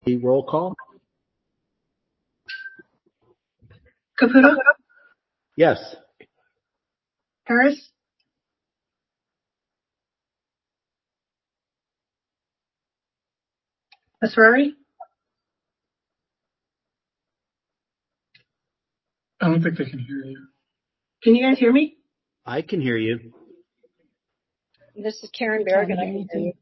The roll call? Caputo? Yes. Harris? Asrari? I don't think they can hear you. Can you guys hear me? I can hear you. This is Karen Berrigan. I can hear you.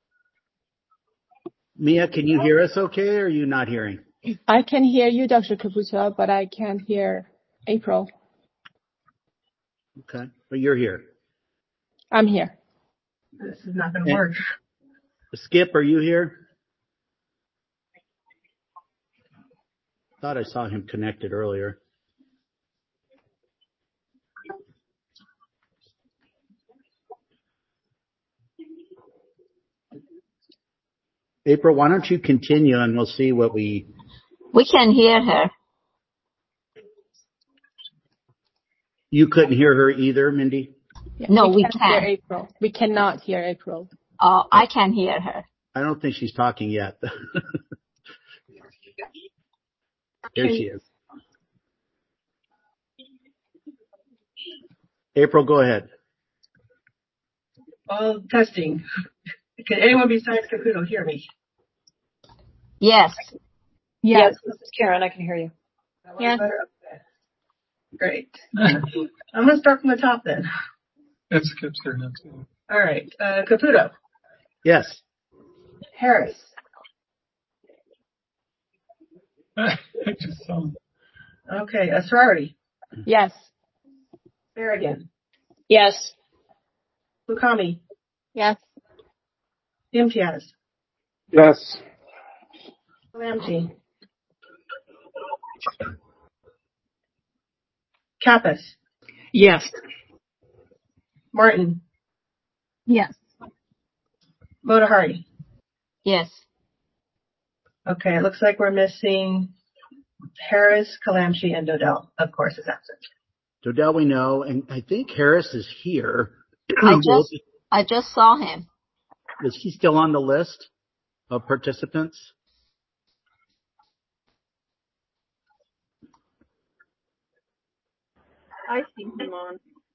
Mia, can you hear us okay, or are you not hearing? I can hear you, Dr. Caputo, but I can't hear April. Okay, but you're here. I'm here. This is not going to work. Skip, are you here? Thought I saw him connected earlier. April, why don't you continue and we'll see what we can hear her. You couldn't hear her either, Mindy? Yeah, No, we can't hear April. We cannot hear April. I can hear her. I don't think she's talking yet. Here she is. April, go ahead. All testing. Can anyone besides Caputo hear me? Yes. Yes. This is Karen. I can hear you. Yes. Great. I'm going to start from the top then. It skips here now too. All right. Caputo. Yes. Harris. I just saw him. Okay. Asrari. Yes. Berrigan. Yes. Lukami. Yes. Imtiaz. Yes. Lamchi. Kappas. Yes. Martin. Yes. Motahari. Yes. Okay. It looks like we're missing Harris, Kalamchi, and Dodell. Of course, is absent. Dodell we know, and I think Harris is here. I just saw him. Is he still on the list of participants? I see him on.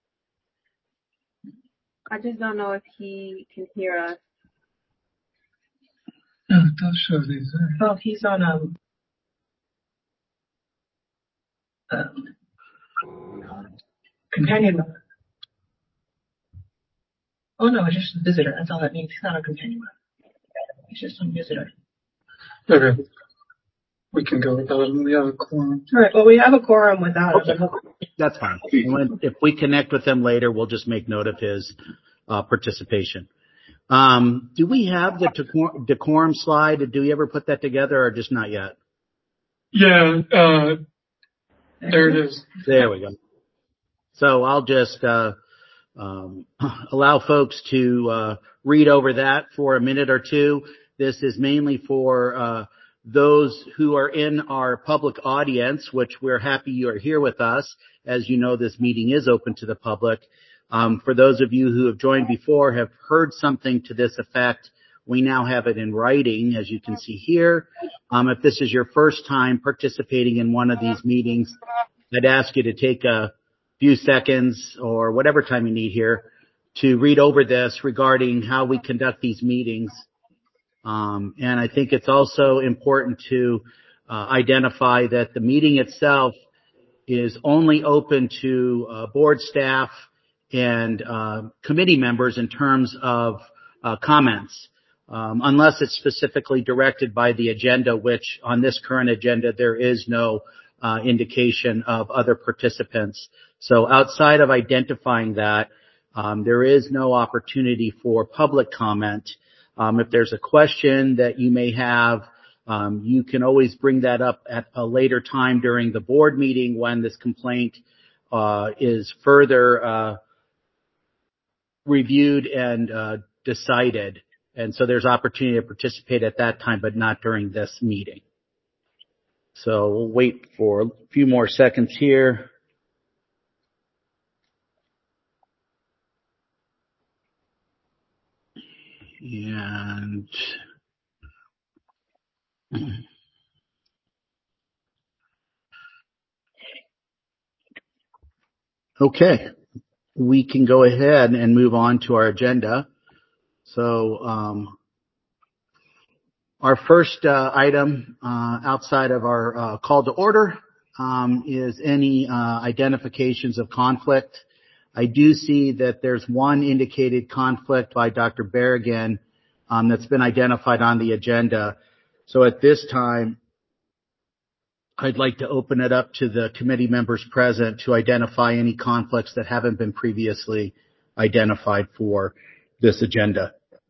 I just don't know if he can hear us. No, it does show these there. Oh, he's on companion mode. Oh no, it's just visitor. That's all that means. He's not on companion mode. He's just on visitor. Okay. We can go without him. We have a quorum. All right. Well, we have a quorum without him. That's fine. If we connect with him later, we'll just make note of his participation. Do we have the decorum slide? Did we ever put that together, or just not yet? Yeah, there it is. There we go. So I'll just allow folks to read over that for a minute or two. This is mainly for those who are in our public audience, which we're happy you are here with us. As you know, this meeting is open to the public. For those of you who have joined before, have heard something to this effect, we now have it in writing, as you can see here. If this is your first time participating in one of these meetings, I'd ask you to take a few seconds or whatever time you need here to read over this regarding how we conduct these meetings. And I think it's also important to identify that the meeting itself is only open to board staff and committee members in terms of comments, unless it's specifically directed by the agenda, which on this current agenda there is no indication of other participants. So outside of identifying that, there is no opportunity for public comment. If there's a question that you may have, you can always bring that up at a later time during the board meeting when this complaint is further reviewed and decided. And so there's opportunity to participate at that time, but not during this meeting. So we'll wait for a few more seconds here. And Okay, we can go ahead and move on to our agenda. So our first item outside of our call to order is any identifications of conflict. I do see that there's one indicated conflict by Dr. Berrigan that's been identified on the agenda. So at this time, I'd like to open it up to the committee members present to identify any conflicts that haven't been previously identified for this agenda.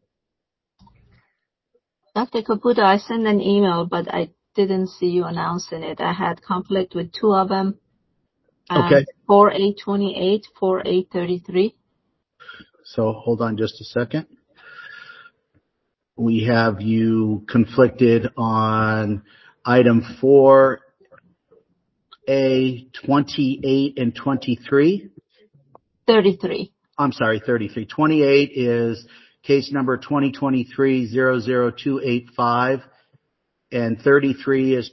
Dr. Caputo, I sent an email, but I didn't see you announcing it. I had conflict with two of them. Okay. 4A28, 4A33. So hold on just a second. We have you conflicted on item 4A28 and 23. 33. I'm sorry, 33. 28 is case number 2023-00285, and 33 is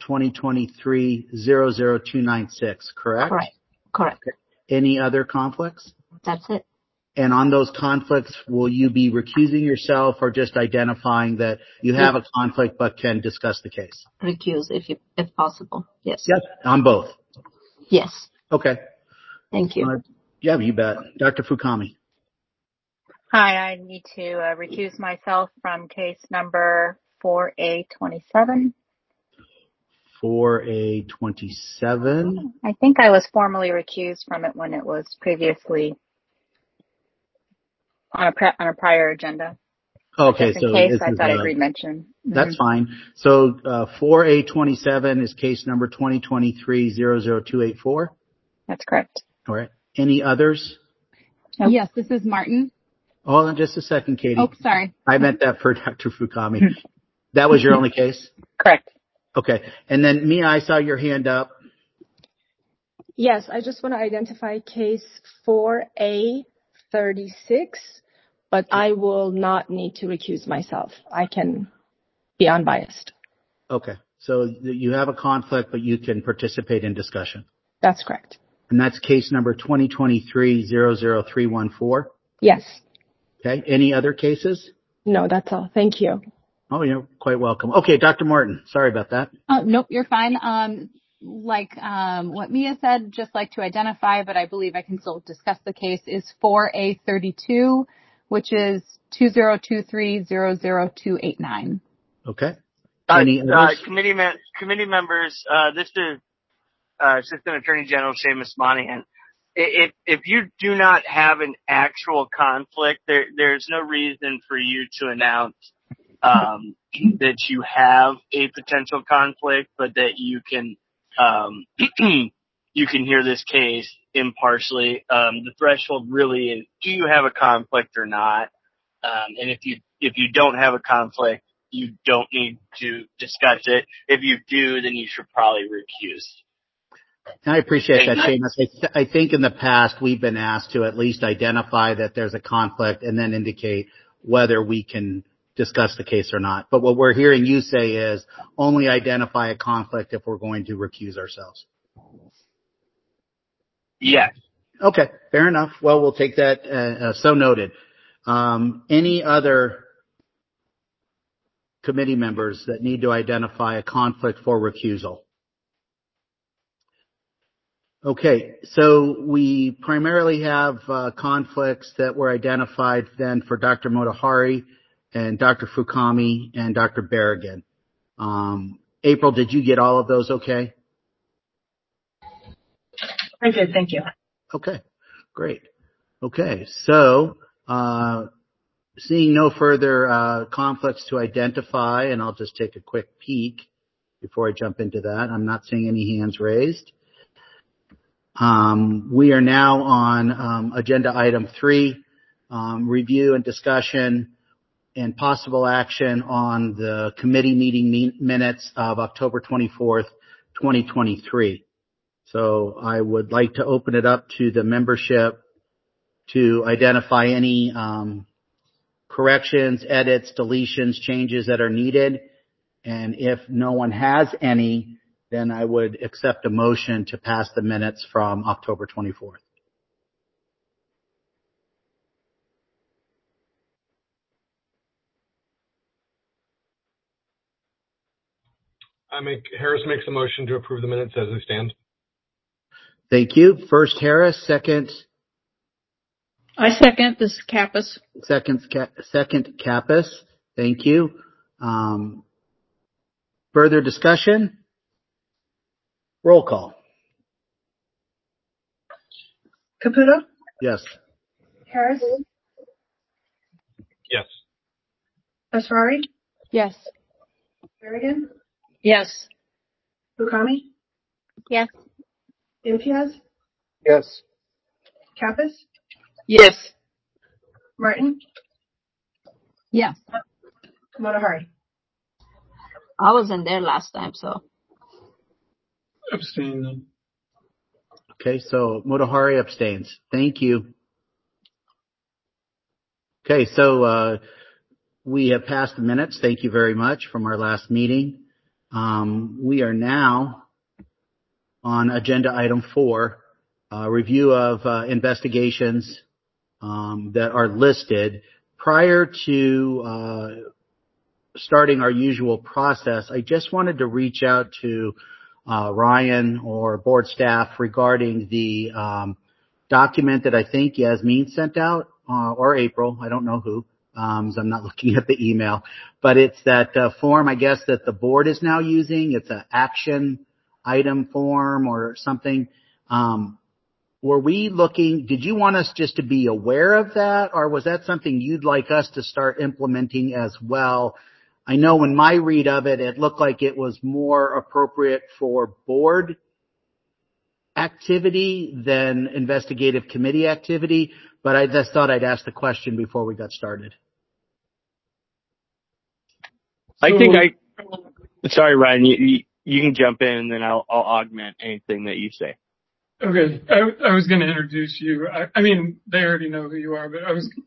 2023-00296, correct? Correct. Okay. Any other conflicts? That's it. And on those conflicts, will you be recusing yourself or just identifying that you have a conflict but can discuss the case? Recuse if possible. Yes. Yes, on both. Yes. Okay. Thank you. Yeah, you bet. Dr. Fukami. Hi, I need to recuse myself from case number 4A27. 4A27. I think I was formally recused from it when it was previously on a prior agenda. Okay, Just in so case, this I is, thought I'd remention. that's fine. So 4A27 is case number 2023-00284. That's correct. All right. Any others? Nope. Yes, this is Martin. Hold on just a second, Katie. Oh, sorry. I meant that for Dr. Fukami. That was your only case? Correct. Okay. And then Mia, I saw your hand up. Yes, I just want to identify case 4A36, but I will not need to recuse myself. I can be unbiased. Okay. So you have a conflict, but you can participate in discussion. That's correct. And that's case number 2023-00314. Yes. Okay. Any other cases? No, that's all. Thank you. Oh, you're quite welcome. Okay, Dr. Martin. Sorry about that. Nope, you're fine. What Mia said, just like to identify, but I believe I can still discuss the case, is 4A32, which is 2023-00289. Okay. Any others? Committee members, this is Assistant Attorney General Seamus Monahan. If you do not have an actual conflict, there's no reason for you to announce that you have a potential conflict, but that you can you can hear this case impartially. The threshold really is, do you have a conflict or not? And if you don't have a conflict, you don't need to discuss it. If you do, then you should probably recuse. I appreciate that, Seamus. I think in the past we've been asked to at least identify that there's a conflict and then indicate whether we can discuss the case or not. But what we're hearing you say is only identify a conflict if we're going to recuse ourselves. Yes. Okay, fair enough. Well, we'll take that. So noted. Any other committee members that need to identify a conflict for recusal? Okay, so we primarily have conflicts that were identified then for Dr. Motahari and Dr. Fukami and Dr. Berrigan. April, did you get all of those okay? I did, thank you. Okay, great. Okay, so seeing no further conflicts to identify, and I'll just take a quick peek before I jump into that. I'm not seeing any hands raised. We are now on agenda item 3, review and discussion and possible action on the committee meeting minutes of October 24th, 2023. So I would like to open it up to the membership to identify any corrections, edits, deletions, changes that are needed. And if no one has any, then I would accept a motion to pass the minutes from October 24th. Harris makes a motion to approve the minutes as they stand. Thank you. First Harris, second. I second. This is Kappas. Second Kappas. Thank you. Further discussion? Roll call. Caputo? Yes. Harris? Yes. Asrari? Yes. Berrigan? Yes. Bukami? Yes. Impiaz? Yes. Kappas? Yes. Martin? Yes. Motahari? I wasn't there last time, so. Abstain then. Okay, so Motahari abstains. Thank you. Okay, so we have passed the minutes. Thank you very much from our last meeting. We are now on agenda item 4, review of investigations that are listed. Prior to starting our usual process, I just wanted to reach out to Ryan or board staff regarding the document that I think Yasmin sent out, or April, I don't know who, so I'm not looking at the email, but it's that form, I guess, that the board is now using. It's an action item form or something. Were we looking, did you want us just to be aware of that, or was that something you'd like us to start implementing as well? I know in my read of it, it looked like it was more appropriate for board activity than investigative committee activity, but I just thought I'd ask the question before we got started. Sorry, Ryan, you can jump in and then I'll augment anything that you say. Okay, I was going to introduce you. I mean, they already know who you are, but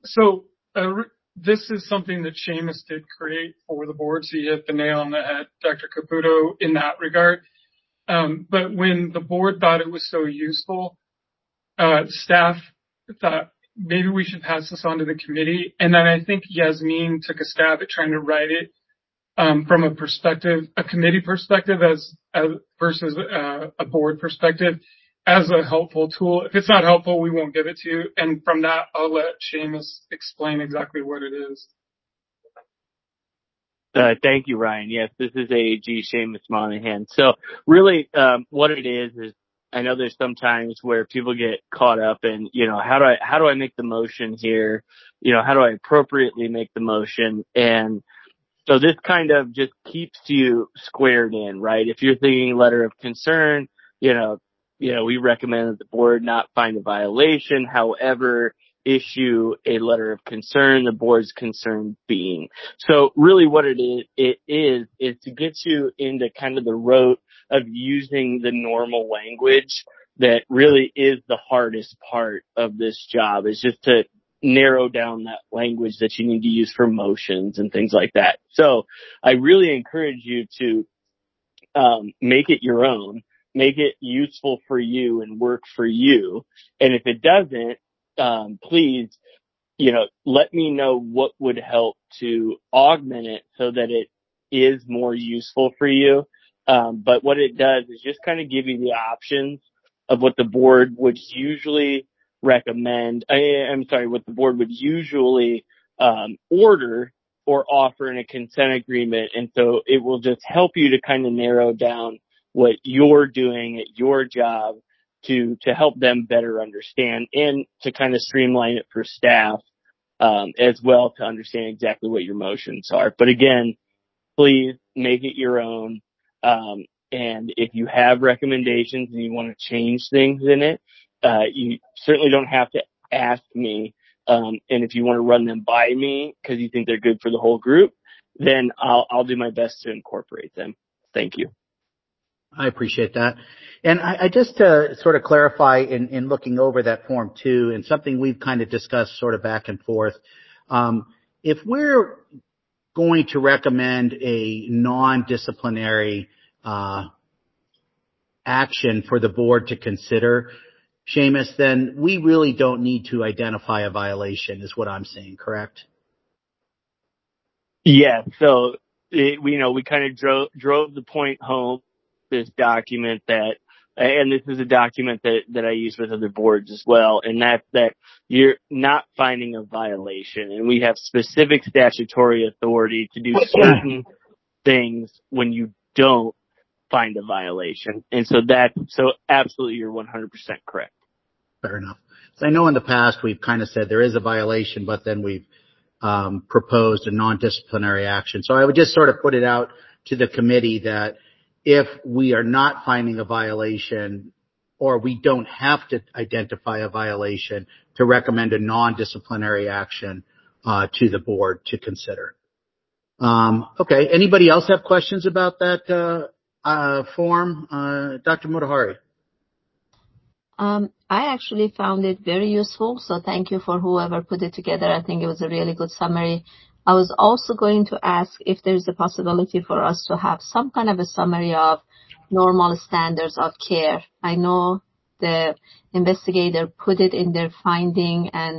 this is something that Seamus did create for the board, so you hit the nail on the head, Dr. Caputo, in that regard. But when the board thought it was so useful, staff thought maybe we should pass this on to the committee. And then I think Yasmin took a stab at trying to write it from a committee perspective versus a board perspective as a helpful tool. If it's not helpful, we won't give it to you. And from that, I'll let Seamus explain exactly what it is. Thank you, Ryan. Yes, this is AAG Seamus Monahan. So really, what it is I know there's some times where people get caught up in, how do I make the motion here? How do I appropriately make the motion? And so this kind of just keeps you squared in, right? If you're thinking letter of concern, we recommend that the board not find a violation. However, issue a letter of concern, the board's concern being. So really what it is to get you into kind of the rote of using the normal language that really is the hardest part of this job, is just to narrow down that language that you need to use for motions and things like that. So I really encourage you to make it your own, make it useful for you and work for you. And if it doesn't, please, let me know what would help to augment it so that it is more useful for you. But what it does is just kind of give you the options of what the board would usually recommend. What the board would usually order or offer in a consent agreement. And so it will just help you to kind of narrow down what you're doing at your job to help them better understand, and to kind of streamline it for staff as well, to understand exactly what your motions are. But again, please make it your own. And if you have recommendations and you want to change things in it, you certainly don't have to ask me. And if you want to run them by me because you think they're good for the whole group, then I'll do my best to incorporate them. Thank you. I appreciate that. And I just to sort of clarify in looking over that form too, and something we've kind of discussed sort of back and forth, if we're going to recommend a non-disciplinary action for the board to consider, Seamus, then we really don't need to identify a violation, is what I'm saying, correct? Yeah. So, we kind of drove the point home, this document and this is a document that I use with other boards as well, and that's that you're not finding a violation, and we have specific statutory authority to do certain things when you don't find a violation. And so absolutely you're 100% correct. Fair enough. So I know in the past we've kind of said there is a violation, but then we've proposed a non-disciplinary action. So I would just sort of put it out to the committee that if we are not finding a violation or we don't have to identify a violation, to recommend a non-disciplinary action to the board to consider. Okay. Anybody else have questions about that form? Dr. Motahari. I actually found it very useful, so thank you for whoever put it together. I think it was a really good summary. I was also going to ask if there's a possibility for us to have some kind of a summary of normal standards of care. I know the investigator put it in their finding and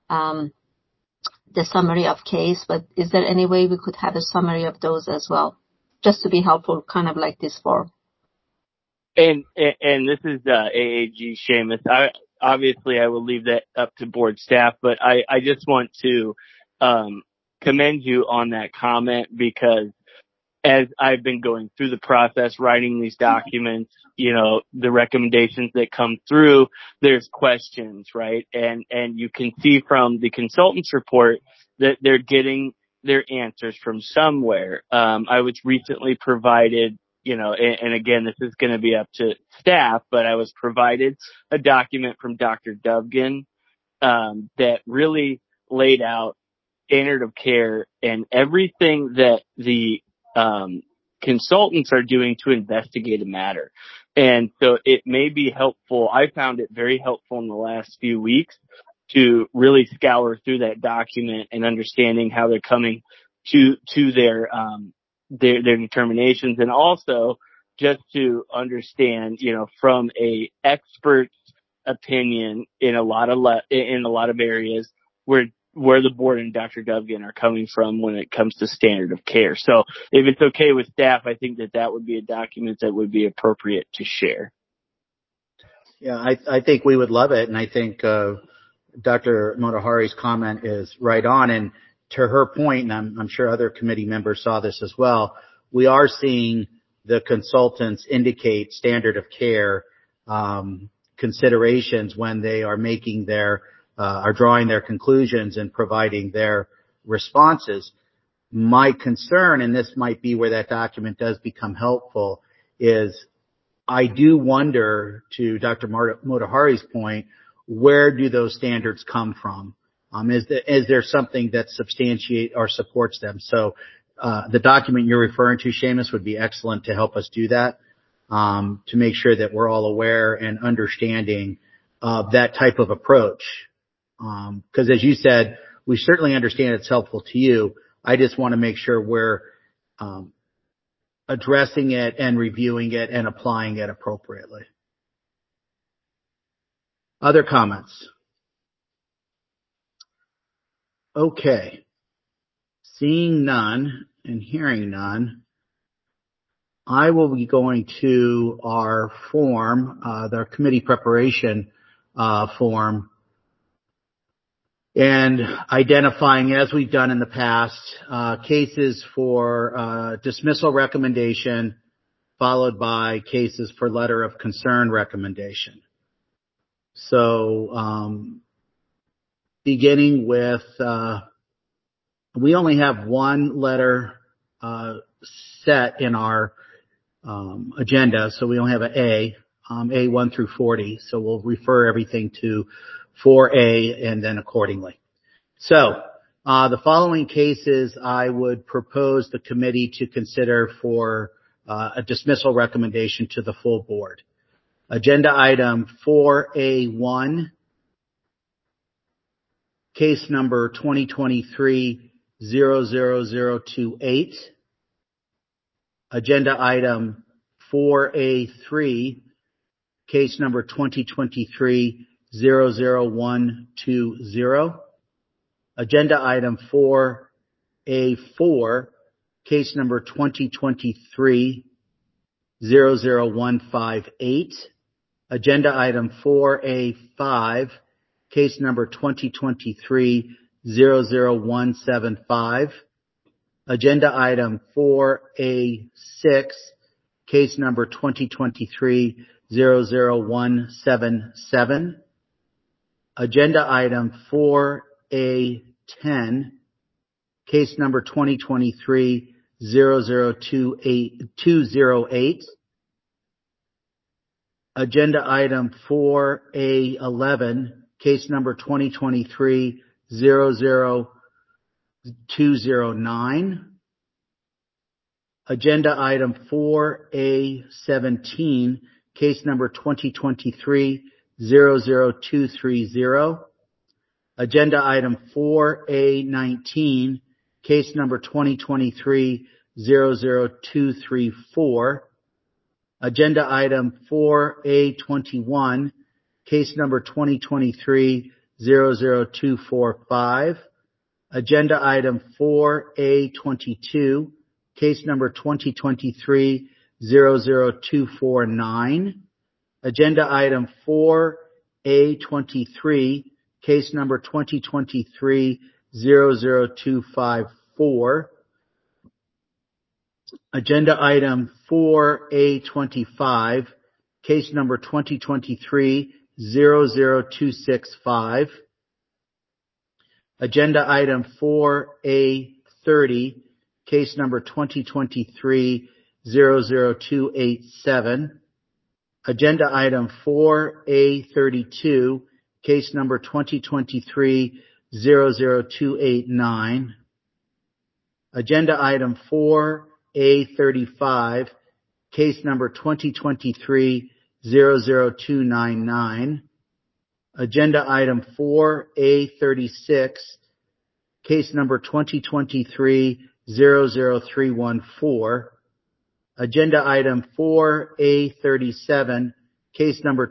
the summary of case, but is there any way we could have a summary of those as well, just to be helpful, kind of like this form? And this is AAG, Seamus. Obviously I will leave that up to board staff, but I just want to commend you on that comment, because as I've been going through the process, writing these documents, the recommendations that come through, there's questions, right? And you can see from the consultant's report that they're getting their answers from somewhere. I was recently provided, and again, this is going to be up to staff, but I was provided a document from Dr. Dubkin, that really laid out standard of care and everything that the consultants are doing to investigate a matter. And so it may be helpful. I found it very helpful in the last few weeks to really scour through that document and understanding how they're coming to their determinations, and also just to understand, from a expert's opinion in a lot of areas where the board and Dr. Dubkin are coming from when it comes to standard of care. So if it's okay with staff, I think that would be a document that would be appropriate to share. Yeah, I think we would love it. And I think Dr. Motahari's comment is right on. And to her point, and I'm sure other committee members saw this as well, we are seeing the consultants indicate standard of care considerations when they are making are drawing their conclusions and providing their responses. My concern, and this might be where that document does become helpful, is I do wonder, to Dr. Motahari's point, where do those standards come from? Is there something that substantiates or supports them? So the document you're referring to, Seamus, would be excellent to help us do that, to make sure that we're all aware and understanding of that type of approach. Because as you said, we certainly understand it's helpful to you. I just want to make sure we're addressing it and reviewing it and applying it appropriately. Other comments? Okay. Seeing none and hearing none, I will be going to our form, the committee preparation form, and identifying, as we've done in the past, cases for dismissal recommendation, followed by cases for letter of concern recommendation. So beginning with, we only have one letter set in our agenda, so we only have an A1 through 40, so we'll refer everything to 4A and then accordingly. So the following cases I would propose the committee to consider for a dismissal recommendation to the full board. Agenda item 4A1, case number 2023 00028. Agenda item 4A3, case number 2023-00120. Agenda item 4A4, case number 2023-00158. Agenda item 4A5, case number 2023-00175. Agenda item 4A6, case number 2023-00177. Agenda item 4A10, case number 2023-00208. Agenda item 4A11, case number 2023-00209. Agenda item 4A17, case number 2023-00230. Agenda item 4A19, case number 2023-00234. Agenda item 4A21, case number 2023-00245. Agenda item 4A22, case number 2023-00249. Agenda item 4A23, case number 2023-00254. Agenda item 4A25, case number 2023-00265. Agenda item 4A30, case number 2023-00287. Agenda item 4A32, case number 2023-00289. Agenda item 4A35, case number 2023-00299. Agenda item 4A36, case number 2023-00314. Agenda item 4A37, case number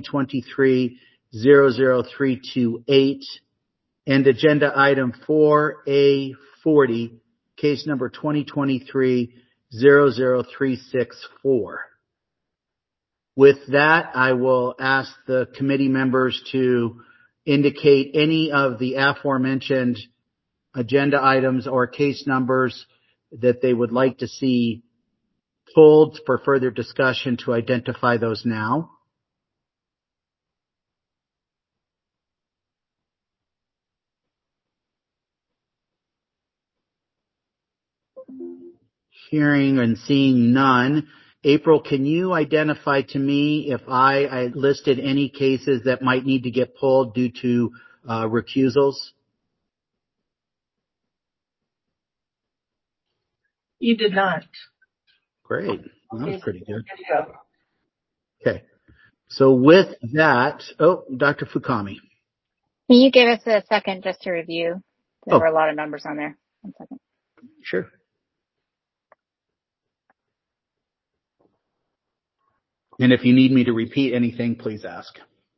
2023-00328. And agenda item 4A40, case number 2023-00364. With that, I will ask the committee members to indicate any of the aforementioned agenda items or case numbers that they would like to see pulled for further discussion, to identify those now. Hearing and seeing none. April, can you identify to me if I listed any cases that might need to get pulled due to recusals? You did not. Great. Well, that's pretty good. Good to go. Okay. So with that, Dr. Fukami. Can you give us a second just to review? There were a lot of numbers on there. 1 second. Sure. And if you need me to repeat anything, please ask.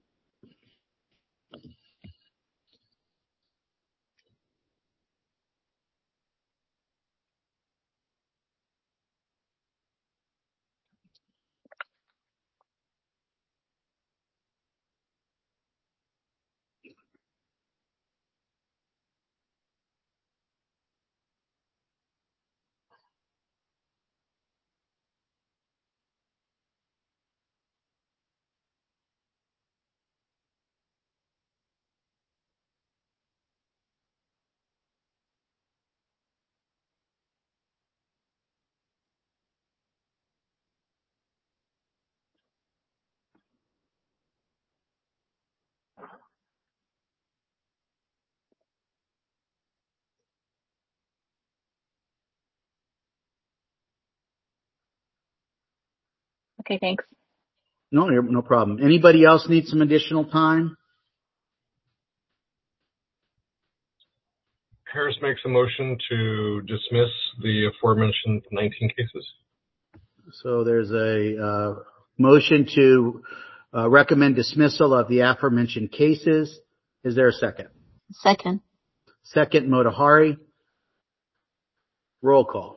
Okay, thanks. No problem. Anybody else need some additional time? Harris makes a motion to dismiss the aforementioned 19 cases. So there's a motion to recommend dismissal of the aforementioned cases. Is there a second? Second. Second, Motahari. Roll call.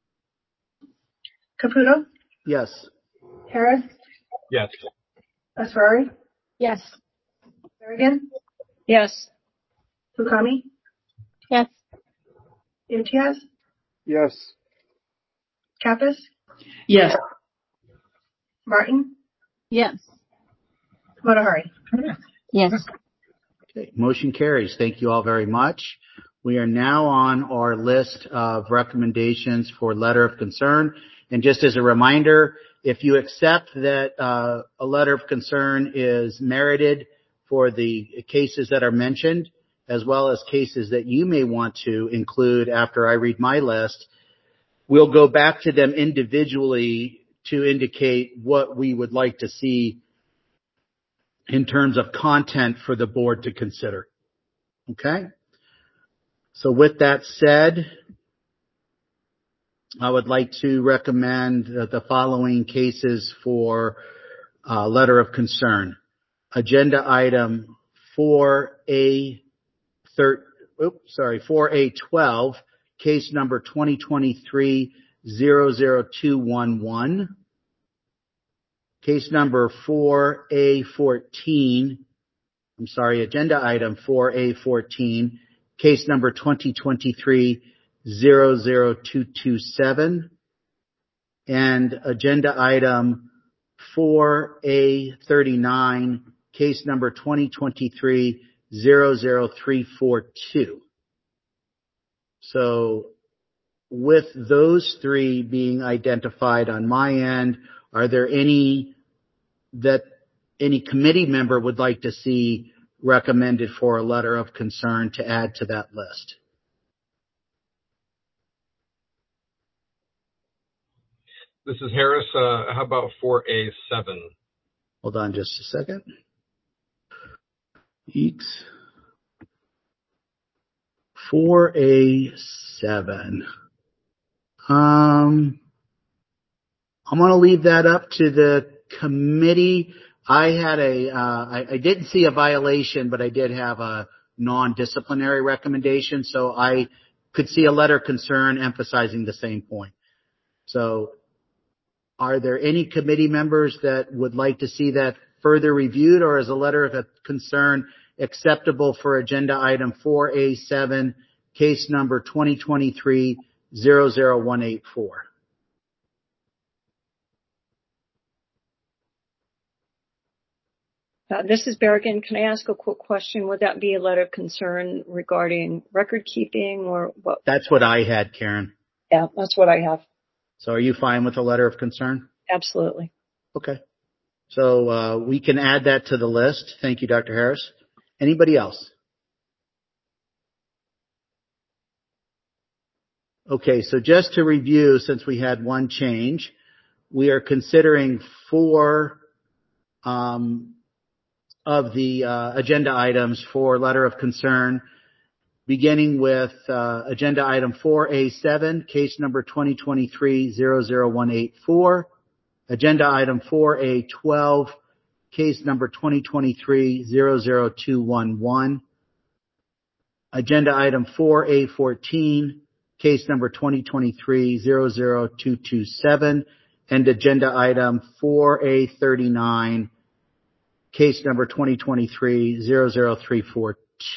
Caputo, Yes. Harris, Yes. Asrari, Yes. Berrigan, Yes. Fukami, Yes. Imtiaz, Yes. Kappas, Yes. Martin, Yes. Motahari. Yes. Okay. Motion carries. Thank you all very much. We are now on our list of recommendations for letter of concern. And just as a reminder, if you accept that a letter of concern is merited for the cases that are mentioned, as well as cases that you may want to include after I read my list, we'll go back to them individually to indicate what we would like to see in terms of content for the board to consider. Okay? So with that said, I would like to recommend the following cases for letter of concern. Agenda item 4A12, case number 2023-00211. Case number 4A14, agenda item 4A14, case number 2023-00227. And agenda item 4A39, case number 2023-00342. So with those three being identified on my end, are there any that any committee member would like to see recommended for a letter of concern to add to that list? This is Harris. How about 4A7? Hold on just a second. Eeks. 4A7. I'm going to leave that up to the committee. I had I didn't see a violation, but I did have a non-disciplinary recommendation, so I could see a letter of concern emphasizing the same point. So are there any committee members that would like to see that further reviewed, or is a letter of concern acceptable for agenda item 4A7, case number 2023-00184? This is Berrigan. Can I ask a quick question? Would that be a letter of concern regarding record keeping or what? That's what I had, Karen. Yeah, that's what I have. So are you fine with a letter of concern? Absolutely. Okay. So we can add that to the list. Thank you, Dr. Harris. Anybody else? Okay, so just to review, since we had one change, we are considering 4 of the agenda items for letter of concern, beginning with agenda item 4A7, case number 2023-00184, agenda item 4A12, case number 2023-00211, agenda item 4A14, case number 2023-00227, and agenda item 4A39, case number 2023-00342.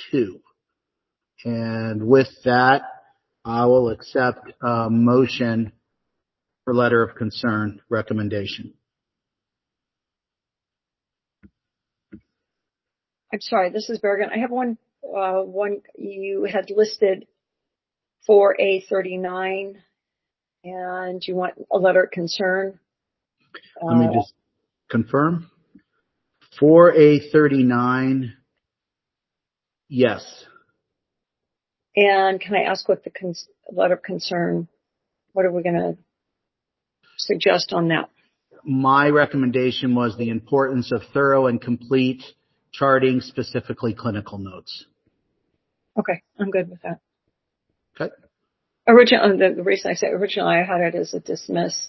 And with that, I will accept a motion for letter of concern recommendation. I'm sorry, this is Berrigan. I have one you had listed 4A39, and you want a letter of concern. Let me just confirm. 4A39, yes. And can I ask what the letter of concern, what are we going to suggest on that? My recommendation was the importance of thorough and complete charting, specifically clinical notes. Okay, I'm good with that. Okay. The reason I say originally I had it as a dismiss.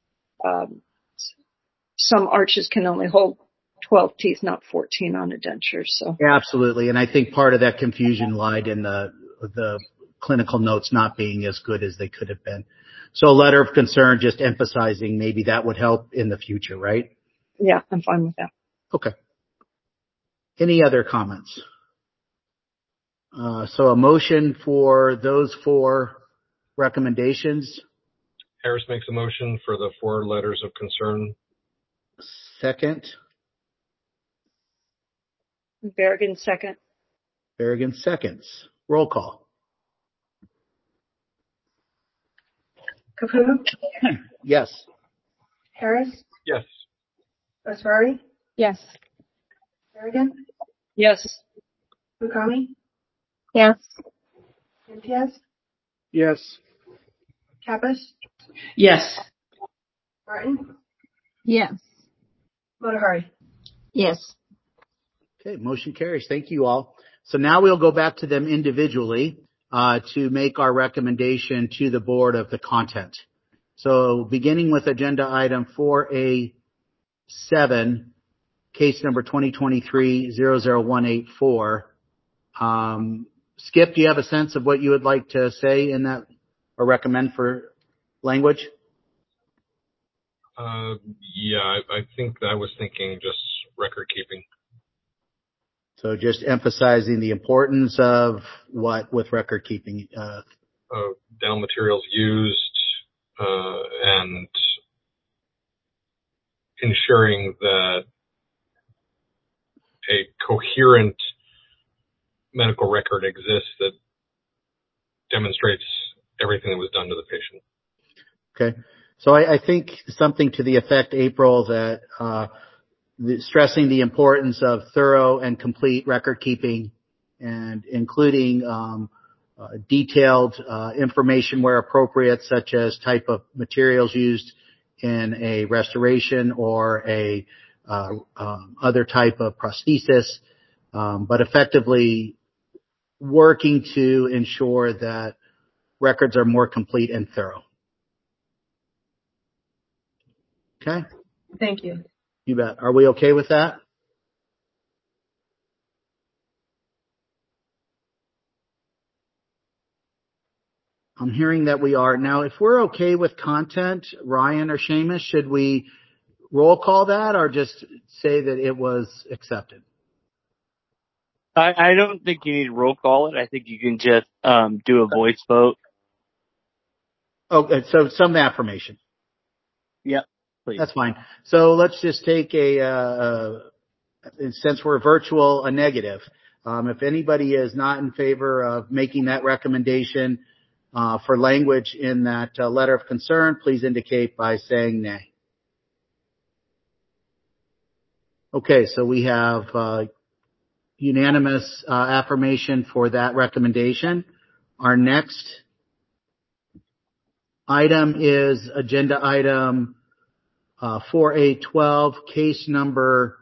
Some arches can only hold 12 teeth, not 14 on a denture. So Yeah, absolutely. And I think part of that confusion lied in the clinical notes not being as good as they could have been. So a letter of concern, just emphasizing maybe that would help in the future, right? yeah, I'm fine with that. Okay. Any other comments? So a motion for those 4 recommendations. Harris makes a motion for the 4 letters of concern. Second. Berrigan second. Berrigan seconds. Roll call. Caputo, Yes. Harris, Yes. Basrari, Yes. Berrigan, Yes. Fukami, Yes. Imtiaz, Yes. Kappas, Yes. Martin, Yes. Motahari. Yes. Okay, motion carries. Thank you all. So now we'll go back to them individually to make our recommendation to the board of the content. So beginning with agenda item 4A7, case number 2023-00184. Skip, do you have a sense of what you would like to say in that or recommend for language? Yeah, I think I was thinking just record keeping. So just emphasizing the importance of what with record keeping. Down materials used, and ensuring that a coherent medical record exists that demonstrates everything that was done to the patient. Okay. So I think something to the effect, April, that stressing the importance of thorough and complete record keeping and including detailed information where appropriate, such as type of materials used in a restoration or a other type of prosthesis, but effectively working to ensure that records are more complete and thorough. Okay? Thank you. You bet. Are we okay with that? I'm hearing that we are. Now, if we're okay with content, Ryan or Seamus, should we roll call that or just say that it was accepted? I don't think you need to roll call it. I think you can just do a voice vote. Okay, so some affirmation. Yep, please. That's fine. So let's just take since we're virtual, a negative. If anybody is not in favor of making that recommendation for language in that letter of concern, please indicate by saying nay. Okay, so we have unanimous affirmation for that recommendation. Our next item is agenda item 4A12, case number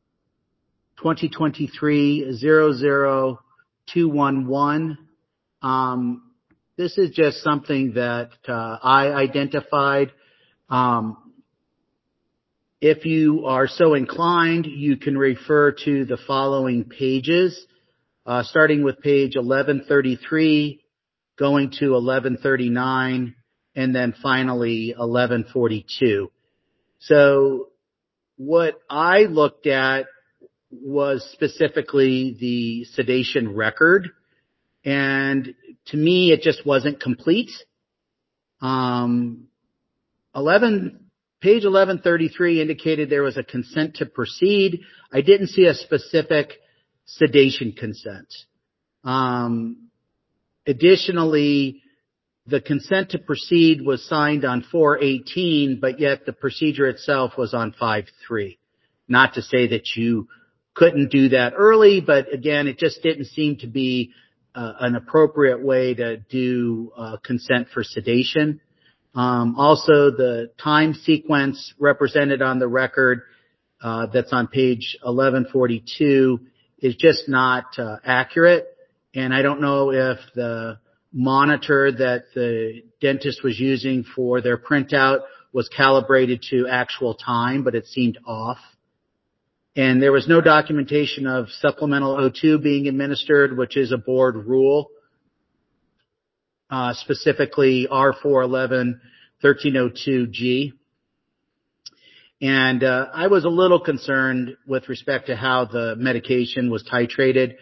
2023-00211. This is just something that I identified. If you are so inclined, you can refer to the following pages, starting with page 1133, going to 1139, and then finally 1142. So what I looked at was specifically the sedation record, and to me it just wasn't complete. Page 1133 indicated there was a consent to proceed. I didn't see a specific sedation consent. Additionally, the consent to proceed was signed on 4/18, but yet the procedure itself was on 5/3. Not to say that you couldn't do that early, but again, it just didn't seem to be an appropriate way to do consent for sedation. Also, the time sequence represented on the record that's on page 1142 is just not accurate, and I don't know if the monitor that the dentist was using for their printout was calibrated to actual time, but it seemed off. And there was no documentation of supplemental O2 being administered, which is a board rule, specifically R411-1302G. And I was a little concerned with respect to how the medication was titrated.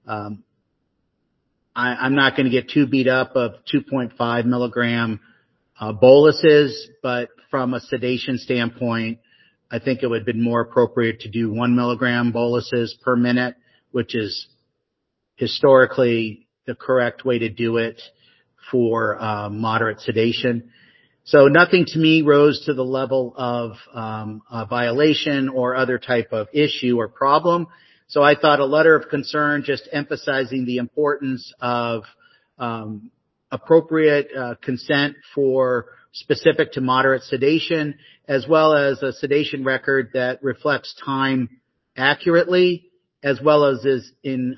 I'm not going to get too beat up of 2.5 milligram boluses, but from a sedation standpoint, I think it would have been more appropriate to do 1 milligram boluses per minute, which is historically the correct way to do it for moderate sedation. So nothing to me rose to the level of a violation or other type of issue or problem. So I thought a letter of concern just emphasizing the importance of appropriate consent for specific to moderate sedation, as well as a sedation record that reflects time accurately, as well as is in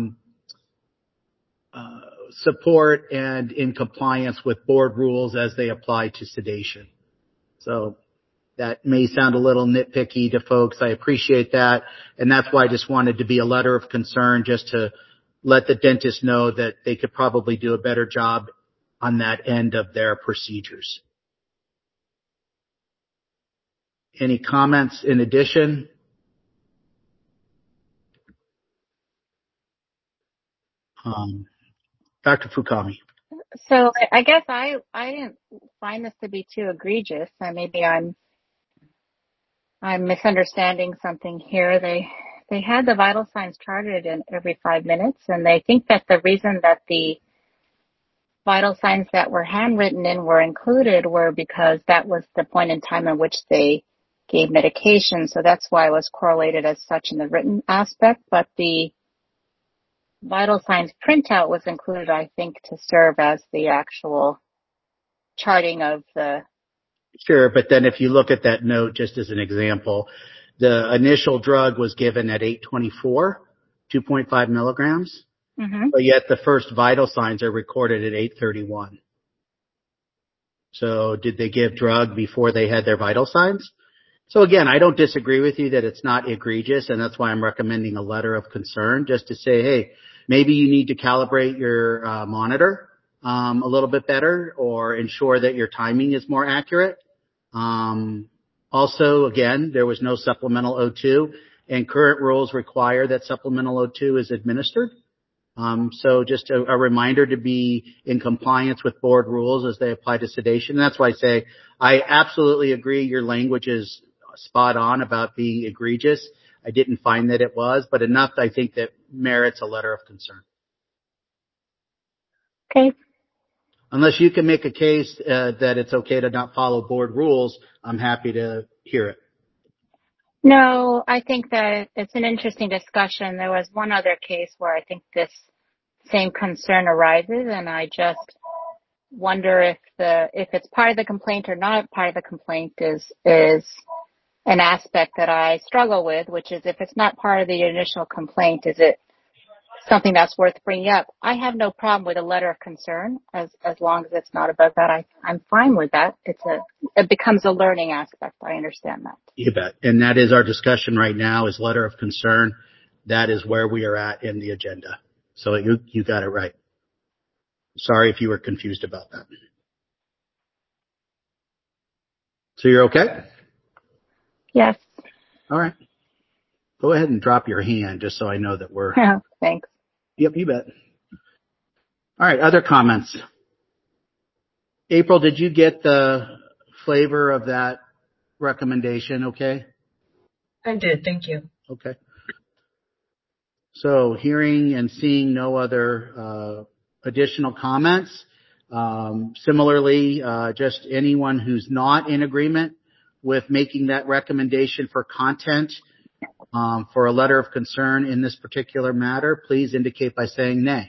support and in compliance with board rules as they apply to sedation. So that may sound a little nitpicky to folks. I appreciate that. And that's why I just wanted to be a letter of concern, just to let the dentist know that they could probably do a better job on that end of their procedures. Any comments in addition? Dr. Fukami. So I guess I didn't find this to be too egregious. Maybe I'm misunderstanding something here. They had the vital signs charted in every 5 minutes, and they think that the reason that the vital signs that were handwritten in were included were because that was the point in time in which they gave medication. So that's why it was correlated as such in the written aspect. But the vital signs printout was included, I think, to serve as the actual charting of the... Sure, but then if you look at that note, just as an example, the initial drug was given at 8:24, 2.5 milligrams, but yet the first vital signs are recorded at 8:31. So did they give drug before they had their vital signs? So again, I don't disagree with you that it's not egregious, and that's why I'm recommending a letter of concern, just to say, hey, maybe you need to calibrate your monitor a little bit better, or ensure that your timing is more accurate. Also, again, there was no supplemental O2, and current rules require that supplemental O2 is administered. So just a reminder to be in compliance with board rules as they apply to sedation. That's why I say I absolutely agree your language is spot on about being egregious. I didn't find that it was, but enough, I think, that merits a letter of concern. Okay. Unless you can make a case that it's okay to not follow board rules, I'm happy to hear it. No, I think that it's an interesting discussion. There was one other case where I think this same concern arises, and I just wonder if it's part of the complaint or not part of the complaint is an aspect that I struggle with, which is if it's not part of the initial complaint, is it something that's worth bringing up? I have no problem with a letter of concern as long as it's not about that. I'm fine with that. It becomes a learning aspect. I understand that. You bet. And that is our discussion right now, is letter of concern. That is where we are at in the agenda. So you got it right. Sorry if you were confused about that. So you're okay? Yes. All right. Go ahead and drop your hand just so I know that we're... Thanks. Yep, you bet. All right, other comments? April, did you get the flavor of that recommendation okay? I did, thank you. Okay. So hearing and seeing no other additional comments, similarly, just anyone who's not in agreement with making that recommendation for content for a letter of concern in this particular matter, please indicate by saying nay.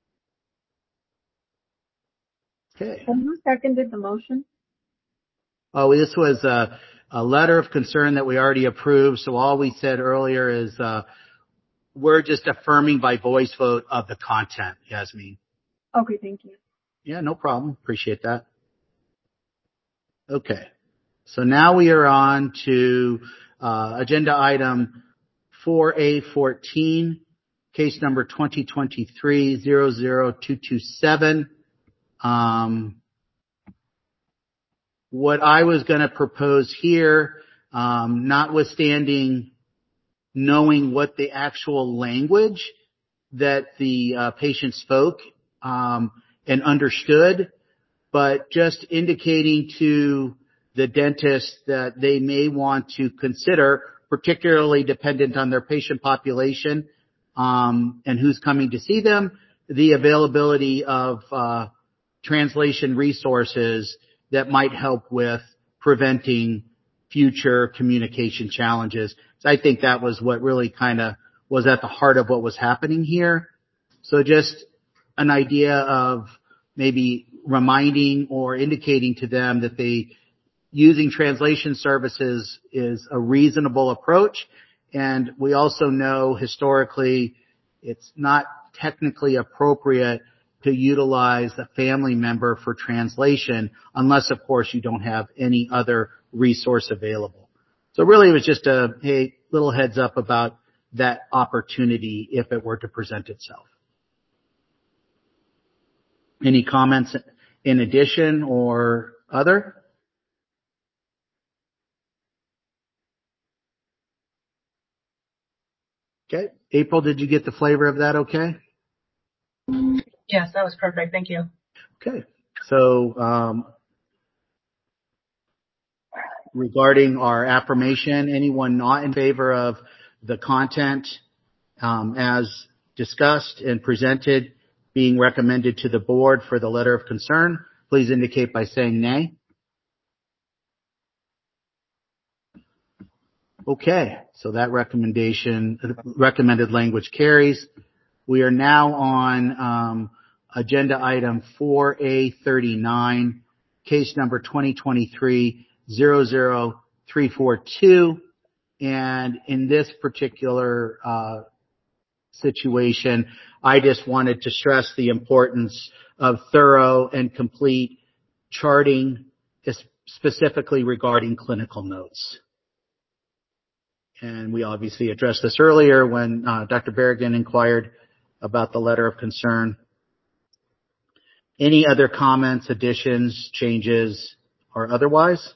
Okay. And who seconded the motion? Oh, this was a letter of concern that we already approved. So all we said earlier is we're just affirming by voice vote of the content, Yasmin. Okay, thank you. Yeah, no problem. Appreciate that. Okay. So now we are on to agenda item 4A14, case number 2023-00227. What I was going to propose here, notwithstanding knowing what the actual language that the patient spoke and understood, but just indicating to the dentist that they may want to consider, particularly dependent on their patient population and who's coming to see them, the availability of translation resources that might help with preventing future communication challenges. So I think that was what really kind of was at the heart of what was happening here. So just an idea of maybe reminding or indicating to them that using translation services is a reasonable approach. And we also know historically it's not technically appropriate to utilize a family member for translation unless, of course, you don't have any other resource available. So really it was just a little heads up about that opportunity if it were to present itself. Any comments in addition or other? Okay. April, did you get the flavor of that okay? Yes, that was perfect. Thank you. Okay. So regarding our affirmation, anyone not in favor of the content as discussed and presented being recommended to the board for the letter of concern, please indicate by saying nay. Okay, so that recommended language carries. We are now on agenda item 4A39, case number 2023-00342. And in this particular situation, I just wanted to stress the importance of thorough and complete charting, specifically regarding clinical notes. And we obviously addressed this earlier when Dr. Berrigan inquired about the letter of concern. Any other comments, additions, changes, or otherwise?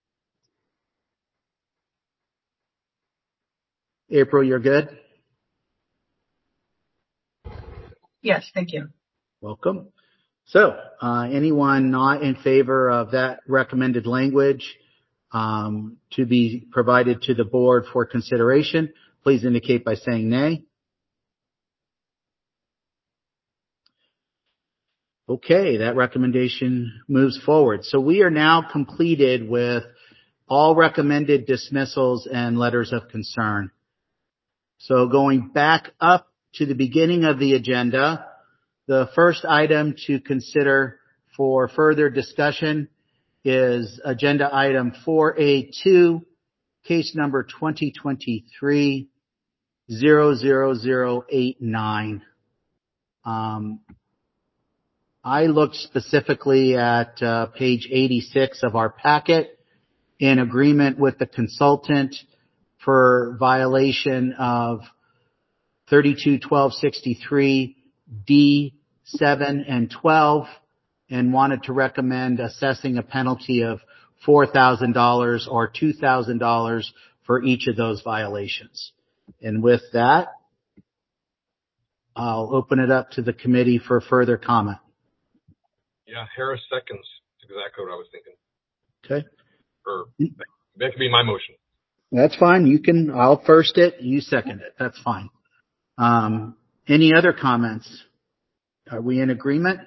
April, you're good? Yes, thank you. Welcome. So, anyone not in favor of that recommended language to be provided to the board for consideration, please indicate by saying nay. Okay, that recommendation moves forward. So we are now completed with all recommended dismissals and letters of concern. So going back up to the beginning of the agenda, the first item to consider for further discussion is agenda item 4A2, case number 2023-00089. I looked specifically at page 86 of our packet in agreement with the consultant for violation of 32-1263 D7 and 12 and wanted to recommend assessing a penalty of $4,000 or $2,000 for each of those violations. And with that, I'll open it up to the committee for further comment. Yeah, Harris seconds. That's exactly what I was thinking. Okay. Or that could be my motion. That's fine. I'll first it, you second it. That's fine. Any other comments? Are we in agreement?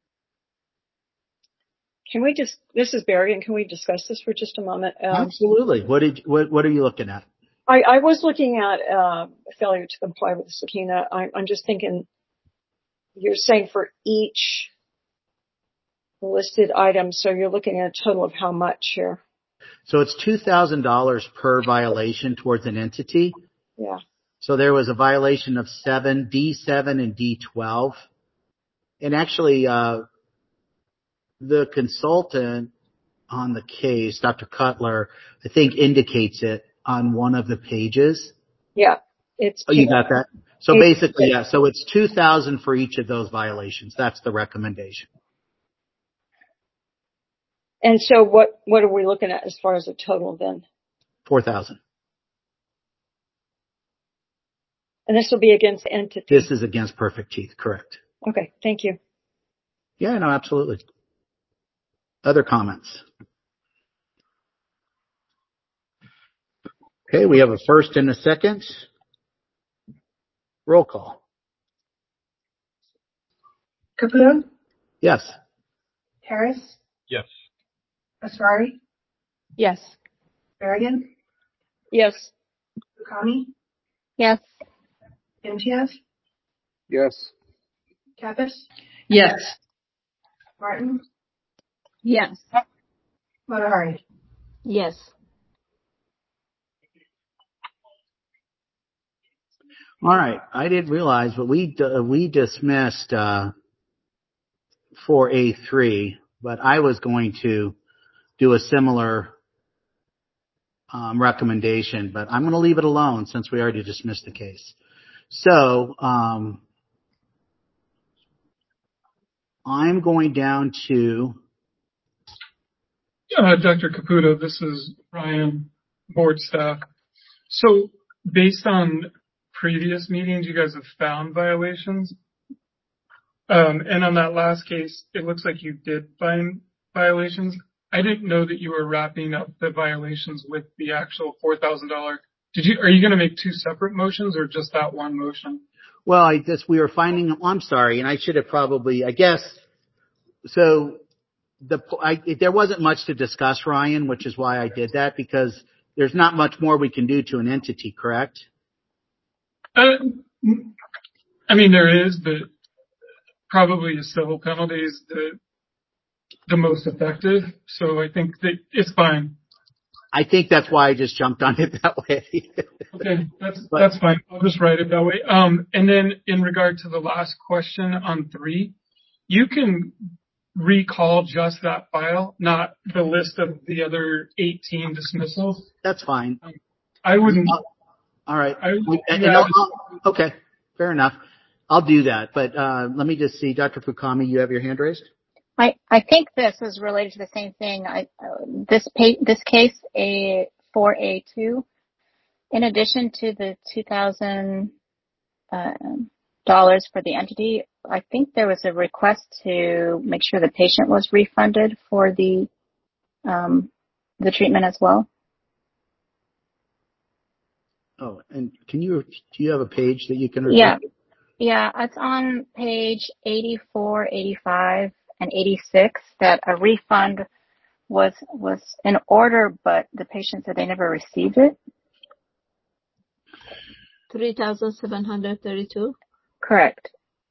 This is Berrigan, can we discuss this for just a moment? Absolutely. What are you looking at? I was looking at failure to comply with the subpoena. I'm just thinking, you're saying for each listed item, so you're looking at a total of how much here? So it's $2,000 per violation towards an entity. Yeah. So there was a violation of D7 and D12. And actually, the consultant on the case, Dr. Cutler, I think indicates it on one of the pages. Yeah, it's. Oh, you got that? So basically, yeah. So it's $2,000 for each of those violations. That's the recommendation. And so what are we looking at as far as a total then? $4,000. And this will be against the entity. This is against Perfect Teeth, correct? Okay, thank you. Yeah, no, absolutely. Other comments? Okay, we have a first and a second. Roll call. Caputo? Yes. Harris? Yes. Asrari? Yes. Berrigan? Yes. Fukami? Yes. Imtiaz? Yes. Kappas? Yes. Martin? Yes. Motahari? Yes. All right. I didn't realize, but we dismissed 4A3, but I was going to do a similar recommendation, but I'm going to leave it alone since we already dismissed the case. So I'm going down to Dr. Caputo, this is Ryan, board staff. So based on previous meetings, you guys have found violations. And on that last case, it looks like you did find violations. I didn't know that you were wrapping up the violations with the actual $4,000. Are you going to make two separate motions or just that one motion? Well, I guess we were finding, I'm sorry, and I should have probably, I guess, so there wasn't much to discuss, Ryan, which is why I did that, because there's not much more we can do to an entity, correct? I mean, there is, but probably a civil penalty is the most effective. So I think that it's fine. I think that's why I just jumped on it that way. Okay, that's fine. I'll just write it that way. And then in regard to the last question on 3, you can recall just that file, not the list of the other 18 dismissals. That's fine. I wouldn't. All right. Okay, fair enough. I'll do that. But let me just see, Dr. Fukami, you have your hand raised? I think this is related to the same thing. This case, A4A2, in addition to the $2,000 for the entity, I think there was a request to make sure the patient was refunded for the treatment as well. Oh, and do you have a page that you can refer to? Yeah, it's on page 84, 85, and 86 that a refund was in order, but the patient said they never received it. 3,732. Correct.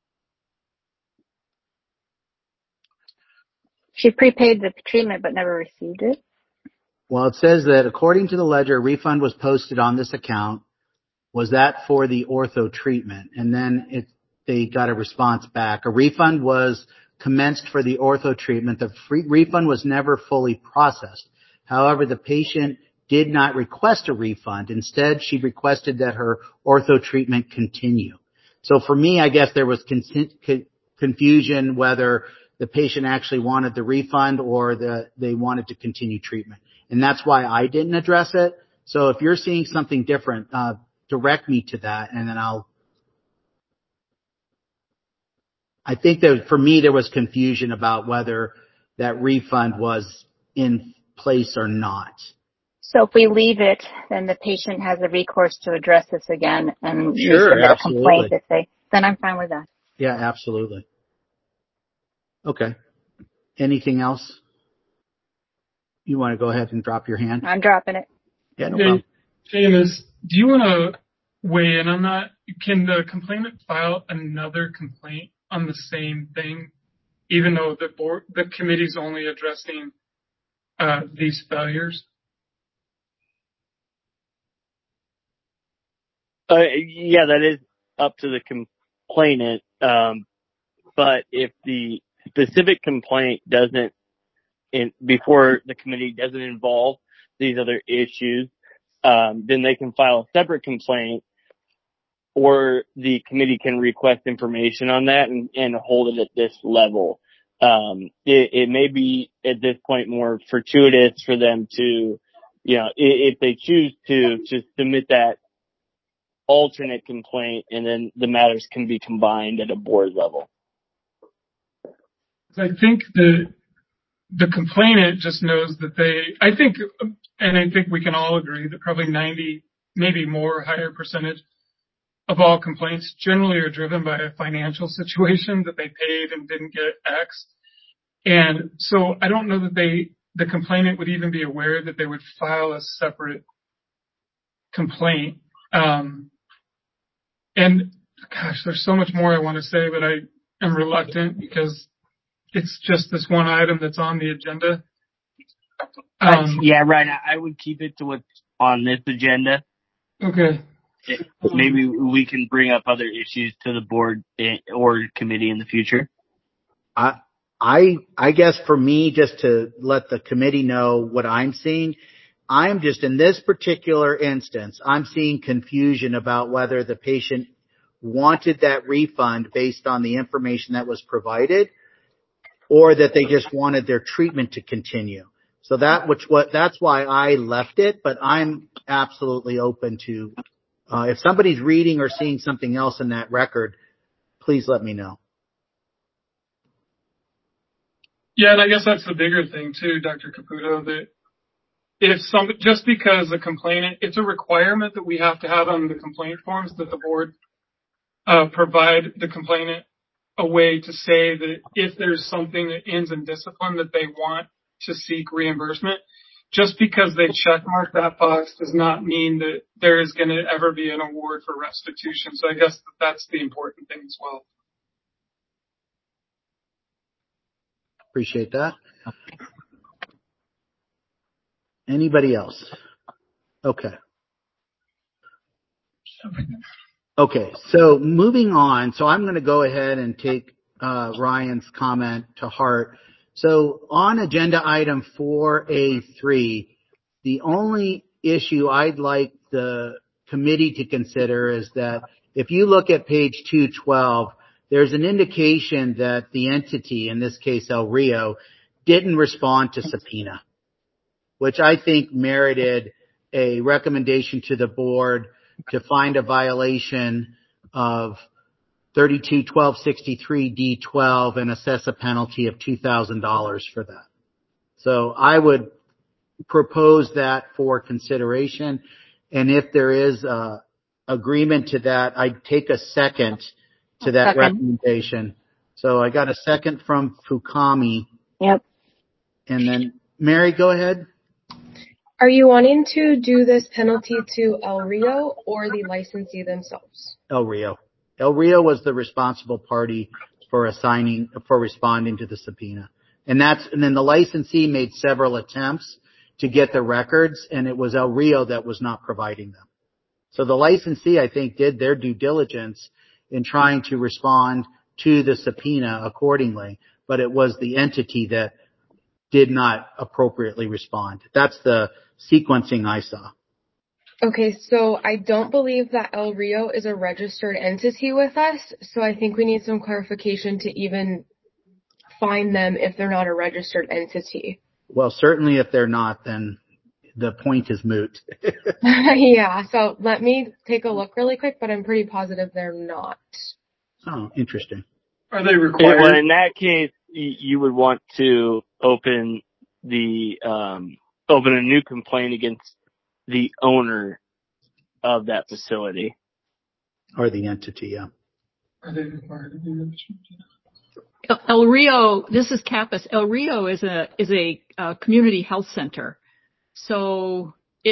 She prepaid the treatment but never received it. Well, it says that according to the ledger, a refund was posted on this account. Was that for the ortho treatment? And then they got a response back. A refund was commenced for the ortho treatment. The refund was never fully processed. However, the patient did not request a refund. Instead, she requested that her ortho treatment continue. So for me, I guess there was confusion whether the patient actually wanted the refund or they wanted to continue treatment. And that's why I didn't address it. So if you're seeing something different, direct me to that, and then I think that for me there was confusion about whether that refund was in place or not. So if we leave it, then the patient has a recourse to address this again and sure, submit a complaint then I'm fine with that. Yeah, absolutely. Okay. Anything else? You want to go ahead and drop your hand? I'm dropping it. Yeah, no problem. Seamus, do you want to weigh in on that? Can the complainant file another complaint on the same thing, even though the committee's only addressing these failures? Yeah, that is up to the complainant. But if the specific complaint doesn't before the committee doesn't involve these other issues, then they can file a separate complaint, or the committee can request information on that and hold it at this level. It may be at this point more fortuitous for them to, if they choose to submit that alternate complaint, and then the matters can be combined at a board level. I think the complainant just knows that I think we can all agree that probably 90, maybe more, higher percentage of all complaints generally are driven by a financial situation that they paid and didn't get X. And so I don't know that the complainant would even be aware that they would file a separate complaint. And gosh, there's so much more I want to say, but I am reluctant because it's just this one item that's on the agenda. Yeah, right. I would keep it to what's on this agenda. Okay. Maybe we can bring up other issues to the board or committee in the future. I guess for me, just to let the committee know what I'm seeing, I'm just in this particular instance, I'm seeing confusion about whether the patient wanted that refund based on the information that was provided, or that they just wanted their treatment to continue. So that's why I left it, but I'm absolutely open to, if somebody's reading or seeing something else in that record, please let me know. Yeah, and I guess that's the bigger thing too, Dr. Caputo, that just because the complainant, it's a requirement that we have to have on the complaint forms that the board provide the complainant a way to say that if there's something that ends in discipline that they want to seek reimbursement, just because they checkmark that box does not mean that there is going to ever be an award for restitution. So I guess that's the important thing as well. Appreciate that. Anybody else? Okay. So moving on. So I'm going to go ahead and take Ryan's comment to heart. So on agenda item 4A3, the only issue I'd like the committee to consider is that if you look at page 212, there's an indication that the entity, in this case El Rio, didn't respond to subpoena, which I think merited a recommendation to the board to find a violation of 32-1263-D12 and assess a penalty of $2,000 for that. So I would propose that for consideration. And if there is agreement to that, I'd take a second to that recommendation. So I got a second from Fukami. Yep. And then Mary, go ahead. Are you wanting to do this penalty to El Rio or the licensee themselves? El Rio. El Rio was the responsible party for responding to the subpoena. And then the licensee made several attempts to get the records, and it was El Rio that was not providing them. So the licensee, I think, did their due diligence in trying to respond to the subpoena accordingly, but it was the entity that did not appropriately respond. That's the sequencing I saw. Okay, so I don't believe that El Rio is a registered entity with us, so I think we need some clarification to even find them if they're not a registered entity. Well, certainly if they're not, then the point is moot. Yeah, so let me take a look really quick, but I'm pretty positive they're not. Oh, interesting. Are they required? Well, in that case, you would want to open a new complaint against the owner of that facility. Or the entity, yeah. Are they required to be registered? El Rio, this is Kappas. El Rio is a community health center. So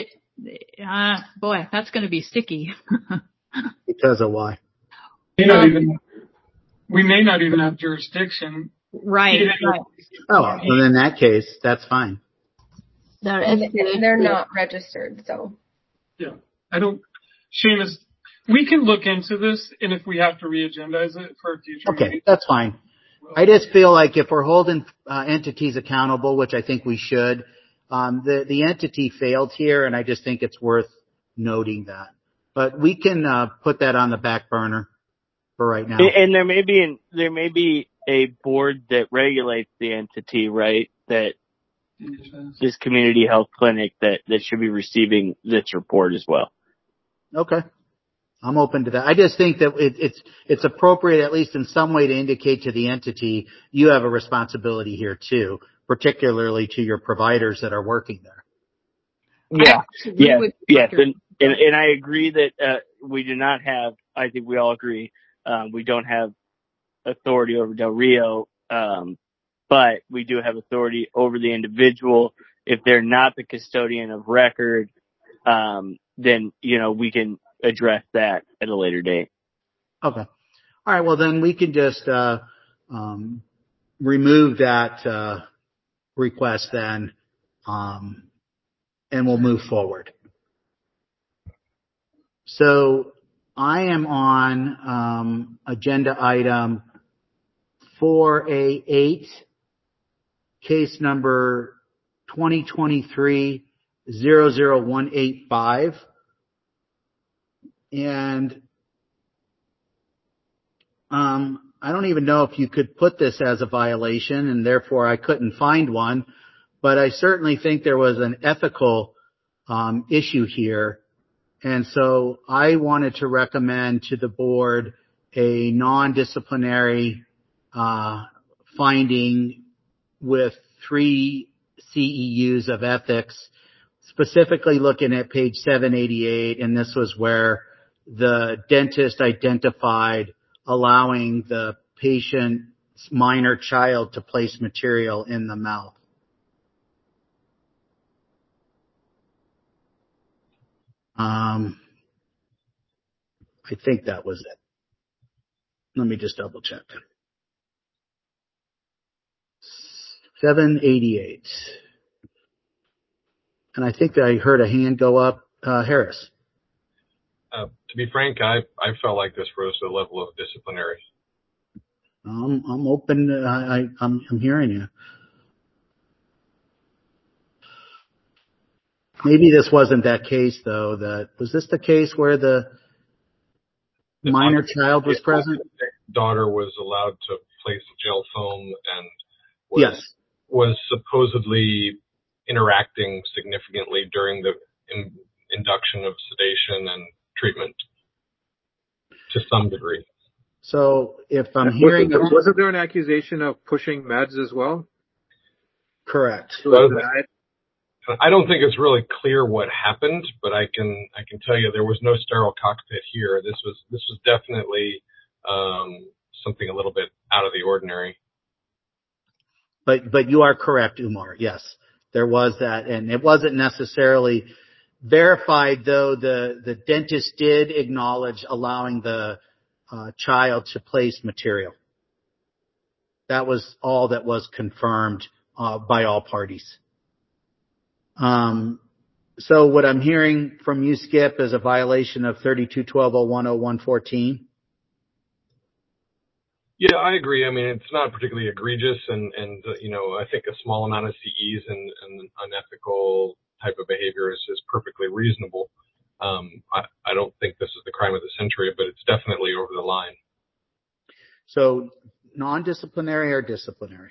boy, that's going to be sticky. Because of why? We may not even have jurisdiction. Right. Oh, well, in that case, that's fine. They're not registered, so. Yeah. Seamus, we can look into this, and if we have to re-agendize it for a future meeting. That's fine. I just feel like if we're holding entities accountable, which I think we should, the entity failed here, and I just think it's worth noting that. But we can put that on the back burner for right now. And there may be a board that regulates the entity, right? That this community health clinic that should be receiving this report as well. Okay. I'm open to that. I just think that it's appropriate, at least in some way, to indicate to the entity you have a responsibility here too, particularly to your providers that are working there. Yes. And I agree that we do not have. I think we all agree we don't have authority over Del Rio, but we do have authority over the individual. If they're not the custodian of record, then we can address that at a later date. Okay. All right. Well, then we can just remove that request then, and we'll move forward. So I am on agenda item 4A8, case number 2023-00185. And I don't even know if you could put this as a violation, and therefore I couldn't find one, but I certainly think there was an ethical issue here. And so I wanted to recommend to the board a non-disciplinary finding with 3 CEUs of ethics, specifically looking at page 788, and this was where the dentist identified allowing the patient's minor child to place material in the mouth. I think that was it. Let me just double check. 788. And I think that I heard a hand go up. Harris. To be frank, I felt like this rose to the level of disciplinary. I'm open. I'm hearing you. Maybe this wasn't that case, though. Was this the case where the minor child was present? Daughter was allowed to place gel foam and was supposedly interacting significantly during the induction of sedation and treatment to some degree. So if I'm hearing... Wasn't there an accusation of pushing meds as well? Correct. I don't think it's really clear what happened, but I can tell you there was no sterile cockpit here. This was definitely something a little bit out of the ordinary. But you are correct, Umar. Yes, there was that, and it wasn't necessarily verified, though. The dentist did acknowledge allowing the child to place material. That was all that was confirmed by all parties. So what I'm hearing from you, Skip, is a violation of 32-12-01-01-14. Yeah, I agree. I mean, it's not particularly egregious, and I think a small amount of CEs and unethical type of behavior is perfectly reasonable. I don't think this is the crime of the century, but it's definitely over the line. So non-disciplinary or disciplinary?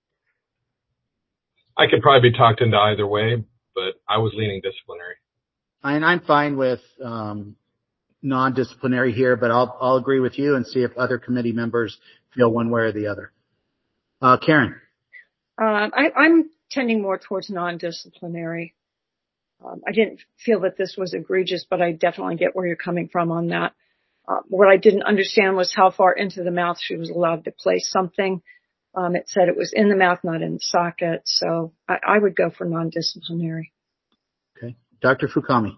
I could probably be talked into either way, but I was leaning disciplinary. And I'm fine with non-disciplinary here, but I'll agree with you and see if other committee members feel one way or the other. Karen. I'm tending more towards non-disciplinary. I didn't feel that this was egregious, but I definitely get where you're coming from on that. What I didn't understand was how far into the mouth she was allowed to place something. It said it was in the mouth, not in the socket. So I would go for non-disciplinary. Okay. Dr. Fukami.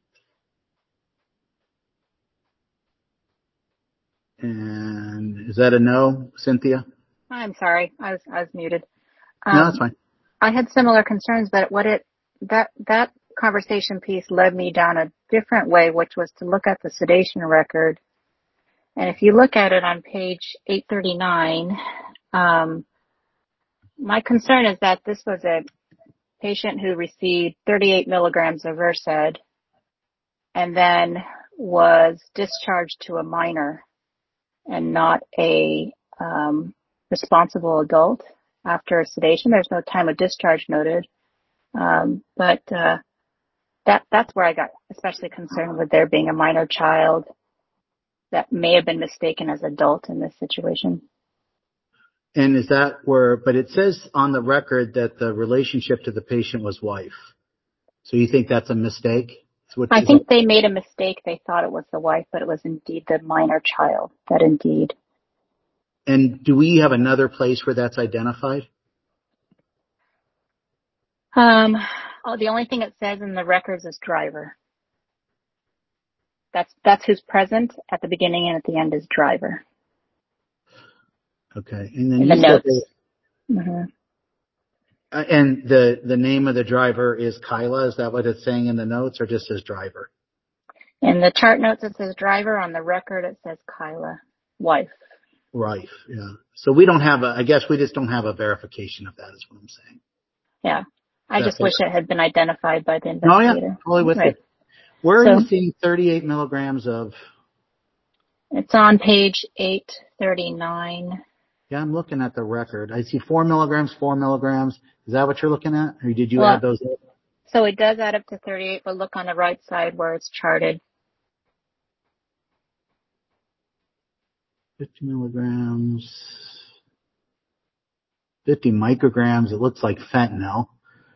And is that a no, Cynthia? I'm sorry. I was muted. No, that's fine. I had similar concerns, but that conversation piece led me down a different way, which was to look at the sedation record. And if you look at it on page 839, My concern is that this was a patient who received 38 milligrams of Versed and then was discharged to a minor and not a responsible adult after sedation. There's no time of discharge noted. But that's where I got especially concerned with there being a minor child that may have been mistaken as adult in this situation. And is that where, but it says on the record that the relationship to the patient was wife. So you think that's a mistake? I think they made a mistake. They thought it was the wife, but it was indeed the minor child that indeed. And do we have another place where that's identified? The only thing it says in the records is driver. That's who's present at the beginning, and at the end is driver. Okay. And then in the notes. Mm-hmm. And the name of the driver is Kyla. Is that what it's saying in the notes, or just says driver? In the chart notes, it says driver. On the record, it says Kyla, wife. Right. Yeah. So we don't have I guess we just don't have a verification of that, is what I'm saying. Yeah. I just wish it had been identified by the investigator. Oh, yeah. Totally with it. Where are you seeing 38 milligrams of? It's on page 839. Yeah, I'm looking at the record. I see 4 milligrams. Is that what you're looking at? Or did you add those up? So it does add up to 38, but look on the right side where it's charted. 50 milligrams. 50 micrograms. It looks like fentanyl.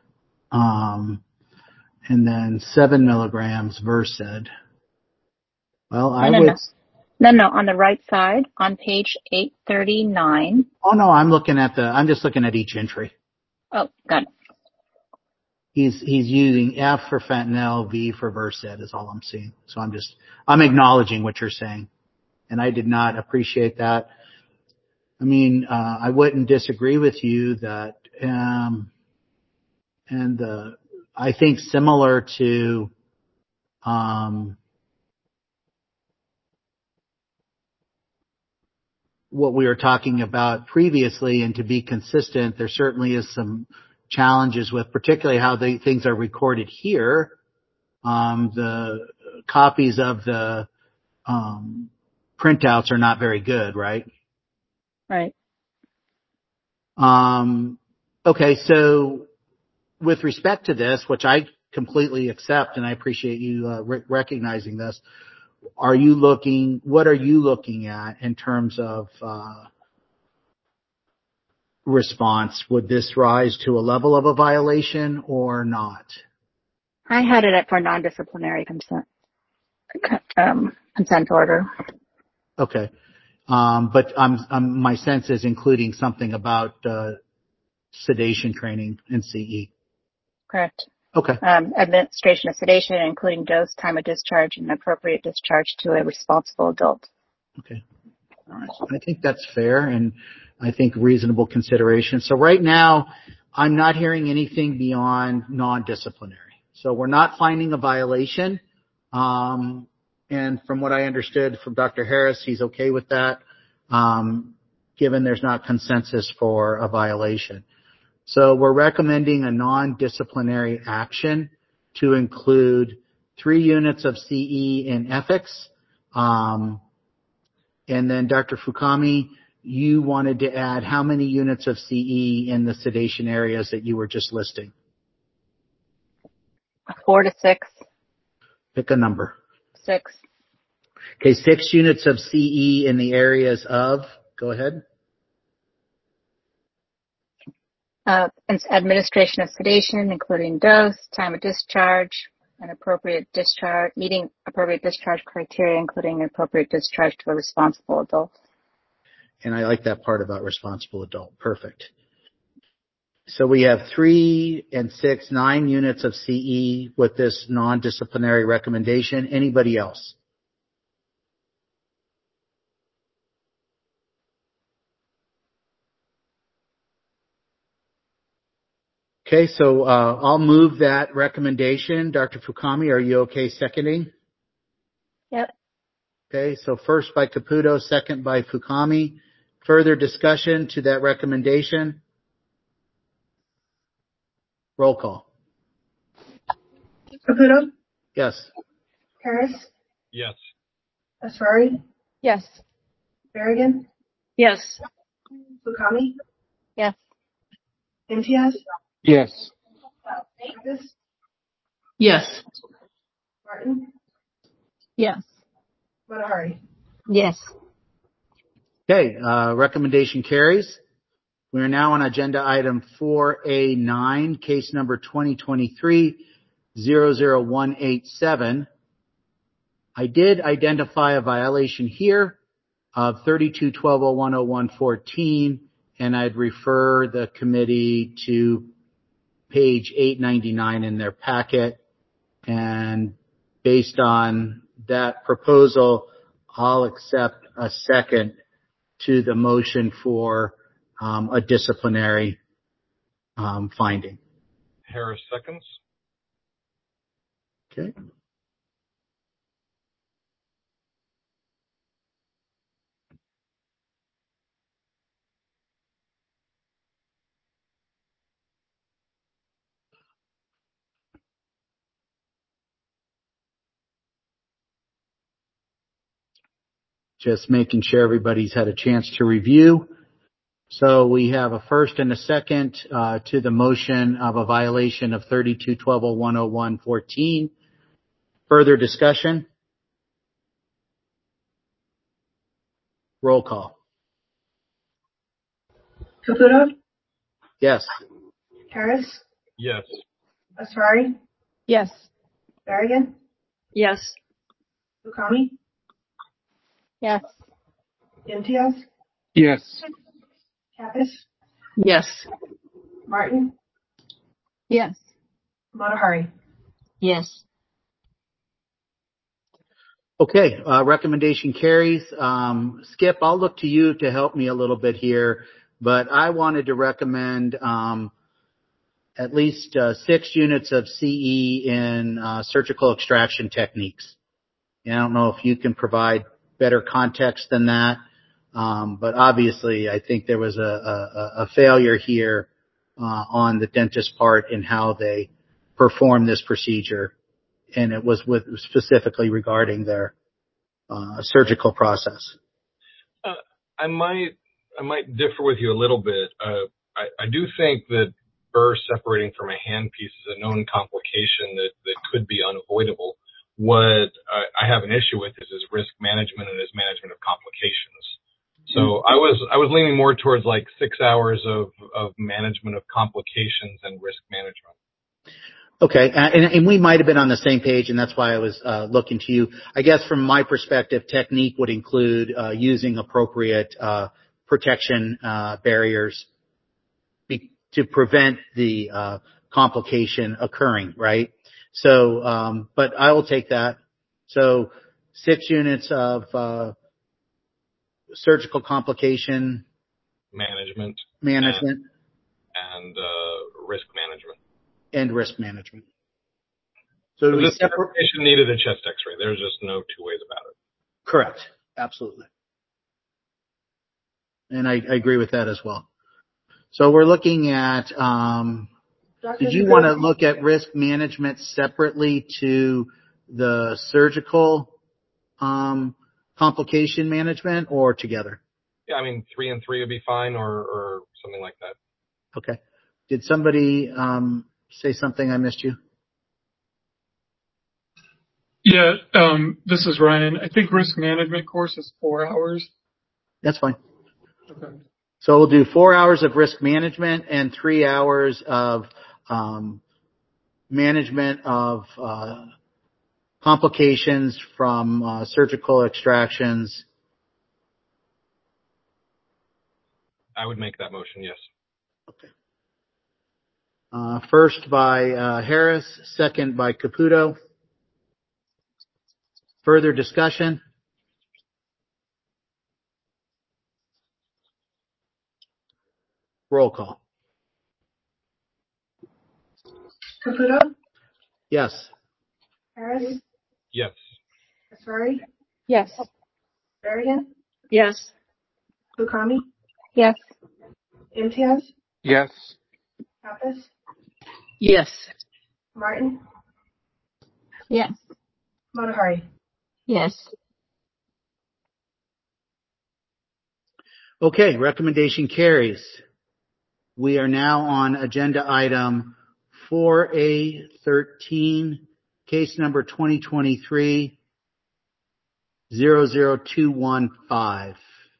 And then 7 milligrams Versed. Well, No, on the right side, on page 839. Oh no, I'm just looking at each entry. Oh, got it. He's using F for fentanyl, V for Versed is all I'm seeing. So I'm acknowledging what you're saying. And I did not appreciate that. I mean, I wouldn't disagree with you that, I think similar to, what we were talking about previously, and to be consistent, there certainly is some challenges with particularly how things are recorded here. The copies of the printouts are not very good, right? Right. Okay, so with respect to this, which I completely accept, and I appreciate you recognizing this, what are you looking at in terms of response? Would this rise to a level of a violation or not? I had it for non-disciplinary consent order. Okay. But my sense is including something about sedation training in CE. Correct. Okay. Administration of sedation, including dose, time of discharge, and appropriate discharge to a responsible adult. Okay. All right. I think that's fair, and I think reasonable consideration. So right now, I'm not hearing anything beyond non-disciplinary. So we're not finding a violation. And from what I understood from Dr. Harris, he's okay with that, given there's not consensus for a violation. So we're recommending a non-disciplinary action to include 3 units of CE in ethics. And then Dr. Fukami, you wanted to add how many units of CE in the sedation areas that you were just listing? 4 to 6. Pick a number. 6. Okay, 6 units of CE in the areas of, go ahead. Administration of sedation, including dose, time of discharge, and appropriate discharge, meeting appropriate discharge criteria, including appropriate discharge to a responsible adult. And I like that part about responsible adult. Perfect. So we have 3 and 6, 9 units of CE with this non-disciplinary recommendation. Anybody else? Okay, so I'll move that recommendation. Dr. Fukami, are you okay seconding? Yep. Okay, so first by Caputo, second by Fukami. Further discussion to that recommendation? Roll call. Caputo? Yes. Harris? Yes. Asrari? Yes. Berrigan? Yes. Fukami? Yes. Imtiaz? Yes. Kappas? Yes. Martin? Yes. Motahari? Yes. Okay, recommendation carries. We are now on agenda item 4A9, case number 2023-00187. I did identify a violation here of 32-1201-0114, and I'd refer the committee to page 899 in their packet. And based on that proposal, I'll accept a second to the motion for a disciplinary finding. Harris seconds. Okay. Just making sure everybody's had a chance to review. So we have a first and a second to the motion of a violation of 32-1201-0114. Further discussion? Roll call. Caputo? Yes. Harris? Yes. Asrari? Yes. Berrigan? Yes. Fukami? Yes. Imtiaz? Yes. Kappas? Yes. Martin? Yes. Motahari? Yes. Okay, recommendation carries. Skip, I'll look to you to help me a little bit here, but I wanted to recommend at least 6 units of CE in surgical extraction techniques. And I don't know if you can provide better context than that, but obviously I think there was a failure here on the dentist's part in how they performed this procedure, and it was specifically regarding their surgical process. I might differ with you a little bit. I do think that burr separating from a handpiece is a known complication that could be unavoidable. What I have an issue with is his risk management and his management of complications. So I was leaning more towards like 6 hours of management of complications and risk management. Okay, and we might have been on the same page, and that's why I was looking to you. I guess from my perspective, technique would include using appropriate protection barriers to prevent the complication occurring, right? So, but I will take that. So 6 units of surgical complication management and risk management. And risk management. So this patient needed a chest X-ray. There's just no two ways about it. Correct. Absolutely. And I agree with that as well. So we're looking at, did you want to look at risk management separately to the surgical complication management or together? Yeah, I mean, 3 and 3 would be fine or something like that. Okay. Did somebody say something I missed you? Yeah, this is Ryan. I think risk management course is 4 hours. That's fine. Okay. So we'll do 4 hours of risk management and 3 hours of management of complications from surgical extractions. I would make that motion, yes. Okay. First by Harris, second by Caputo. Further discussion? Roll call. Caputo? Yes. Harris? Yes. Asrari? Yes. Berrigan? Yes. Fukami? Yes. Imtiaz, Yes. Kappas, Yes. Martin, Yes. Motahari. Yes. Okay, recommendation carries. We are now on agenda item 4A13, case number 2023-00215.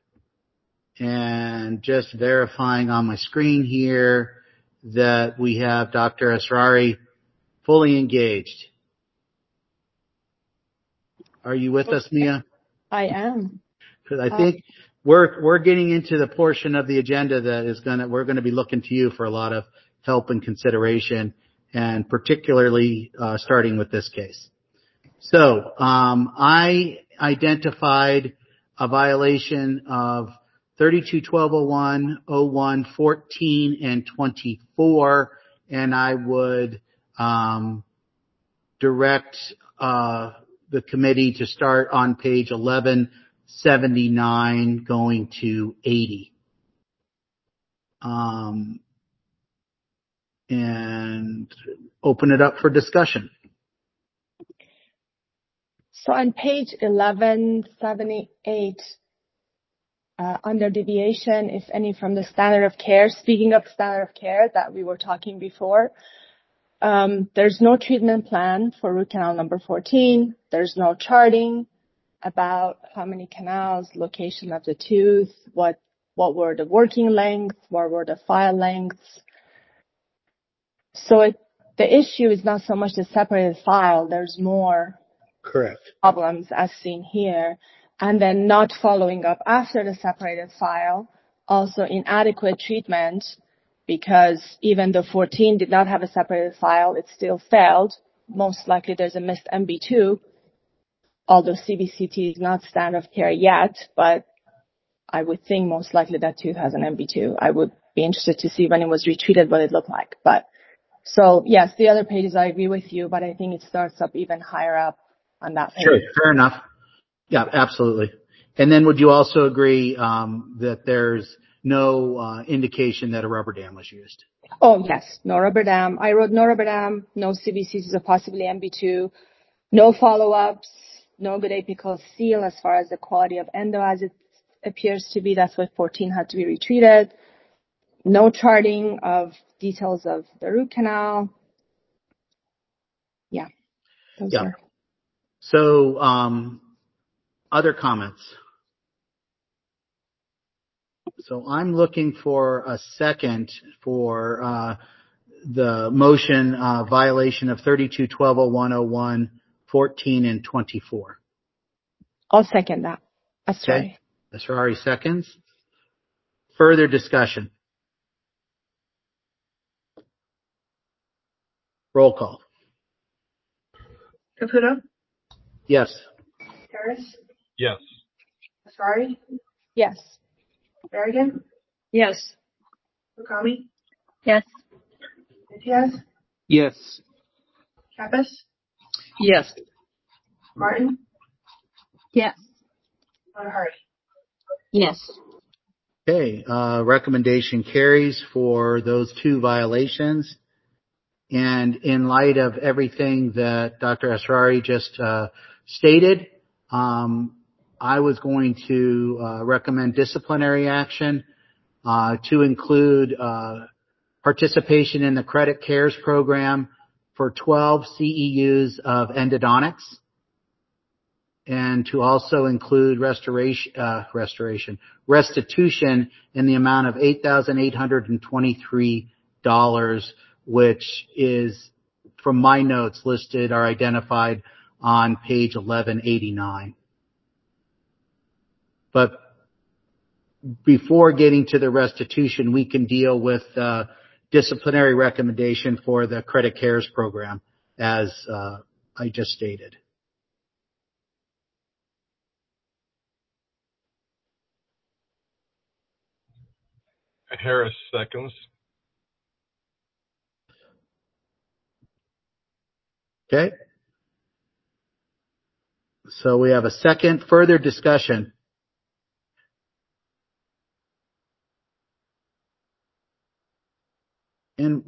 And just verifying on my screen here that we have Dr. Asrari fully engaged. Are you with us, Mia? I am. Because I think we're getting into the portion of the agenda that is we're going to be looking to you for a lot of help and consideration, and particularly starting with this case. So I identified a violation of 32-1201, 01, 14, and 24, and I would direct the committee to start on page 1179 going to 80. And open it up for discussion. So on page 1178, under deviation, if any, from the standard of care, speaking of standard of care that we were talking before, there's no treatment plan for root canal number 14. There's no charting about how many canals, location of the tooth, what were the working lengths, what were the file lengths. So the issue is not so much the separated file. There's more correct problems as seen here. And then not following up after the separated file. Also inadequate treatment, because even though 14 did not have a separated file, it still failed. Most likely there's a missed MB2, although CBCT is not standard of care yet, but I would think most likely that tooth has an MB2. I would be interested to see when it was retreated what it looked like. But so yes, the other pages I agree with you, but I think it starts up even higher up on that page. Sure, fair enough. Yeah, absolutely. And then would you also agree that there's no indication that a rubber dam was used? Oh, yes. No rubber dam. I wrote no rubber dam, no CBCs or possibly MB2, no follow-ups, no good apical seal as far as the quality of endo as it appears to be. That's why 14 had to be retreated. No charting of details of the root canal. Yeah. Those are. So, other comments? So I'm looking for a second for the motion violation of 32-1201, 14, and 24. I'll second that. That's okay. right. Asrari seconds. Further discussion. Roll call. Caputo? Yes. Harris? Yes. Asrari? Yes. Berrigan? Yes. Bukami? Yes. Imtiaz? Yes. Kappas? Yes. Martin? Yes. Motahari. Yes. Okay. Recommendation carries for those two violations. And in light of everything that Dr. Asrari just stated, I was going to recommend disciplinary action to include participation in the Credit Cares program for 12 CEUs of endodontics, and to also include restitution in the amount of $8,823, which is, from my notes, listed or identified on page 1189. But before getting to the restitution, we can deal with disciplinary recommendation for the Credit Cares program, as I just stated. Harris seconds. Okay. So we have a second. Further discussion.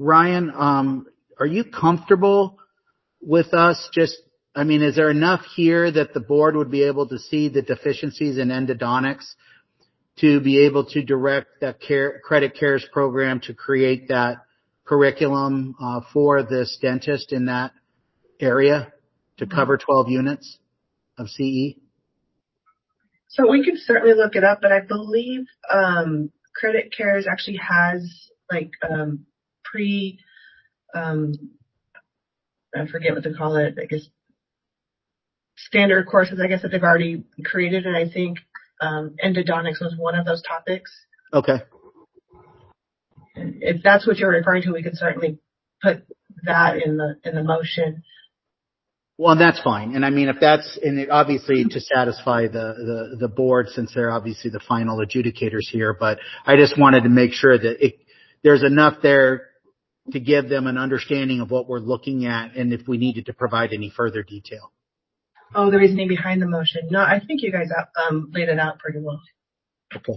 Ryan, are you comfortable with us is there enough here that the board would be able to see the deficiencies in endodontics to be able to direct that Credit Cares program to create that curriculum for this dentist in that area to cover 12 units of CE? So we could certainly look it up, but I believe Credit Cares actually has I forget what to call it, I guess standard courses, that they've already created, and I think endodontics was one of those topics. Okay. And if that's what you're referring to, we could certainly put that in the motion. Well, that's fine. And if that's, and it obviously to satisfy the board, since they're obviously the final adjudicators here, but I just wanted to make sure that there's enough there to give them an understanding of what we're looking at and if we needed to provide any further detail. Oh, the reasoning behind the motion. No, I think you guys laid it out pretty well. Okay.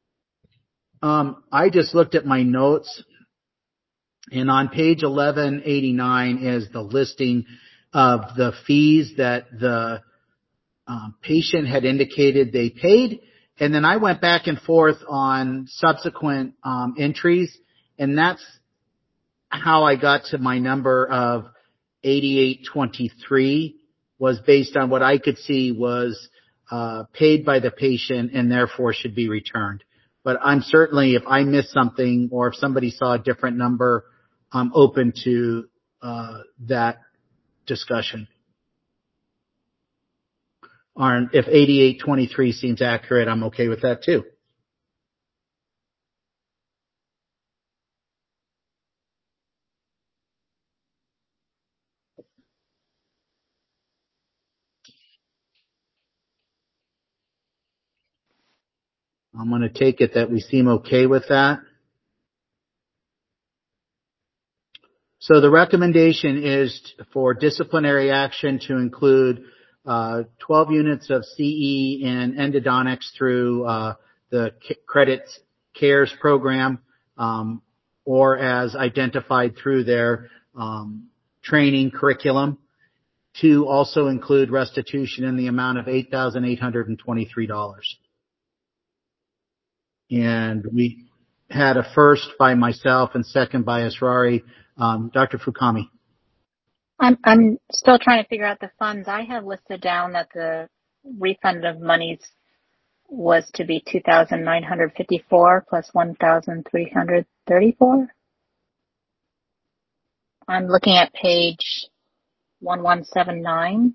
I just looked at my notes, and on page 1189 is the listing of the fees that the patient had indicated they paid. And then I went back and forth on subsequent entries, and that's how I got to my number of 8823 was based on what I could see was paid by the patient and therefore should be returned. But I'm certainly, if I missed something or if somebody saw a different number, I'm open to that discussion. Or if 8823 seems accurate, I'm okay with that too. I'm going to take it that we seem okay with that. So the recommendation is for disciplinary action to include 12 units of CE in endodontics through the Credit Cares program, or as identified through their training curriculum, to also include restitution in the amount of $8,823. And we had a first by myself and second by Asrari. Dr. Fukami. I'm still trying to figure out the funds. I have listed down that the refund of monies was to be $2,954 plus $1,334. I'm looking at page 1179.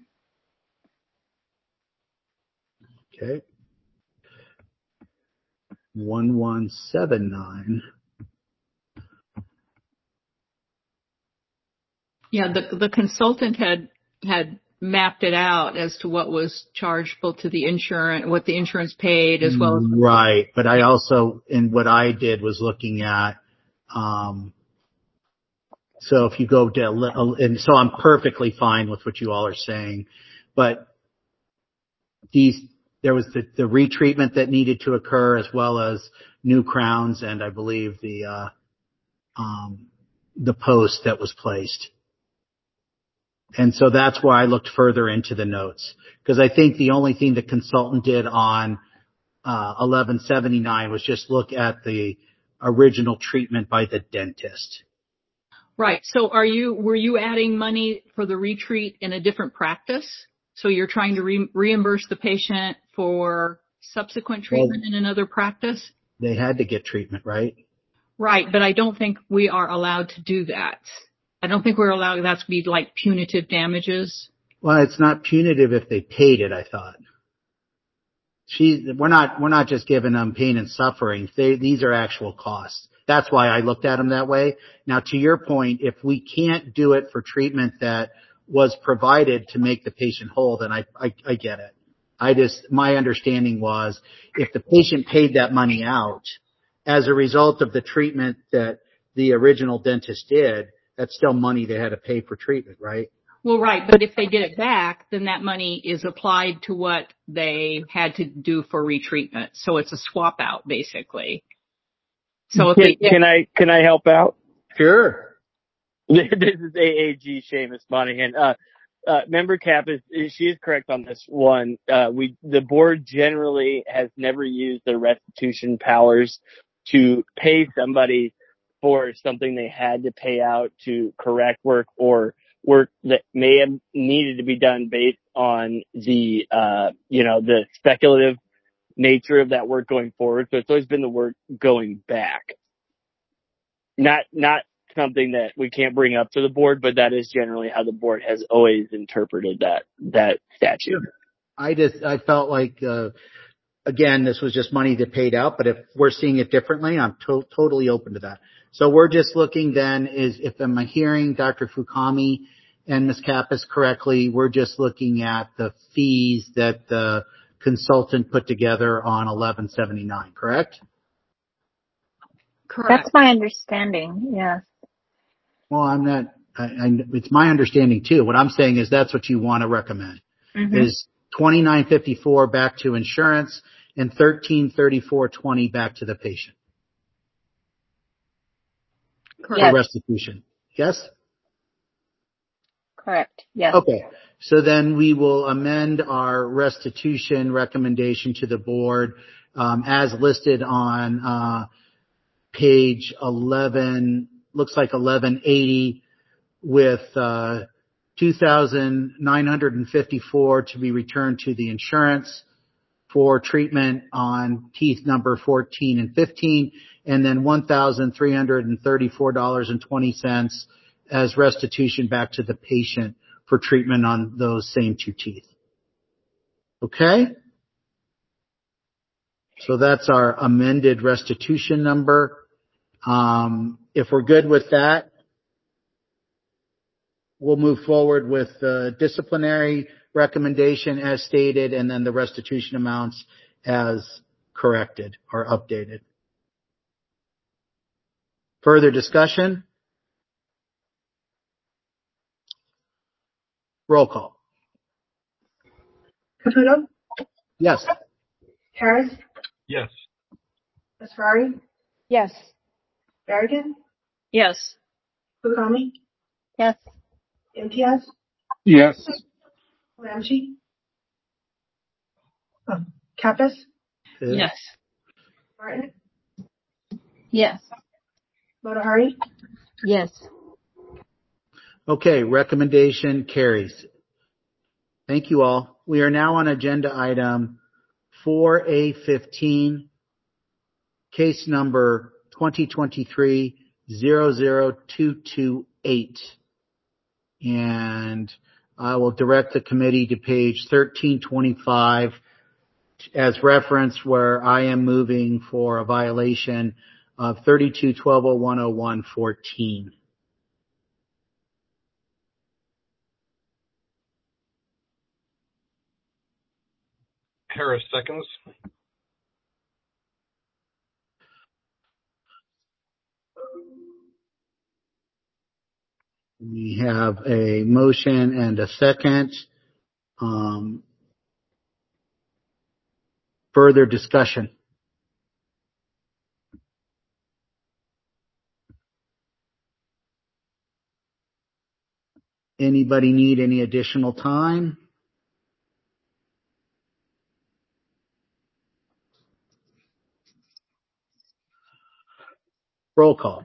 Okay. 1179. Yeah, the consultant had mapped it out as to what was chargeable to the insurance, what the insurance paid, as well as right. But I also, and what I did was looking at, so if you go to, and so I'm perfectly fine with what you all are saying, but there was the retreatment that needed to occur as well as new crowns, and I believe the post that was placed. And so that's why I looked further into the notes, because I think the only thing the consultant did on 1179 was just look at the original treatment by the dentist. Right. So were you adding money for the retreat in a different practice? So you're trying to reimburse the patient for subsequent treatment in another practice? They had to get treatment, right? Right, but I don't think we are allowed to do that. I don't think we're allowed that to be like punitive damages. Well, it's not punitive if they paid it, I thought. We're not just giving them pain and suffering. These are actual costs. That's why I looked at them that way. Now, to your point, if we can't do it for treatment that was provided to make the patient whole, then I get it. My understanding was if the patient paid that money out as a result of the treatment that the original dentist did, that's still money they had to pay for treatment, right? Well, right. But if they get it back, then that money is applied to what they had to do for retreatment. So it's a swap out, basically. So if can I help out? Sure. This is AAG Seamus Monahan. Member Kappas, she is correct on this one. The board generally has never used their restitution powers to pay somebody for something they had to pay out to correct work or work that may have needed to be done based on the speculative nature of that work going forward. So it's always been the work going back. Not something that we can't bring up to the board, but that is generally how the board has always interpreted that statute. I felt like, again, this was just money that paid out, but if we're seeing it differently, I'm totally open to that. So we're just looking then if I'm hearing Dr. Fukami and Ms. Kappas correctly, we're just looking at the fees that the consultant put together on 1179, correct? Correct. That's my understanding, yes. Well, I'm not, it's my understanding too. What I'm saying is that's what you want to recommend, is $29.54 back to insurance and $13.34.20 back to the patient. Correct. For restitution. Yes? Correct. Yes. Okay. So then we will amend our restitution recommendation to the board, as listed on, page 11, looks like 1180, with, 2,954 to be returned to the insurance for treatment on teeth number 14 and 15, and then $1,334.20 as restitution back to the patient for treatment on those same two teeth. Okay? So that's our amended restitution number. If we're good with that, we'll move forward with the disciplinary recommendation as stated, and then the restitution amounts as corrected or updated. Further discussion? Roll call. Caputo? Yes. Harris? Yes. Asfari? Yes. Berrigan? Yes. Fukami? Yes. Imtiaz? Yes. Ramji? Kappas? Yes. Martin? Yes. Motahari? Yes. Okay, recommendation carries. Thank you all. We are now on agenda item 4A15, case number 2023-00228. And I will direct the committee to page 1325 as reference, where I am moving for a violation of 32-1201-01-14. Harris seconds. We have a motion and a second. Further discussion. Anybody need any additional time? Roll call.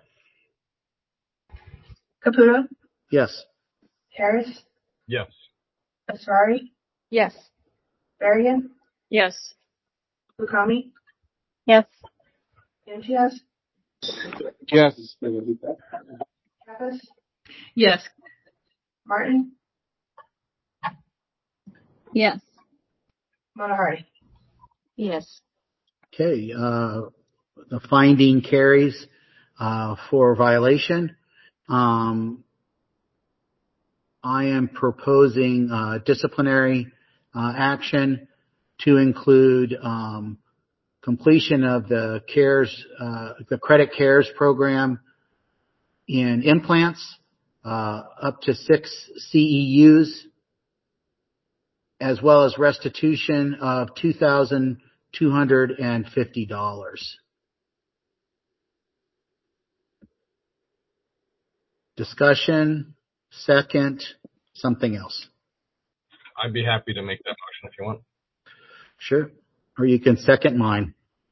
Caputo? Yes. Harris? Yes. Asfari? Yes. Berrigan? Yes. Fukami? Yes. Imtiaz? Yes. Kappas? Yes. Martin? Yes. Motahari? Yes. Okay. The finding carries for violation. I am proposing disciplinary action to include completion of the Credit Cares program in implants, up to 6 CEUs, as well as restitution of $2,250. Discussion, second, something else. I'd be happy to make that motion if you want. Sure. Or you can second mine.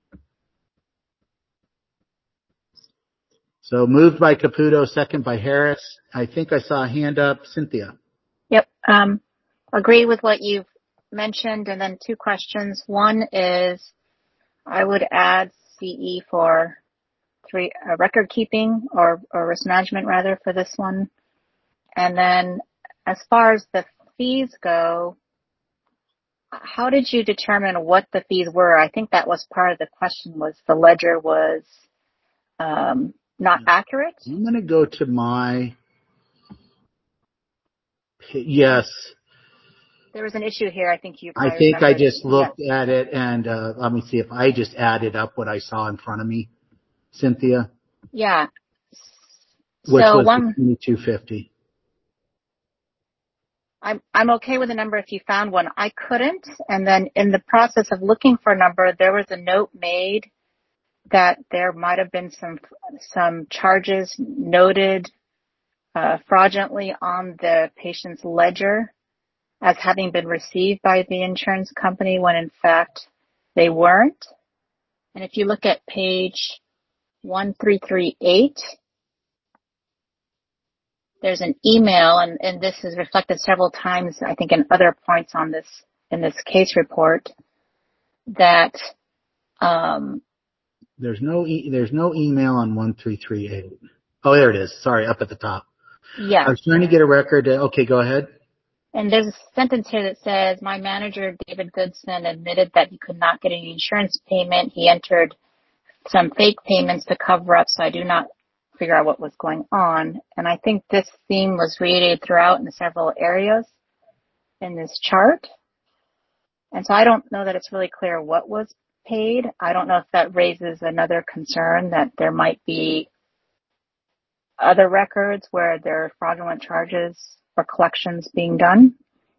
So moved by Caputo, second by Harris. I think I saw a hand up. Cynthia. Yep. Agree with what you've mentioned. And then 2 questions. One is I would add CE for record keeping or risk management rather for this one. And then as far as the fees go, how did you determine what the fees were? I think that was part of the question, was the ledger was not accurate. I'm going to go to my, yes. There was an issue here. I think I just looked at it and let me see if I just added up what I saw in front of me, Cynthia. Yeah. Which was $22.50. I'm okay with a number if you found one. I couldn't. And then in the process of looking for a number, there was a note made that there might have been some charges noted fraudulently on the patient's ledger as having been received by the insurance company when in fact they weren't. And if you look at page 1338, there's an email, and this is reflected several times, I think, in other points on this, in this case report, that there's no email on 1338. Oh, there it is. Sorry, up at the top. Yeah. I was trying to get a record. Okay, go ahead. And there's a sentence here that says, my manager, David Goodson, admitted that he could not get any insurance payment. He entered some fake payments to cover up, so I do not figure out what was going on. And I think this theme was reiterated throughout in several areas in this chart. And so I don't know that it's really clear what was paid. I don't know if that raises another concern that there might be other records where there are fraudulent charges or collections being done.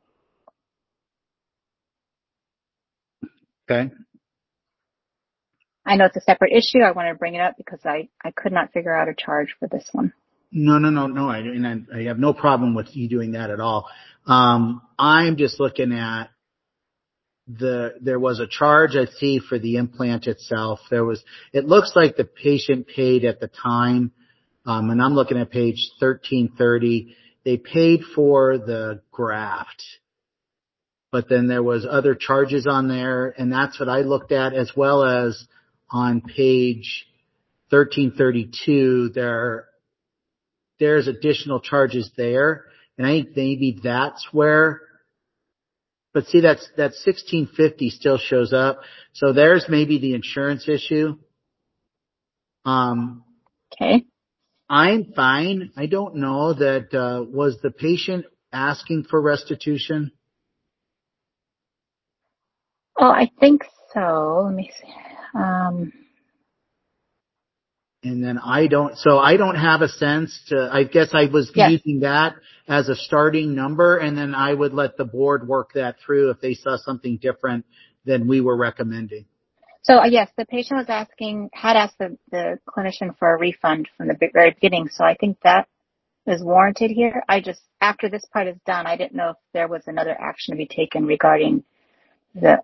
Okay. I know it's a separate issue. I wanted to bring it up because I could not figure out a charge for this one. No. I have no problem with you doing that at all. I'm just looking at there was a charge I see for the implant itself. It looks like the patient paid at the time, and I'm looking at page 1330. They paid for the graft, but then there was other charges on there, and that's what I looked at, as well as on page 1332, there's additional charges there, and I think maybe that's where. But see, that 1650 still shows up. So there's maybe the insurance issue. Okay. I'm fine. I don't know that, was the patient asking for restitution? Oh, I think so. Let me see. And then I don't have a sense I guess I was using that as a starting number, and then I would let the board work that through if they saw something different than we were recommending. So yes, the patient had asked the clinician for a refund from the very beginning. So I think that is warranted here. After this part is done, I didn't know if there was another action to be taken regarding no,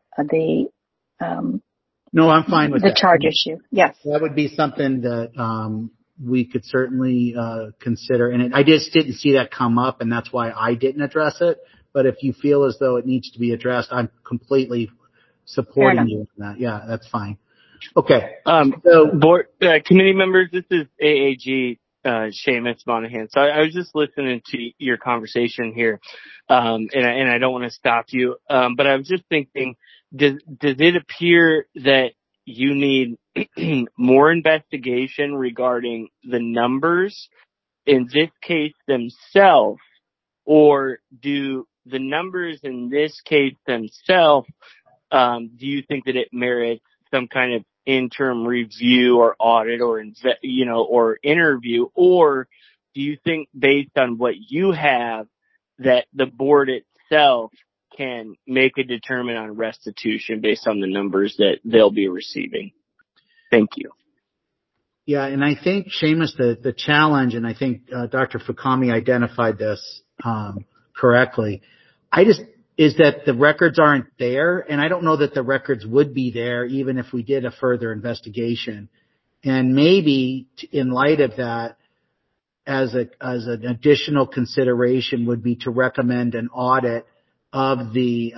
I'm fine with the that. Charge issue. Yes. That would be something that we could certainly consider. And I just didn't see that come up, and that's why I didn't address it. But if you feel as though it needs to be addressed, I'm completely supporting you in that. Yeah, that's fine. Okay. So, board, committee members, this is AAG Seamus Monahan. So I was just listening to your conversation here, and I don't want to stop you, but I was just thinking, does it appear that you need more investigation regarding the numbers in this case themselves, or do the numbers in this case themselves, do you think that it merits some kind of interim review or audit or interview, or do you think based on what you have that the board itself can make a determination on restitution based on the numbers that they'll be receiving? Thank you. Yeah, and I think, Seamus, the challenge, and I think Dr. Fukami identified this correctly, is that the records aren't there, and I don't know that the records would be there even if we did a further investigation. And maybe in light of that, as an additional consideration would be to recommend an audit of the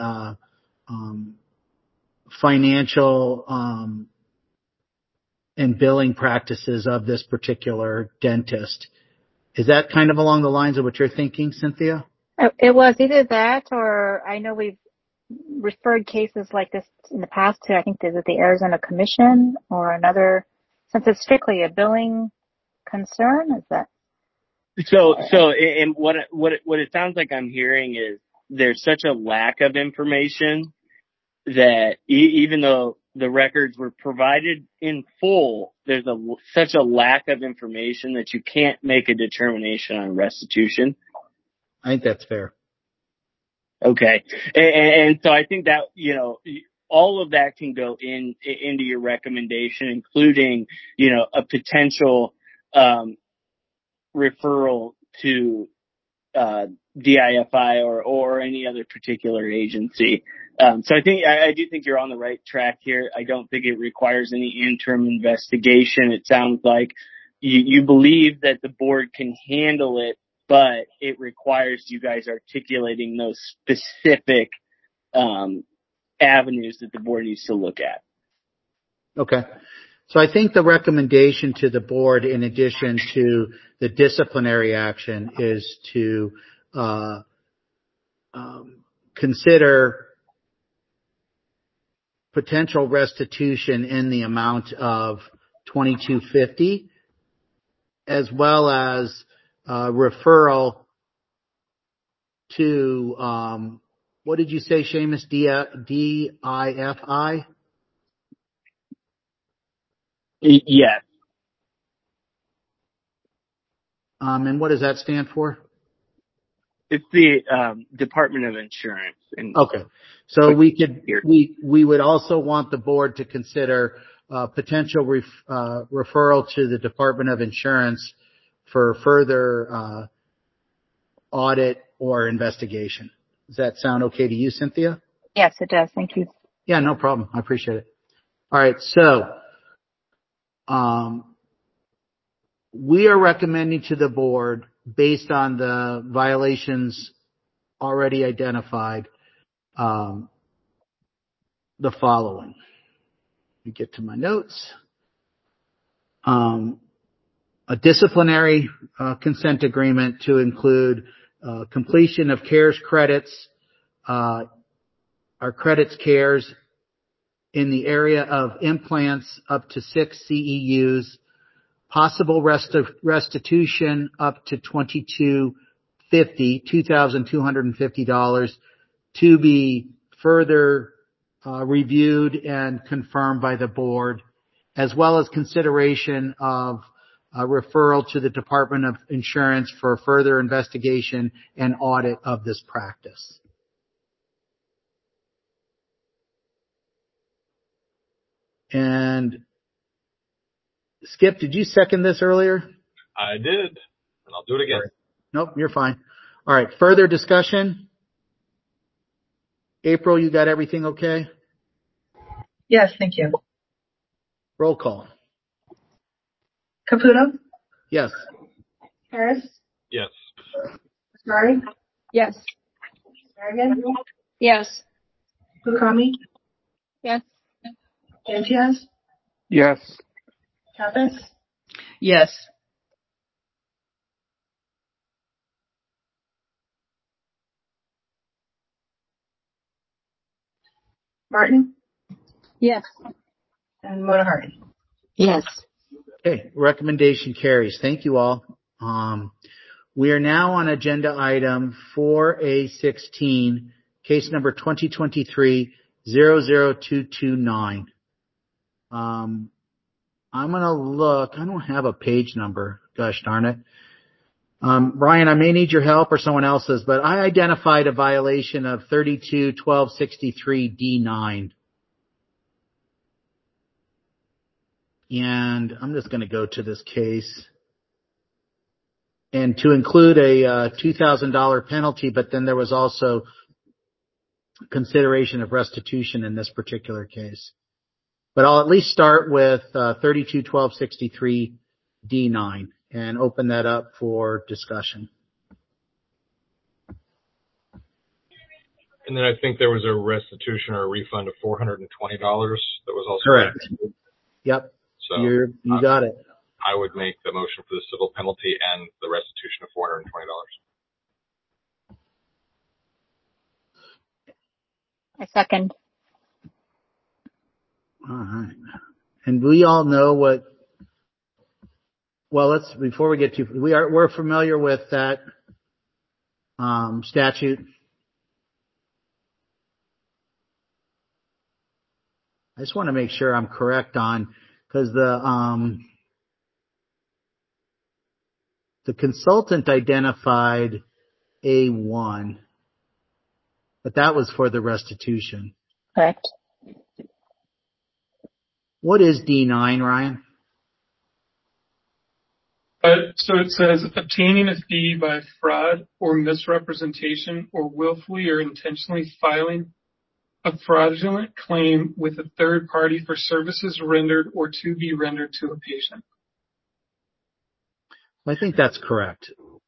financial and billing practices of this particular dentist. Is that kind of along the lines of what you're thinking, Cynthia? It was either that, or I know we've referred cases like this in the past to, I think, is it the Arizona Commission or another, since it's strictly a billing concern? Is that? So, and what it sounds like I'm hearing is there's such a lack of information that even though the records were provided in full, there's such a lack of information that you can't make a determination on restitution. I think that's fair. Okay. And so I think that, all of that can go into your recommendation, including, a potential, referral to, DIFI or any other particular agency. So I do think you're on the right track here. I don't think it requires any interim investigation. It sounds like you believe that the board can handle it, but it requires you guys articulating those specific avenues that the board needs to look at. Okay. So I think the recommendation to the board, in addition to the disciplinary action, is to consider potential restitution in the amount of $2,250, as well as referral to what did you say, Seamus? DIFI? Yes. And what does that stand for? It's the Department of Insurance. Okay. So we would also want the board to consider potential referral to the Department of Insurance for further audit or investigation. Does that sound okay to you, Cynthia? Yes, it does. Thank you. Yeah, no problem. I appreciate it. All right. So we are recommending to the board, based on the violations already identified, the following. Let me get to my notes. A disciplinary consent agreement to include completion of CARES credits, our credits CARES in the area of implants up to 6 CEUs, possible restitution up to $2,250 to be further reviewed and confirmed by the board, as well as consideration of a referral to the Department of Insurance for further investigation and audit of this practice. And Skip, did you second this earlier? I did, and I'll do it again. Nope, you're fine. All right, further discussion? April, you got everything okay? Yes, thank you. Roll call. Caputo? Yes. Harris? Yes. Murray? Yes. Harrigan? Yes. Fukami? Yes. Sanchez? Yes. Kappas? Yes. Martin? Yes. And Motahari? Yes. Okay, recommendation carries. Thank you all. We are now on agenda item 4A16, case number 2023-00229. I'm going to look. I don't have a page number. Gosh darn it. Brian, I may need your help or someone else's, but I identified a violation of 32-1263 D9. And I'm just going to go to this case. And to include a $2,000 penalty, but then there was also consideration of restitution in this particular case. But I'll at least start with 32-1263 D9 and open that up for discussion. And then I think there was a restitution or a refund of $420 that was also correct. Granted. Yep. So you got it. I would make the motion for the civil penalty and the restitution of $420. I second. All right. And we all know what, well, before we get to, we're familiar with that, statute. I just want to make sure I'm correct on, because the consultant identified A1, but that was for the restitution. Correct. What is D9, Ryan? So it says obtaining a fee by fraud or misrepresentation or willfully or intentionally filing a fraudulent claim with a third party for services rendered or to be rendered to a patient. I think that's correct.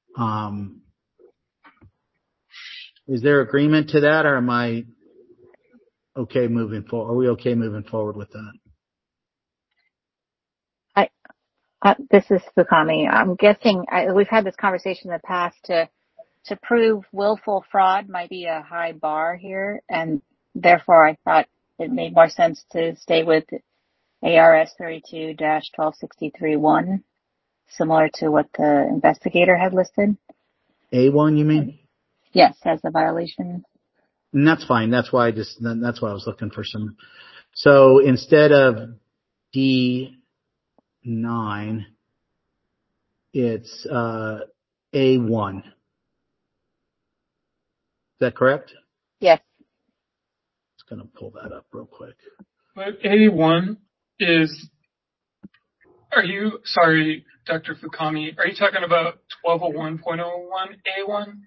Is there agreement to that, or am I okay moving forward? Are we okay moving forward with that? This is Fukami. I'm guessing we've had this conversation in the past to prove willful fraud might be a high bar here, and therefore I thought it made more sense to stay with ARS 32-1263-1, similar to what the investigator had listed. A1, you mean? Yes, as a violation. And that's fine. That's why I was looking for some. So instead of D9, it's A1. Is that correct? Yes. Just going to pull that up real quick. But A1 is, sorry, Dr. Fukami, are you talking about 1201.01 A1?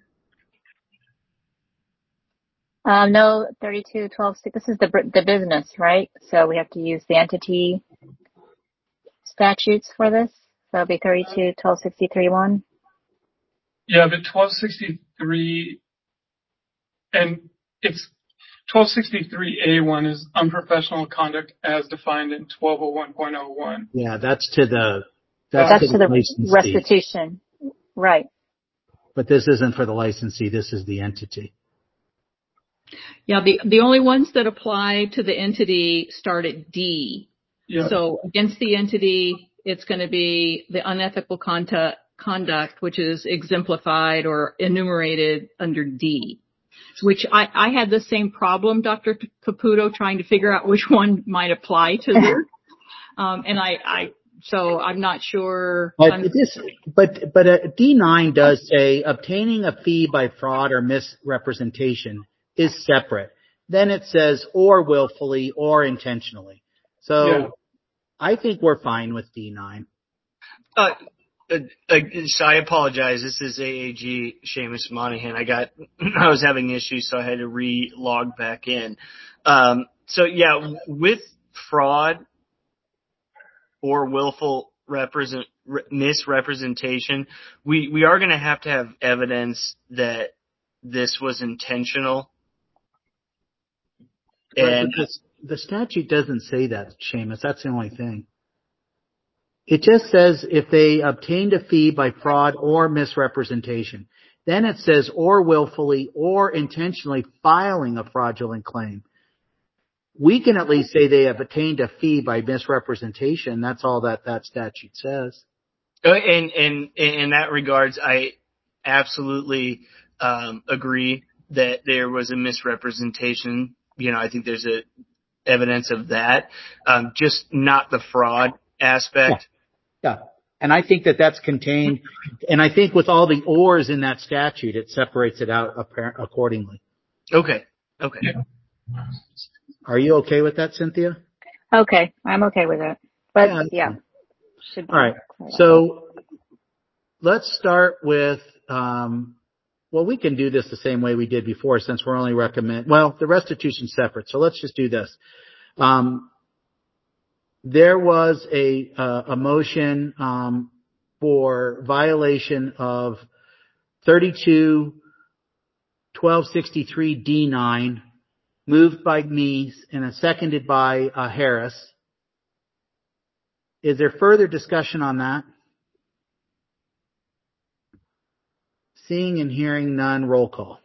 No, 32-12. This is the business, right? So we have to use the entity statutes for this. So it'll be 32-1263-1. Yeah, but 1263, and it's 1263A1 is unprofessional conduct as defined in 1201.01. Yeah, that's to the restitution. Right. But this isn't for the licensee. This is the entity. Yeah, the only ones that apply to the entity start at D. Yeah. So against the entity, it's going to be the unethical conduct, which is exemplified or enumerated under D, which I had the same problem, Dr. Caputo, trying to figure out which one might apply to this. So I'm not sure. But D9 does say obtaining a fee by fraud or misrepresentation is separate. Then it says or willfully or intentionally. So yeah. I think we're fine with D9. So I apologize. This is AAG Seamus Monahan. I was having issues, so I had to re-log back in. So yeah, with fraud or willful misrepresentation, we are going to have evidence that this was intentional. And the statute doesn't say that, Seamus. That's the only thing. It just says if they obtained a fee by fraud or misrepresentation. Then it says or willfully or intentionally filing a fraudulent claim. We can at least say they have obtained a fee by misrepresentation. That's all that statute says. And in that regards, I absolutely agree that there was a misrepresentation. You know, I think there's evidence of that. Just not the fraud aspect. Yeah. And I think that's contained. And I think with all the ors in that statute, it separates it out accordingly. Okay. Yeah. Are you okay with that, Cynthia? Okay. I'm okay with it. But should be. All right. So let's start with, we can do this the same way we did before since we're only the restitution's separate. So let's just do this. There was a motion, for violation of 32-1263 D9, moved by me and seconded by Harris. Is there further discussion on that? Seeing and hearing none, roll call.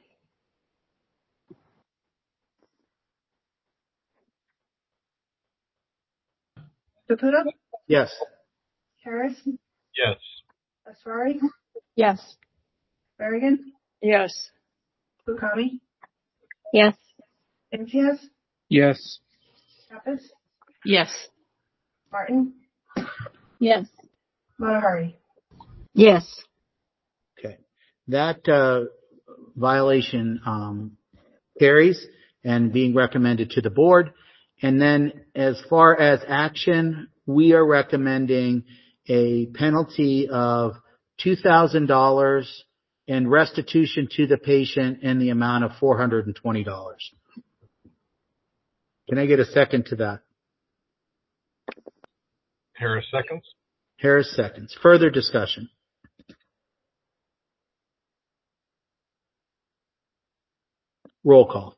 Caputo? Yes. Harris? Yes. Asfari? Yes. Berrigan? Yes. Bukami? Yes. Imtiaz? Yes. Kappas? Yes. Martin? Yes. Motahari? Yes. Okay. That violation carries and being recommended to the board. And then as far as action, we are recommending a penalty of $2,000 and restitution to the patient in the amount of $420. Can I get a second to that? Harris seconds. Harris seconds. Further discussion. Roll call.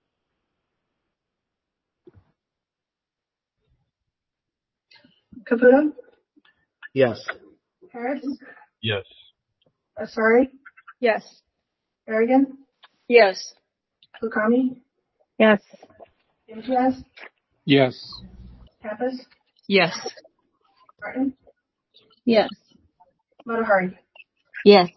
Caputo? Yes. Harris? Yes. Asfari? Yes. Berrigan? Yes. Bukami? Yes. Imtiaz? Yes. Kappas? Yes. Martin? Yes. Motahari? Yes.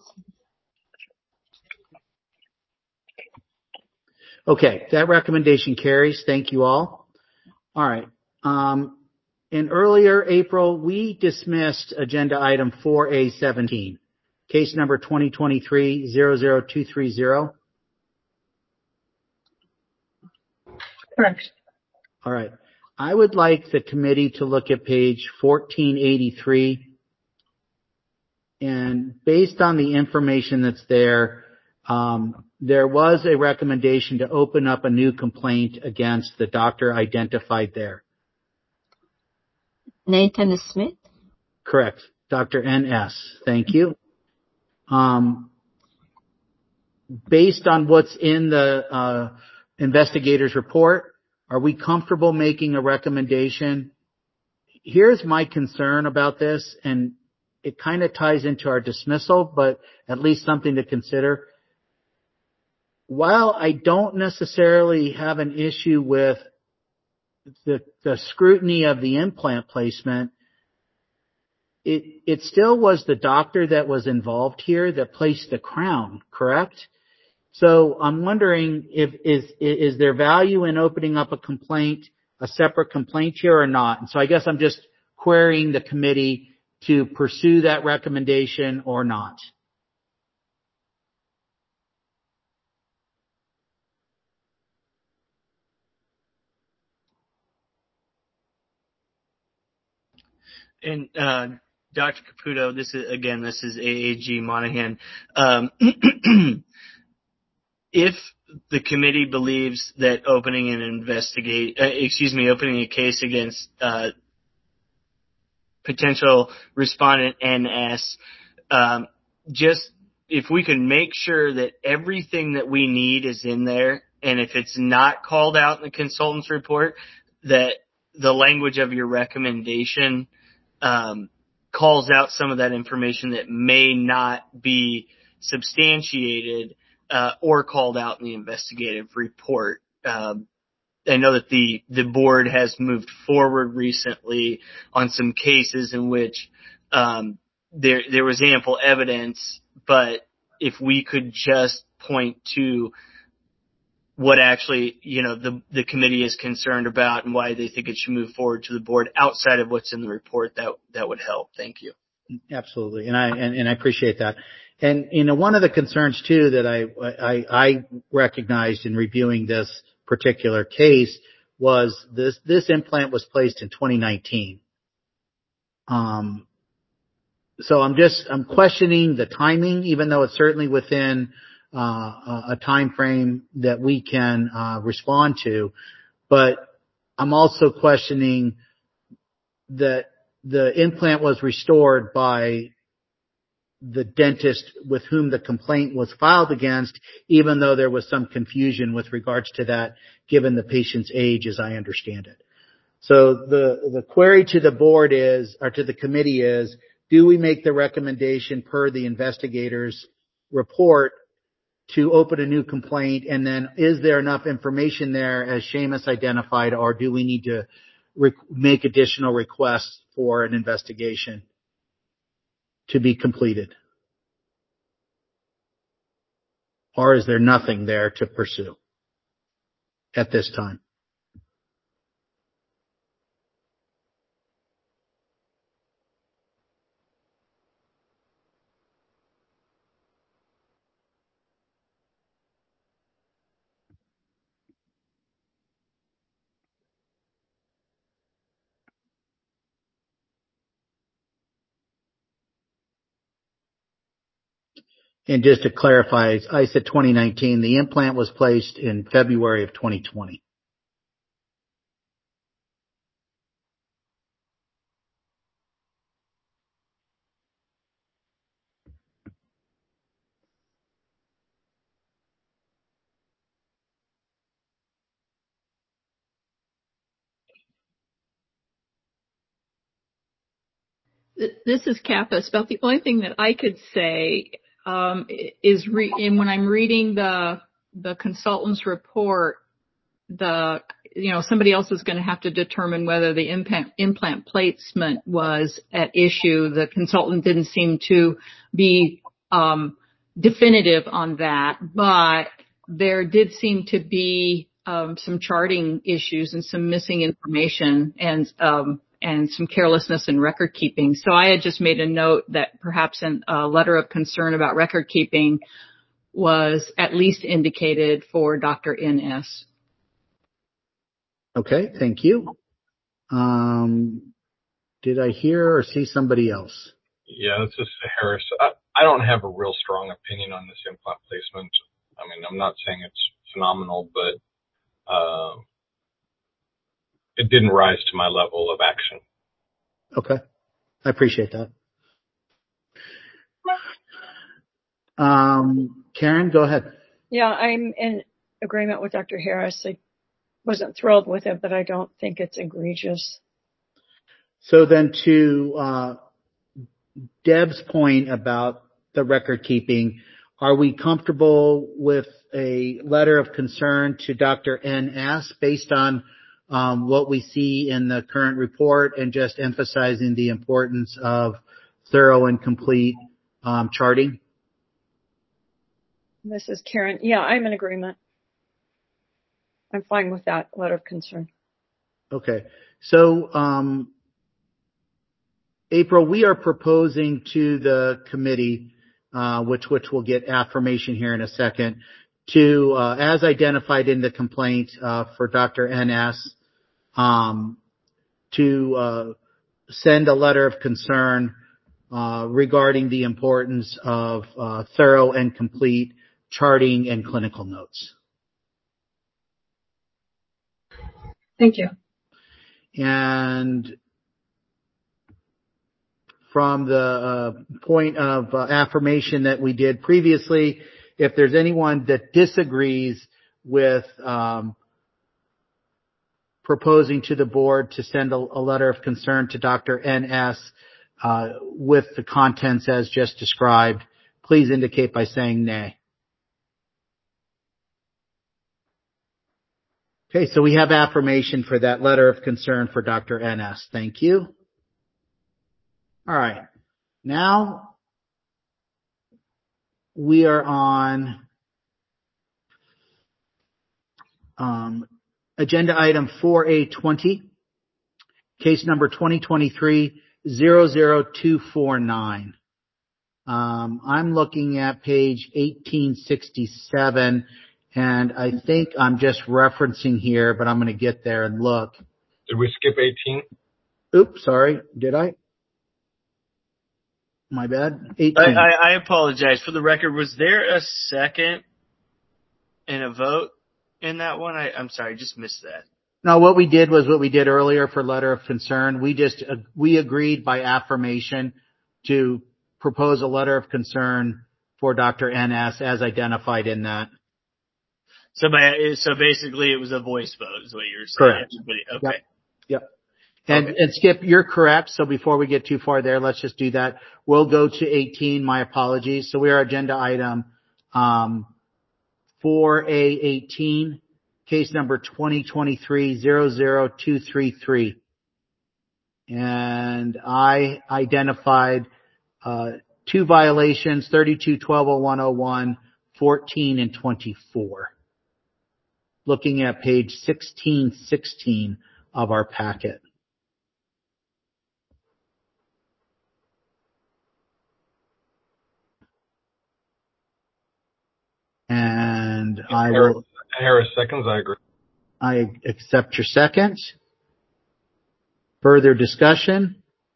Okay, that recommendation carries. Thank you all. All right. In earlier April, we dismissed agenda item 4A17, case number 2023-00230. Correct. All right. I would like the committee to look at page 1483. And based on the information that's there, there was a recommendation to open up a new complaint against the doctor identified there. Nathan Smith? Correct. Dr. N.S. Thank you. Based on what's in the investigator's report, are we comfortable making a recommendation? Here's my concern about this, and it kind of ties into our dismissal, but at least something to consider. While I don't necessarily have an issue with the scrutiny of the implant placement, it still was the doctor that was involved here that placed the crown, correct? So I'm wondering is there value in opening up a complaint, a separate complaint here or not? And so I guess I'm just querying the committee to pursue that recommendation or not. And Dr. Caputo, this is AAG Monahan. If the committee believes that opening a case against potential respondent NS, just if we can make sure that everything that we need is in there, and if it's not called out in the consultant's report, that the language of your recommendation calls out some of that information that may not be substantiated or called out in the investigative report. I know that the board has moved forward recently on some cases in which there was ample evidence, but if we could just point to what actually, the committee is concerned about and why they think it should move forward to the board outside of what's in the report, that would help. Thank you. Absolutely. And I appreciate that. And, one of the concerns too that I recognized in reviewing this particular case was this implant was placed in 2019. So I'm questioning the timing, even though it's certainly within a time frame that we can respond to. But I'm also questioning that the implant was restored by the dentist with whom the complaint was filed against, even though there was some confusion with regards to that, given the patient's age, as I understand it. So the query to the board is, or to the committee is, do we make the recommendation per the investigator's report to open a new complaint? And then is there enough information there, as Seamus identified, or do we need to make additional requests for an investigation to be completed? Or is there nothing there to pursue at this time? And just to clarify, I said 2019. The implant was placed in February of 2020. This is Kappa. About the only thing that I could say is when I'm reading the consultant's report, somebody else is going to have to determine whether the implant placement was at issue. The consultant didn't seem to be definitive on that, but there did seem to be some charting issues and some missing information and some carelessness in record keeping. So I had just made a note that perhaps a letter of concern about record keeping was at least indicated for Dr. NS. Okay, thank you. Did I hear or see somebody else? Yeah, this is Harris. I don't have a real strong opinion on this implant placement. I mean, I'm not saying it's phenomenal, but it didn't rise to my level of action. Okay. I appreciate that. Karen, go ahead. Yeah, I'm in agreement with Dr. Harris. I wasn't thrilled with it, but I don't think it's egregious. So then to Deb's point about the record keeping, are we comfortable with a letter of concern to Dr. NS based on what we see in the current report and just emphasizing the importance of thorough and complete charting? This is Karen. Yeah, I'm in agreement. I'm fine with that letter of concern. Okay. So, April, we are proposing to the committee, which will get affirmation here in a second, to, as identified in the complaint, for Dr. NS, to send a letter of concern regarding the importance of thorough and complete charting and clinical notes. Thank you. And from the point of affirmation that we did previously, if there's anyone that disagrees with proposing to the board to send a letter of concern to Dr. NS with the contents as just described, please indicate by saying nay. Okay, so we have affirmation for that letter of concern for Dr. NS. Thank you. All right. Now we are on agenda item 4A20, case number 2023-00249. I'm looking at page 1867, and I think I'm just referencing here, but I'm going to get there and look. Did we skip 18? Oops, sorry. Did I? My bad. 18. I apologize. For the record, was there a second and a vote in that one? I'm sorry, I just missed that. No, what we did was what we did earlier for letter of concern. We agreed by affirmation to propose a letter of concern for Dr. NS as identified in that. So basically it was a voice vote is what you're saying. Correct. Okay. Yep. And Skip, you're correct. So before we get too far there, let's just do that. We'll go to 18. My apologies. So we are agenda item 4A18, case number 2023-00233. And I identified 2 violations, 32-120101, 14, and 24. Looking at page 1616 of our packet. And Harris seconds, I agree. I accept your second. Further discussion?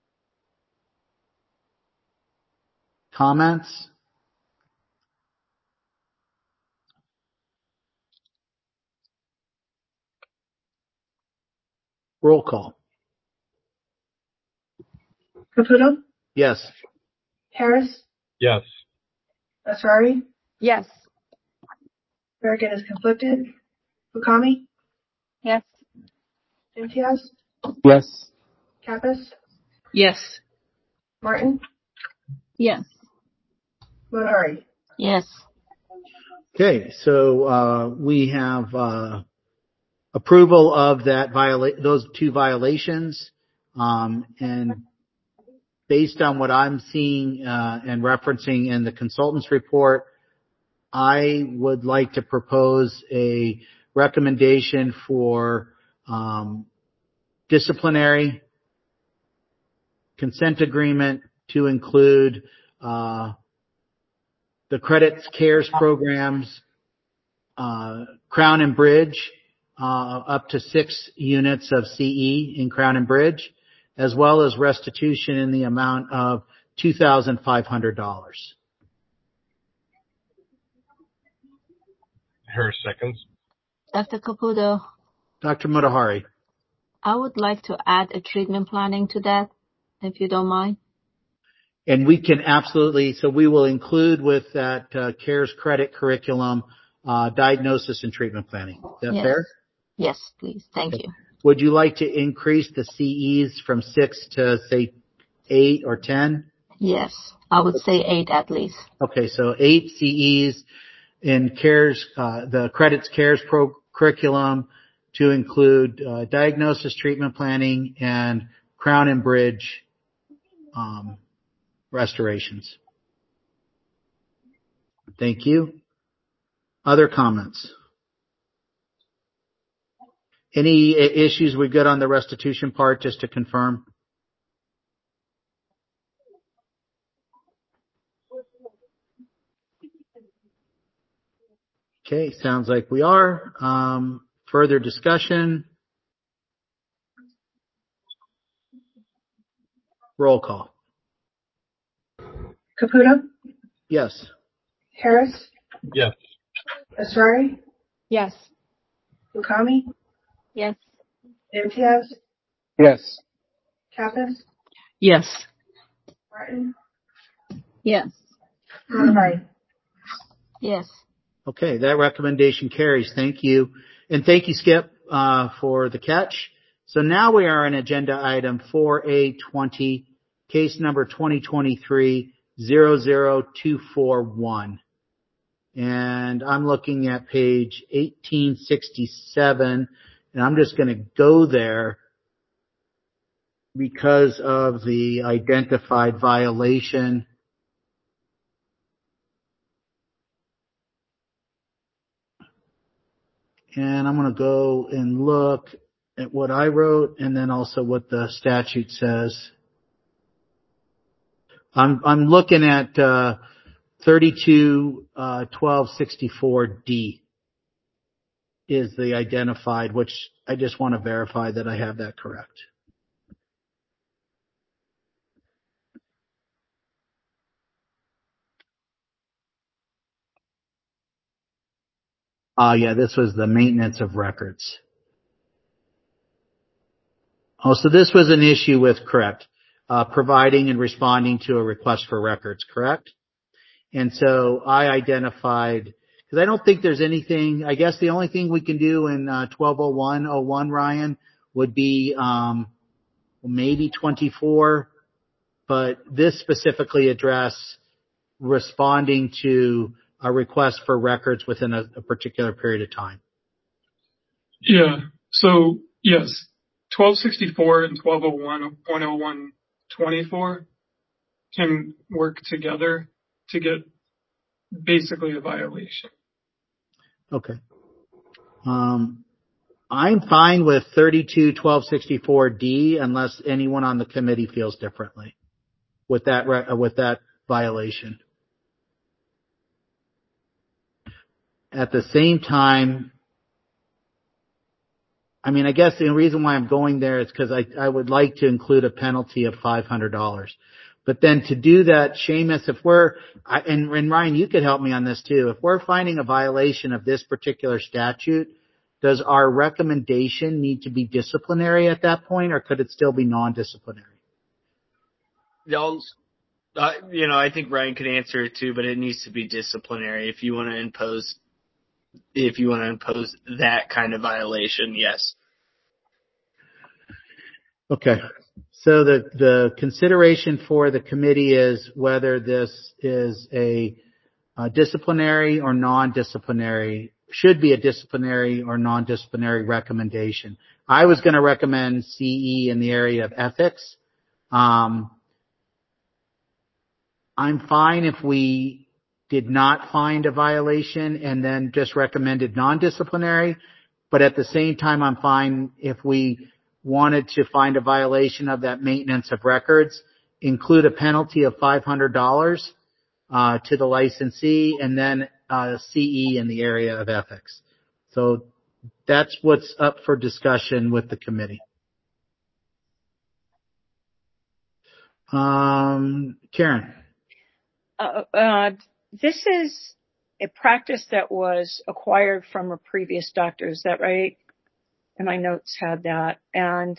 Comments? Roll call. Caputo? Yes. Harris? Yes. Asrari? Yes. Farragut is conflicted. Fukami? Yes. Imtiaz? Yes. Kappas? Yes. Martin? Yes. Motahari? Yes. Okay, so we have approval of those 2 violations, and based on what I'm seeing and referencing in the consultant's report, I would like to propose a recommendation for disciplinary consent agreement to include the Credits Cares programs, Crown and Bridge, up to 6 units of CE in Crown and Bridge, as well as restitution in the amount of $2,500. Harris seconds. Dr. Caputo, Dr. Motahari. I would like to add a treatment planning to that, if you don't mind. And we can absolutely, so we will include with that CARES credit curriculum diagnosis and treatment planning. Is that fair? Yes, please. Thank you. Would you like to increase the CEs from 6 to, say, 8 or 10? Yes, I would say 8 at least. Okay, so 8 CEs in CARES, the Credits Cares curriculum to include diagnosis, treatment planning, and Crown and Bridge restorations. Thank you. Other comments? Any issues we got on the restitution part, just to confirm? Okay, sounds like we are. Further discussion? Roll call. Caputo? Yes. Harris? Yes. Asrari? Yes. Fukami? Yes. Imtiaz? Yes. Kappas? Yes. Martin? Yes. Motahari? Yes. Okay, that recommendation carries. Thank you. And thank you, Skip, for the catch. So now we are on agenda item 4A20, case number 2023-00241. And I'm looking at page 1867, and I'm just going to go there because of the identified violation. And I'm going to go and look at what I wrote and then also what the statute says. I'm looking at 32-1264D is the identified, which I just want to verify that I have that correct. Yeah, this was the maintenance of records. Oh, so this was an issue with, correct, providing and responding to a request for records, correct? And so I identified, because I don't think there's anything, I guess the only thing we can do in 1201, Ryan, would be maybe 24, but this specifically address responding to a request for records within a particular period of time. Yeah. So yes, 1264 and 1201, 10124 can work together to get basically a violation. Okay. I'm fine with 32-1264D unless anyone on the committee feels differently with that violation. At the same time, I mean, I guess the reason why I'm going there is because I would like to include a penalty of $500. But then to do that, Seamus, if and Ryan, you could help me on this too. If we're finding a violation of this particular statute, does our recommendation need to be disciplinary at that point, or could it still be non-disciplinary? I think Ryan could answer it too, but it needs to be disciplinary if you want to impose that kind of violation, yes. Okay. So the consideration for the committee is whether this is a disciplinary or non-disciplinary, should be a disciplinary or non-disciplinary recommendation. I was going to recommend CE in the area of ethics. I'm fine if we did not find a violation and then just recommended non-disciplinary, but at the same time, I'm fine if we wanted to find a violation of that maintenance of records, include a penalty of $500 to the licensee, and then CE in the area of ethics. So that's what's up for discussion with the committee. Karen. This is a practice that was acquired from a previous doctor. Is that right? And my notes had that. And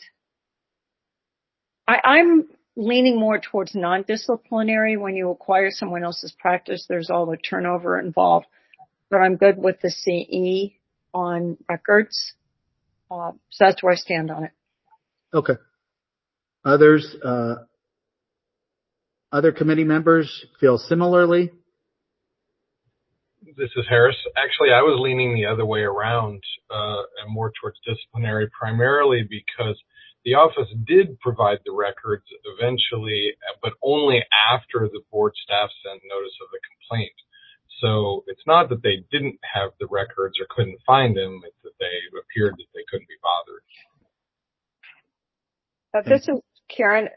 I'm leaning more towards non-disciplinary. When you acquire someone else's practice, there's all the turnover involved. But I'm good with the CE on records. So that's where I stand on it. Okay. Others, other committee members feel similarly? This is Harris. Actually, I was leaning the other way around and more towards disciplinary, primarily because the office did provide the records eventually, but only after the board staff sent notice of the complaint. So it's not that they didn't have the records or couldn't find them, it's that they appeared that they couldn't be bothered. This is Karen.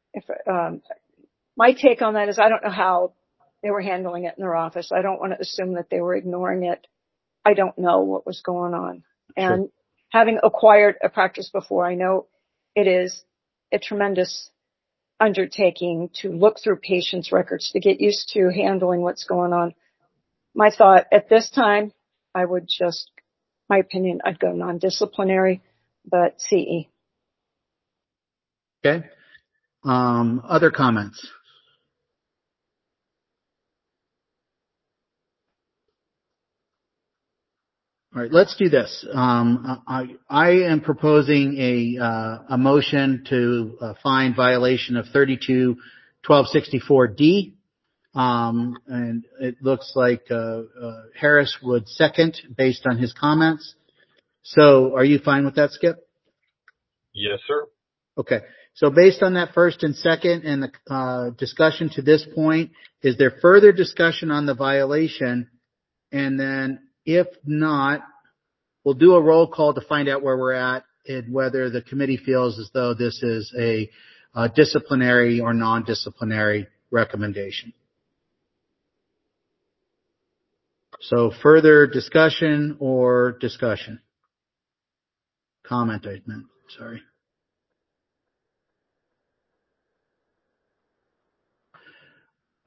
My take on that is I don't know how they were handling it in their office. I don't want to assume that they were ignoring it. I don't know what was going on. Sure. And having acquired a practice before, I know it is a tremendous undertaking to look through patients' records to get used to handling what's going on. My thought at this time, I would just, my opinion, I'd go non-disciplinary, but CE. Okay. Other comments? All right, let's do this. I am proposing a motion to find violation of 32-1264D. And it looks like Harris would second based on his comments. So are you fine with that, Skip? Yes, sir. Okay. So based on that first and second and the discussion to this point, is there further discussion on the violation? And then if not, we'll do a roll call to find out where we're at and whether the committee feels as though this is a disciplinary or non-disciplinary recommendation. So further discussion or discussion? Comment, I meant. Sorry.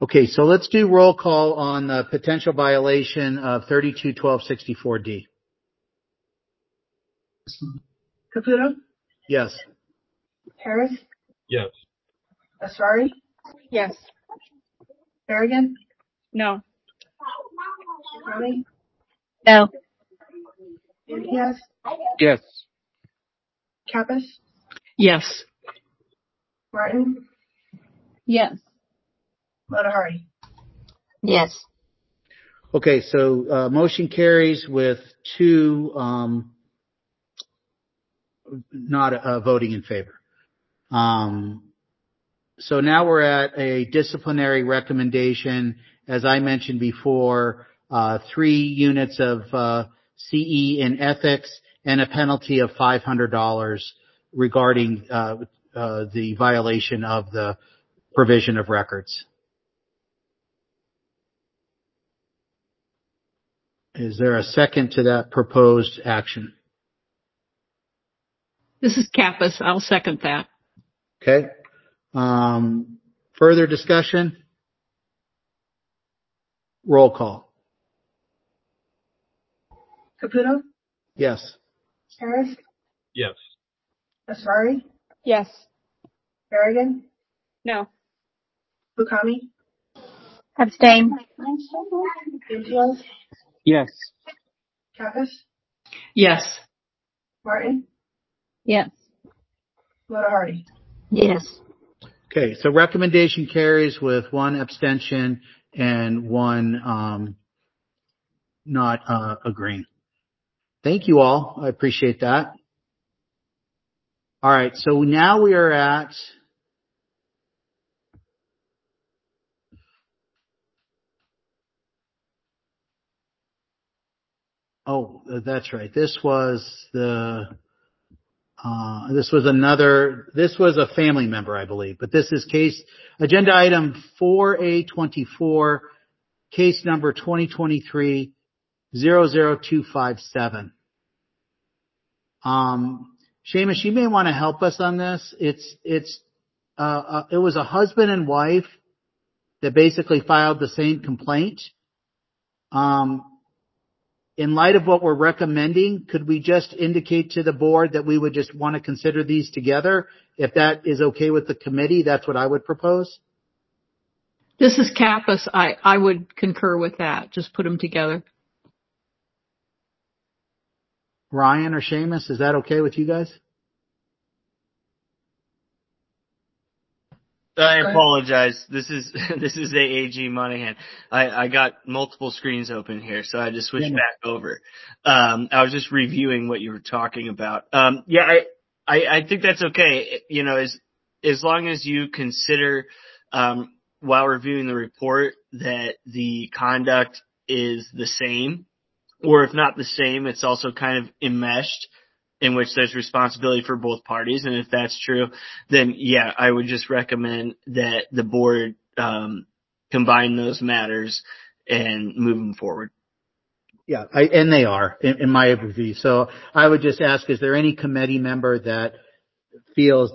Okay, so let's do roll call on the potential violation of 32-1264D. Caputo? Yes. Harris? Yes. Asrari? Yes. Harrigan? No. Rami? No. Imtiaz? Yes. Kappas? Yes. Martin? Yes. Motahari? Yes. Okay, so motion carries with 2 not voting in favor. So now we're at a disciplinary recommendation, as I mentioned before, 3 units of CE in ethics and a penalty of $500 regarding the violation of the provision of records. Is there a second to that proposed action? This is Kappas. I'll second that. Okay. Further discussion? Roll call. Caputo? Yes. Harris? Yes. Asrari? Yes. Harrigan? No. Bukami? Abstain. Imtiaz? Yes. Kappas? Yes. Martin? Yes. Motahari? Yes. Okay, so recommendation carries with 1 abstention and 1 not agreeing. Thank you all. I appreciate that. All right, so now we are at that's right. This was a family member, I believe, but this is agenda item 4A24, case number 2023-00257. Seamus, you may want to help us on this. It was a husband and wife that basically filed the same complaint. In light of what we're recommending, could we just indicate to the board that we would just want to consider these together? If that is okay with the committee, that's what I would propose. This is Kappas. I would concur with that. Just put them together. Ryan or Seamus, is that okay with you guys? I apologize. This is AAG Monahan. I got multiple screens open here, so I just switched back over. I was just reviewing what you were talking about. I think that's okay. You know, as long as you consider, while reviewing the report, that the conduct is the same, or if not the same, it's also kind of enmeshed, in which there's responsibility for both parties. And if that's true, then yeah, I would just recommend that the board combine those matters and move them forward. Yeah, and they are, in my review. So I would just ask, is there any committee member that feels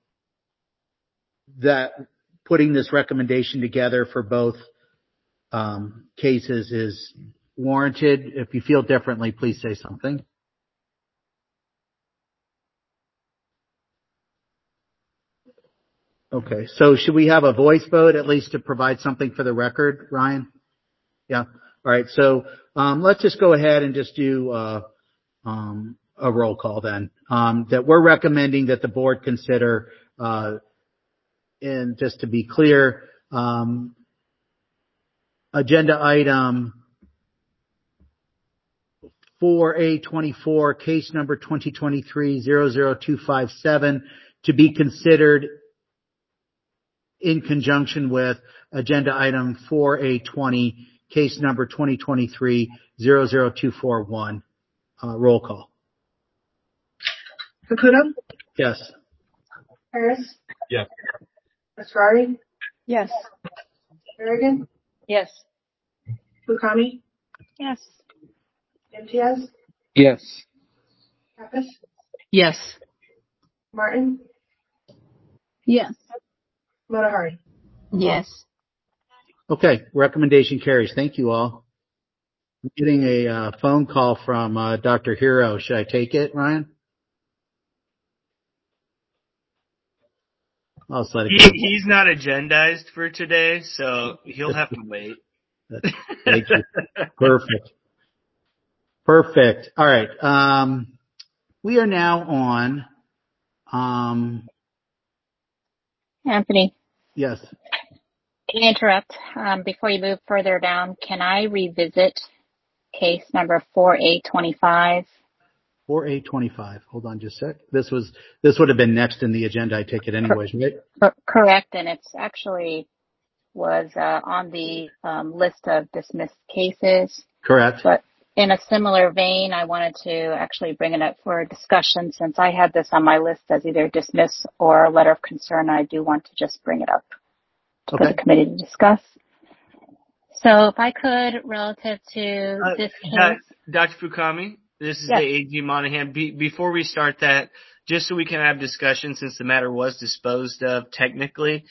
that putting this recommendation together for both cases is warranted? If you feel differently, please say something. Okay, so should we have a voice vote at least to provide something for the record, Ryan? Yeah. All right. So let's just go ahead and just do a roll call then. That we're recommending that the board consider, and just to be clear, agenda item 4A24, case number 2023-00257, to be considered in conjunction with agenda item 4A20, case number 2023-00241. Roll call. Caputo? Yes. Harris? Yes. Asrari? Yes. Harrigan? Yes. Bukami? Yes. Imtiaz? Yes. Kappas? Yes. Martin? Yes. Motahari? Yes. Okay, recommendation carries. Thank you all. I'm getting a phone call from Dr. Hero. Should I take it, Ryan? I'll just let it go. He's not agendized for today, so he'll have to wait. Thank you. Perfect. All right. We are now on. Anthony. Yes. Can I interrupt? Before you move further down, can I revisit case number 4A25? 4A25. Hold on just a sec. This would have been next in the agenda. I take it anyways, right? Correct, and it's actually was on the list of dismissed cases. Correct. But in a similar vein, I wanted to actually bring it up for discussion since I had this on my list as either dismiss or a letter of concern. I do want to just bring it up for the committee to discuss. So if I could, relative to this case. Dr. Fukami, this is the AG Monahan. Before we start that, just so we can have discussion since the matter was disposed of technically,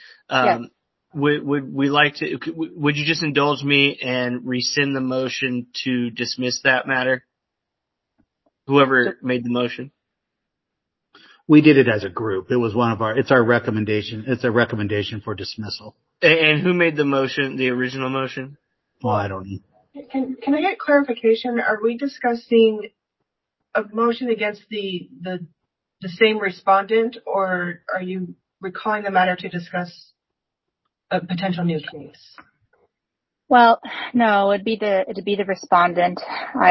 would you just indulge me and rescind the motion to dismiss that matter? Whoever made the motion. We did it as a group. It was it's our recommendation. It's a recommendation for dismissal. And who made the motion, the original motion? Well, I don't know. Can I get clarification? Are we discussing a motion against the same respondent, or are you recalling the matter to discuss a potential new case? Well, no, it'd be the respondent.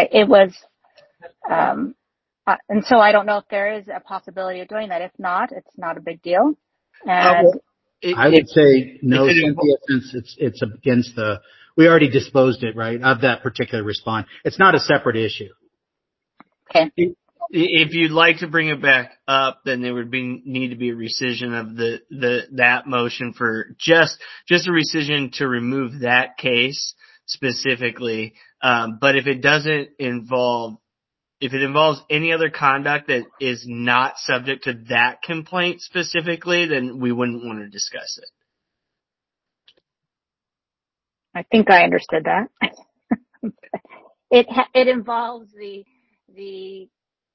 And so I don't know if there is a possibility of doing that. If not, it's not a big deal. And I would say no, Cynthia, since it's against we already disposed it, right, of that particular response. It's not a separate issue. Okay. If you'd like to bring it back up, then there would need to be a rescission of that motion for just a rescission to remove that case specifically. But if it involves any other conduct that is not subject to that complaint specifically, then we wouldn't want to discuss it. I think I understood that. It involves the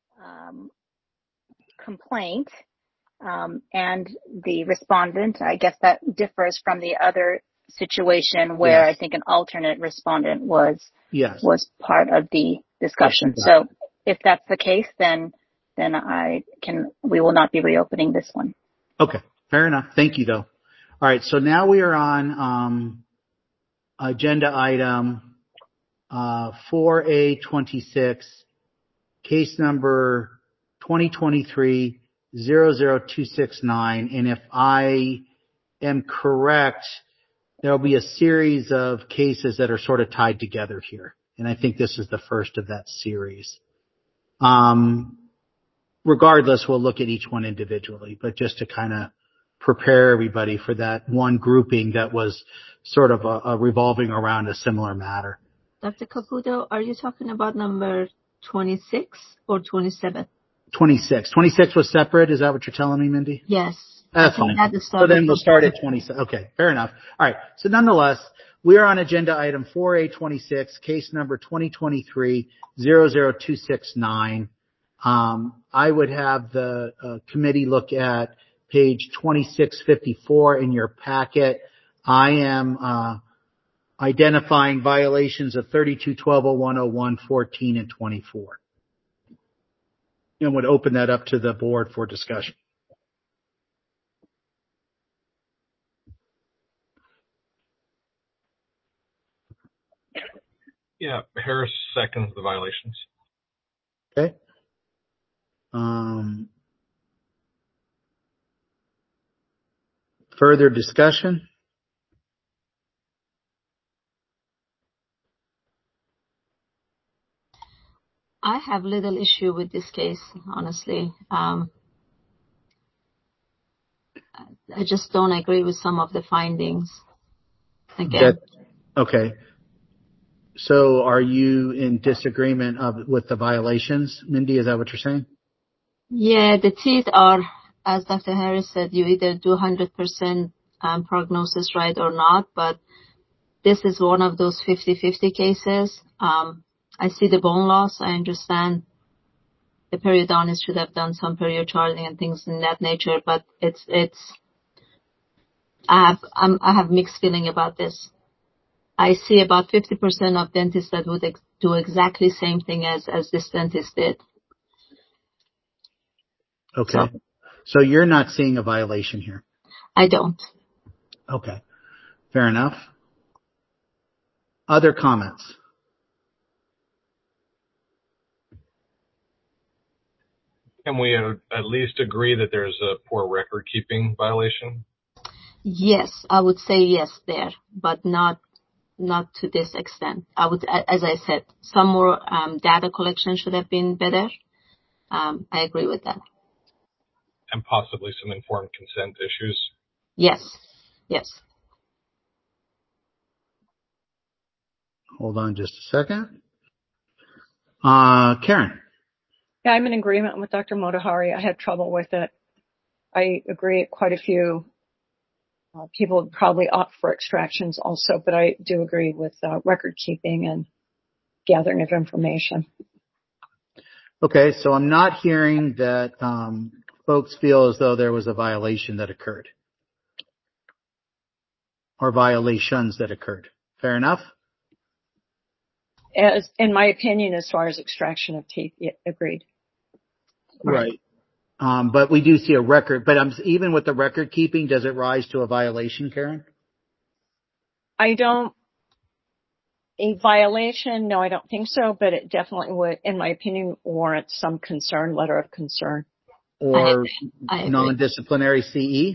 complaint and the respondent. I guess that differs from the other situation where I think an alternate respondent was part of the discussion. So if that's the case, then we will not be reopening this one. Okay, fair enough. Thank you, though. All right, so now we are on agenda item 4A26, case number 2023-00269. And if I am correct, there'll be a series of cases that are sort of tied together here. And I think this is the first of that series. Regardless, we'll look at each one individually, but just to kind of prepare everybody for that one grouping that was sort of a revolving around a similar matter. Dr. Caputo, are you talking about number 26 or 27? 26. 26 was separate. Is that what you're telling me, Mindy? Yes. That's fine. So then we'll start at 27. Okay, fair enough. All right. So nonetheless, we are on agenda item 4A26, case number 2023-00269. I would have the committee look at page 2654 in your packet. I am identifying violations of 32-1201, 14, and 24. And would open that up to the board for discussion. Yeah, Harris seconds the violations. Okay. Further discussion? I have little issue with this case, honestly. I just don't agree with some of the findings. Again. Okay. So are you in disagreement with the violations, Mindy? Is that what you're saying? Yeah, the teeth are, as Dr. Harris said, you either do 100% prognosis right or not, but this is one of those 50-50 cases. I see the bone loss. I understand the periodontist should have done some perio charting and things in that nature, but I have mixed feeling about this. I see about 50% of dentists that would do exactly the same thing as this dentist did. Okay. So you're not seeing a violation here? I don't. Okay. Fair enough. Other comments? Can we at least agree that there's a poor record-keeping violation? Yes, I would say yes there, but not to this extent. I would, as I said, some more data collection should have been better. I agree with that. And possibly some informed consent issues? Yes. Yes. Hold on just a second. Karen. Yeah, I'm in agreement with Dr. Motahari. I had trouble with it. I agree quite a few people would probably opt for extractions also, but I do agree with record keeping and gathering of information. Okay, so I'm not hearing that folks feel as though there was a violation that occurred or violations that occurred. Fair enough? As in my opinion, as far as extraction of teeth, yeah, agreed. Right. But we do see a record. But even with the record keeping, does it rise to a violation, Karen? A violation? No, I don't think so. But it definitely would, in my opinion, warrant some concern, letter of concern. Or non-disciplinary CE?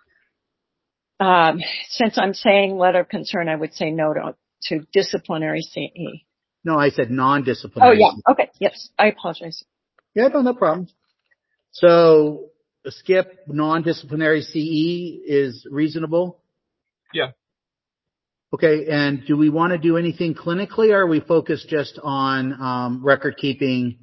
Since I'm saying letter of concern, I would say no to disciplinary CE. No, I said non-disciplinary. Oh, yeah. Okay. Yes. I apologize. Yeah, no problem. So, skip non-disciplinary CE is reasonable? Yeah. Okay, and do we want to do anything clinically, or are we focused just on record keeping?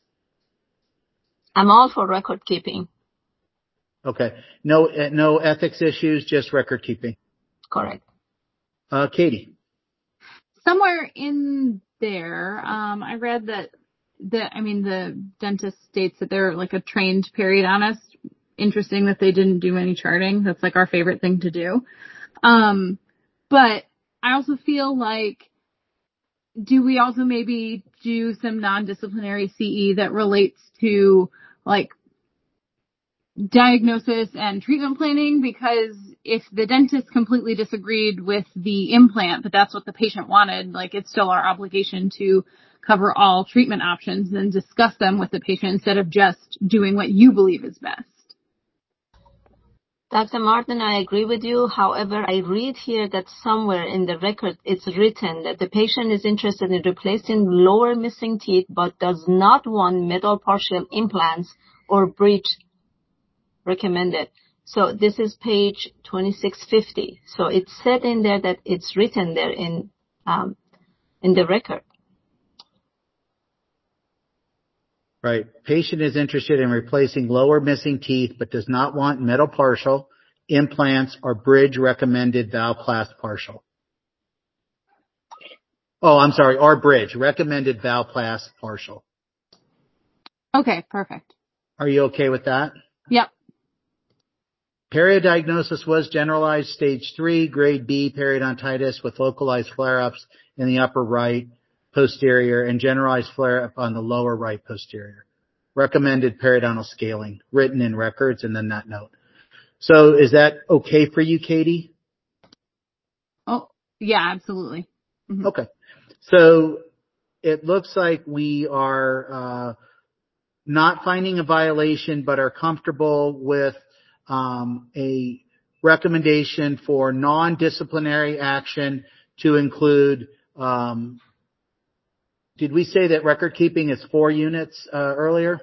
I'm all for record keeping. Okay. No ethics issues, just record keeping. Correct. Katie. Somewhere in there, I read that the dentist states that they're like a trained periodontist. Interesting that they didn't do any charting. That's like our favorite thing to do. But I also feel like, do we also maybe do some non-disciplinary CE that relates to like diagnosis and treatment planning? Because if the dentist completely disagreed with the implant, but that's what the patient wanted, like it's still our obligation to cover all treatment options and discuss them with the patient instead of just doing what you believe is best. Dr. Martin, I agree with you. However, I read here that somewhere in the record it's written that the patient is interested in replacing lower missing teeth but does not want middle partial implants or bridge recommended. So this is page 2650. So it's said in there that it's written there in the record. Right. Patient is interested in replacing lower missing teeth, but does not want middle partial, implants, or bridge recommended Valplast partial. Oh, I'm sorry, or bridge recommended Valplast partial. Okay, perfect. Are you okay with that? Yep. Periodiagnosis was generalized stage 3, grade B periodontitis with localized flare-ups in the upper right posterior and generalized flare-up on the lower right posterior. Recommended periodontal scaling, written in records, and then that note. So is that okay for you, Katie? Oh, yeah, absolutely. Mm-hmm. Okay. So it looks like we are not finding a violation, but are comfortable with a recommendation for non-disciplinary action to include did we say that record keeping is 4 units earlier?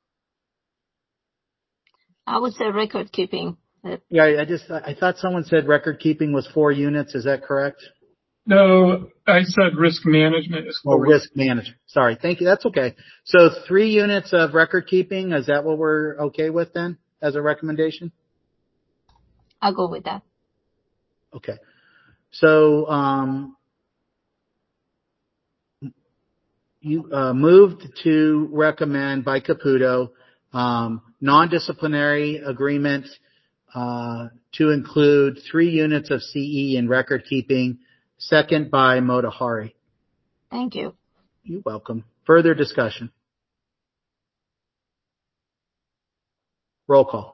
I would say record keeping. Yeah, I thought someone said record keeping was 4 units. Is that correct? No, I said risk management is 4. Oh, risk management. Sorry. Thank you. That's okay. So 3 units of record keeping, is that what we're okay with then as a recommendation? I'll go with that. Okay. So, you moved to recommend by Caputo non-disciplinary agreement to include 3 units of CE in record keeping. Second by Motahari. Thank you. You're welcome. Further discussion. Roll call.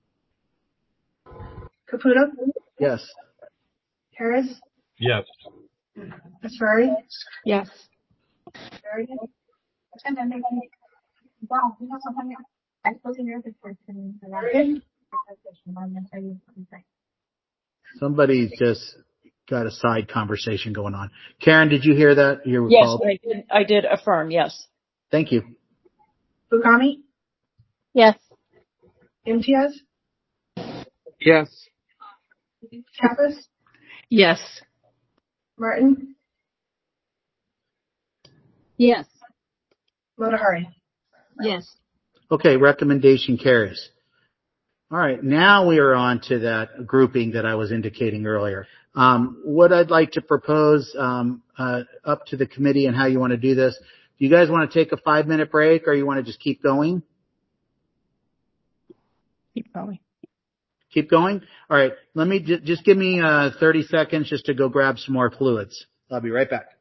Caputo? Yes. Harris? Yes. Asfari? Yes. Somebody's just got a side conversation going on. Karen, did you hear that? You Yes, recalled? I did affirm, yes. Thank you. Bukami? Yes. Imtiaz? Yes. Kappas? Yes. Martin? Yes. Motahari? Yes. Okay, recommendation carries. All right, now we are on to that grouping that I was indicating earlier. What I'd like to propose up to the committee and how you want to do this. Do you guys want to take a 5-minute break, or you want to just keep going? Keep going. Keep going? All right, let me just give me 30 seconds just to go grab some more fluids. I'll be right back.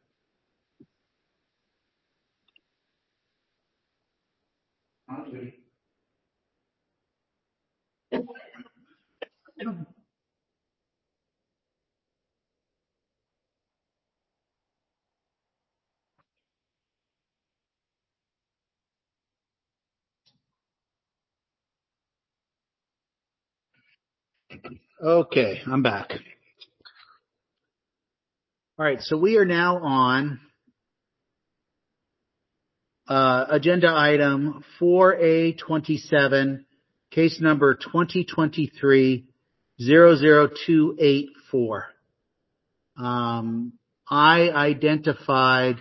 Okay, I'm back. All right, so we are now on agenda item 4A27, case number 2023-00284. I identified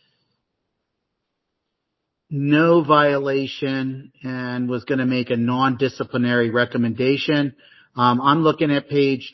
no violation and was going to make a non-disciplinary recommendation. I'm looking at page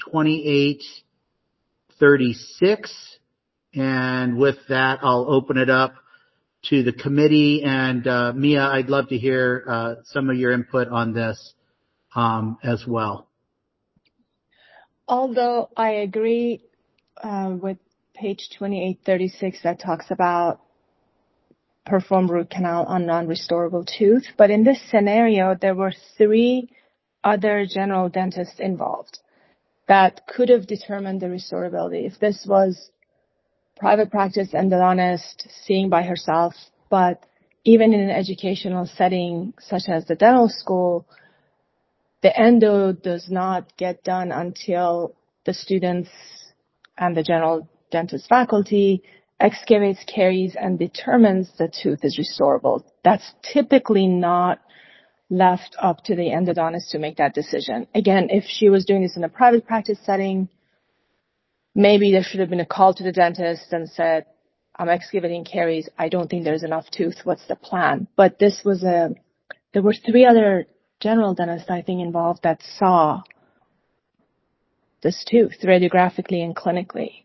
2836, and with that, I'll open it up to the committee. And Mia, I'd love to hear some of your input on this as well. Although I agree with page 2836 that talks about perform root canal on non-restorable tooth, but in this scenario, there were 3 other general dentists involved that could have determined the restorability. If this was private practice endodontist seeing by herself, but even in an educational setting such as the dental school, the endo does not get done until the students and the general dentist faculty excavates caries and determines the tooth is restorable. That's typically not left up to the endodontist to make that decision. Again, if she was doing this in a private practice setting, maybe there should have been a call to the dentist and said, I'm excavating caries. I don't think there's enough tooth. What's the plan? But there were 3 other general dentists, I think, involved that saw this tooth radiographically and clinically.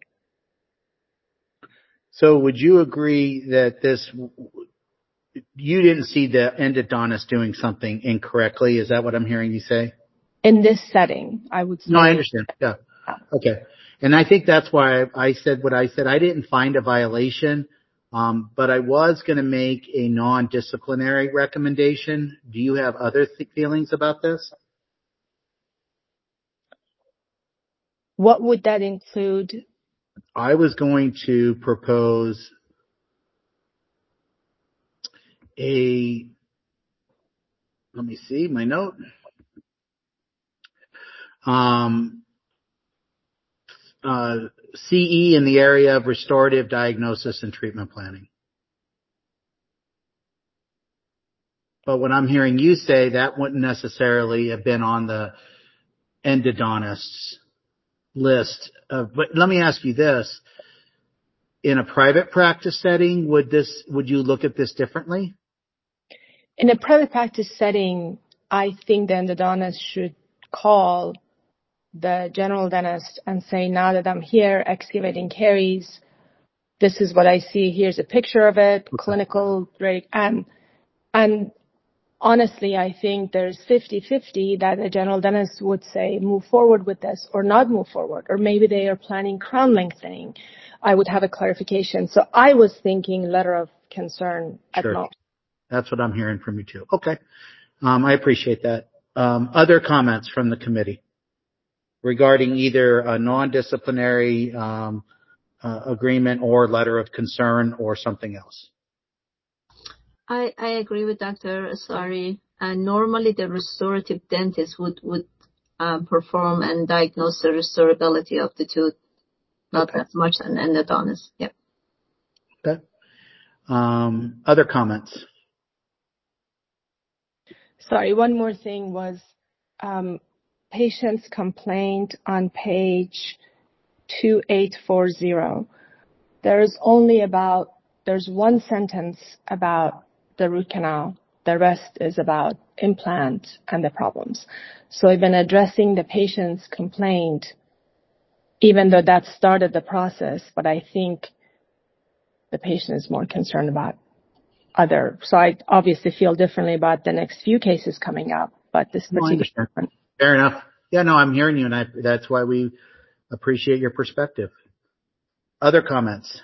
So would you agree that you didn't see the endodontist doing something incorrectly? Is that what I'm hearing you say? In this setting, I would say. No, I understand. Yeah. Okay. And I think that's why I said what I said. I didn't find a violation, but I was going to make a non-disciplinary recommendation. Do you have other feelings about this? What would that include? I was going to propose let me see my note. CE in the area of restorative diagnosis and treatment planning. But what I'm hearing you say, that wouldn't necessarily have been on the endodontist's list. But let me ask you this. In a private practice setting, would you look at this differently? In a private practice setting, I think the endodontist should call the general dentist and say, now that I'm here excavating caries, this is what I see. Here's a picture of it, clinical rate. And honestly, I think there's 50-50 that a general dentist would say, move forward with this or not move forward. Or maybe they are planning crown lengthening. I would have a clarification. So I was thinking letter of concern at most. That's what I'm hearing from you too. Okay. I appreciate that. Other comments from the committee regarding either a non-disciplinary agreement or letter of concern or something else? I agree with Dr. Asari. Normally, the restorative dentist would perform and diagnose the restorability of the tooth, not as much an endodontist. Yep. Okay. Other comments? Sorry, one more thing was patient's complaint on page 2840. There's one sentence about the root canal. The rest is about implant and the problems. So I've been addressing the patient's complaint, even though that started the process, but I think the patient is more concerned about other. So I obviously feel differently about the next few cases coming up, but this particular one. Fair enough. Yeah, no, I'm hearing you, and that's why we appreciate your perspective. Other comments?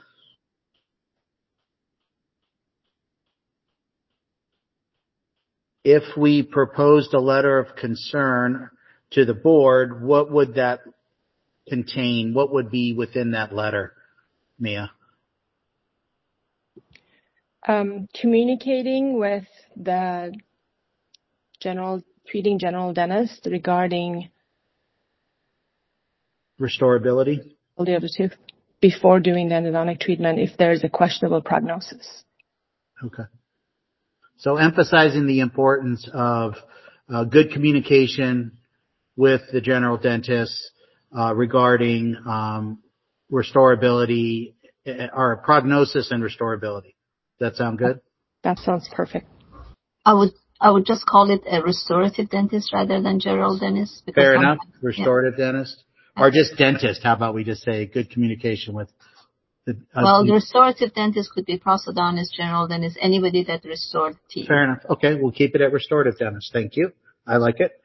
If we proposed a letter of concern to the board, what would that contain? What would be within that letter, Mia? Communicating with the treating general dentist regarding restorability of the tooth before doing the endodontic treatment if there is a questionable prognosis. Okay. So emphasizing the importance of good communication with the general dentist regarding restorability or prognosis and restorability. Does that sound good? That sounds perfect. I would just call it a restorative dentist rather than general dentist. Fair enough. Restorative dentist. Or just dentist. How about we just say good communication with the restorative dentist could be prosthodontist, general dentist, anybody that restored teeth. Fair enough. Okay, we'll keep it at restorative dentist. Thank you. I like it.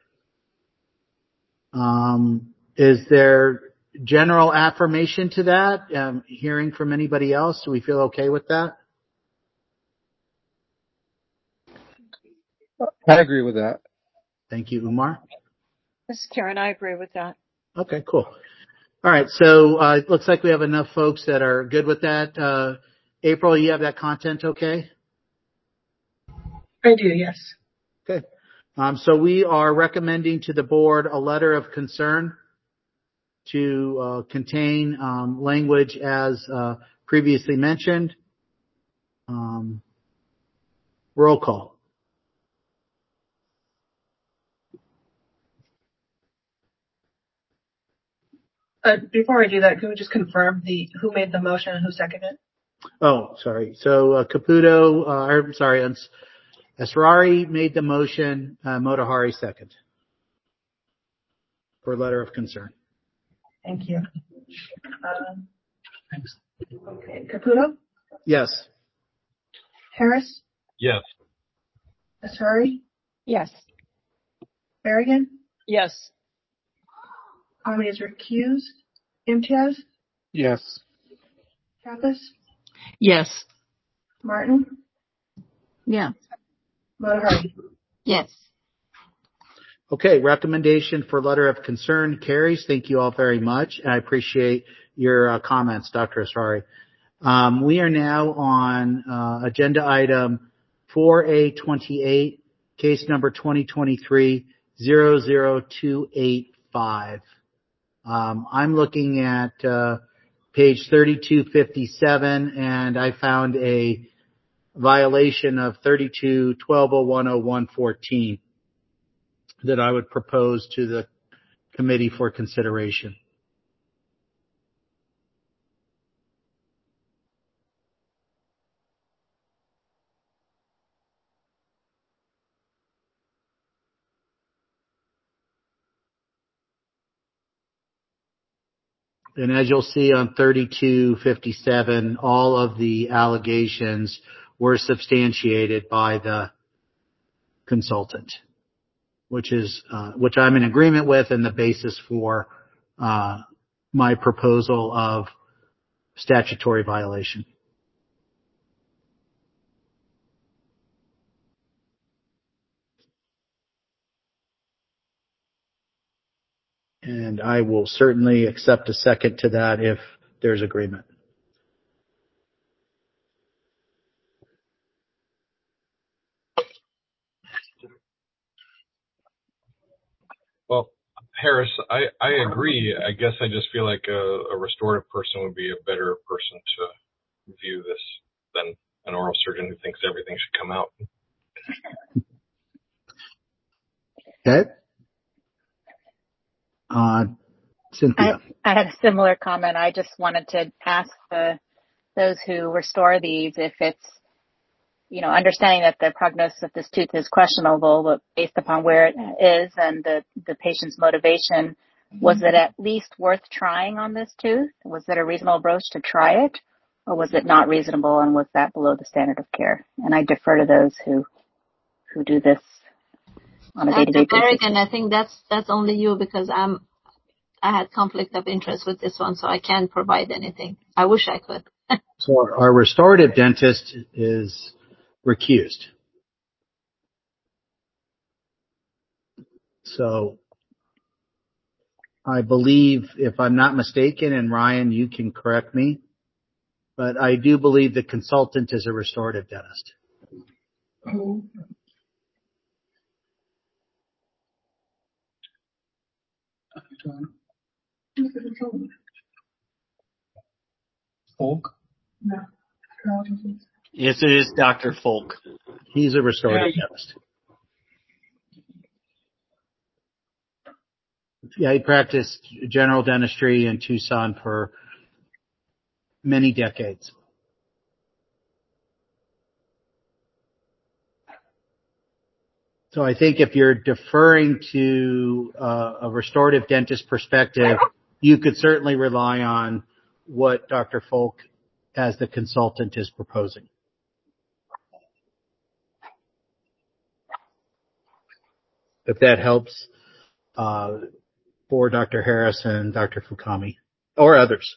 Is there general affirmation to that? Hearing from anybody else? Do we feel okay with that? I agree with that. Thank you, Umar. This is Karen. I agree with that. Okay, cool. All right, so it looks like we have enough folks that are good with that. April, you have that content okay? I do, yes. Okay. So we are recommending to the board a letter of concern to contain language as previously mentioned. Roll call. Before I do that, can we just confirm who made the motion and who seconded it? Oh, sorry. So Asrari made the motion, Motahari second for letter of concern. Thank you. Thanks. Okay, Caputo? Yes. Harris? Yes. Asrari? Yes. Berrigan? Yes. Kami is recused. Imtiaz? Yes. Kappas? Yes. Martin? Yeah. Motahari? Yes. Okay, recommendation for letter of concern carries. Thank you all very much. I appreciate your comments, Dr. Asrari. We are now on agenda item 4A28, case number 2023-00285. I'm looking at page 3257, and I found a violation of 32-1201-0114 that I would propose to the committee for consideration. And as you'll see on 3257, all of the allegations were substantiated by the consultant, which I'm in agreement with, and the basis for my proposal of statutory violation. And I will certainly accept a second to that if there's agreement. Well, Harris, I agree. I guess I just feel like a restorative person would be a better person to view this than an oral surgeon who thinks everything should come out. Okay. Cynthia. I had a similar comment. I just wanted to ask those who restore these if it's, understanding that the prognosis of this tooth is questionable, but based upon where it is and the patient's motivation, was it at least worth trying on this tooth? Was it a reasonable approach to try it, or was it not reasonable, and was that below the standard of care? And I defer to those who do this on a day-to-day basis. Berrigan, I think that's only you, because I had conflict of interest with this one, so I can't provide anything. I wish I could. So our restorative dentist is recused. So I believe, if I'm not mistaken, and Ryan, you can correct me, but I do believe the consultant is a restorative dentist. Folk? No. Yes, it is Dr. Folk. He's a restorative dentist. Yeah, he practiced general dentistry in Tucson for many decades. So I think if you're deferring to a restorative dentist perspective, you could certainly rely on what Dr. Folk, as the consultant, is proposing. If that helps for Dr. Harris and Dr. Fukami, or others.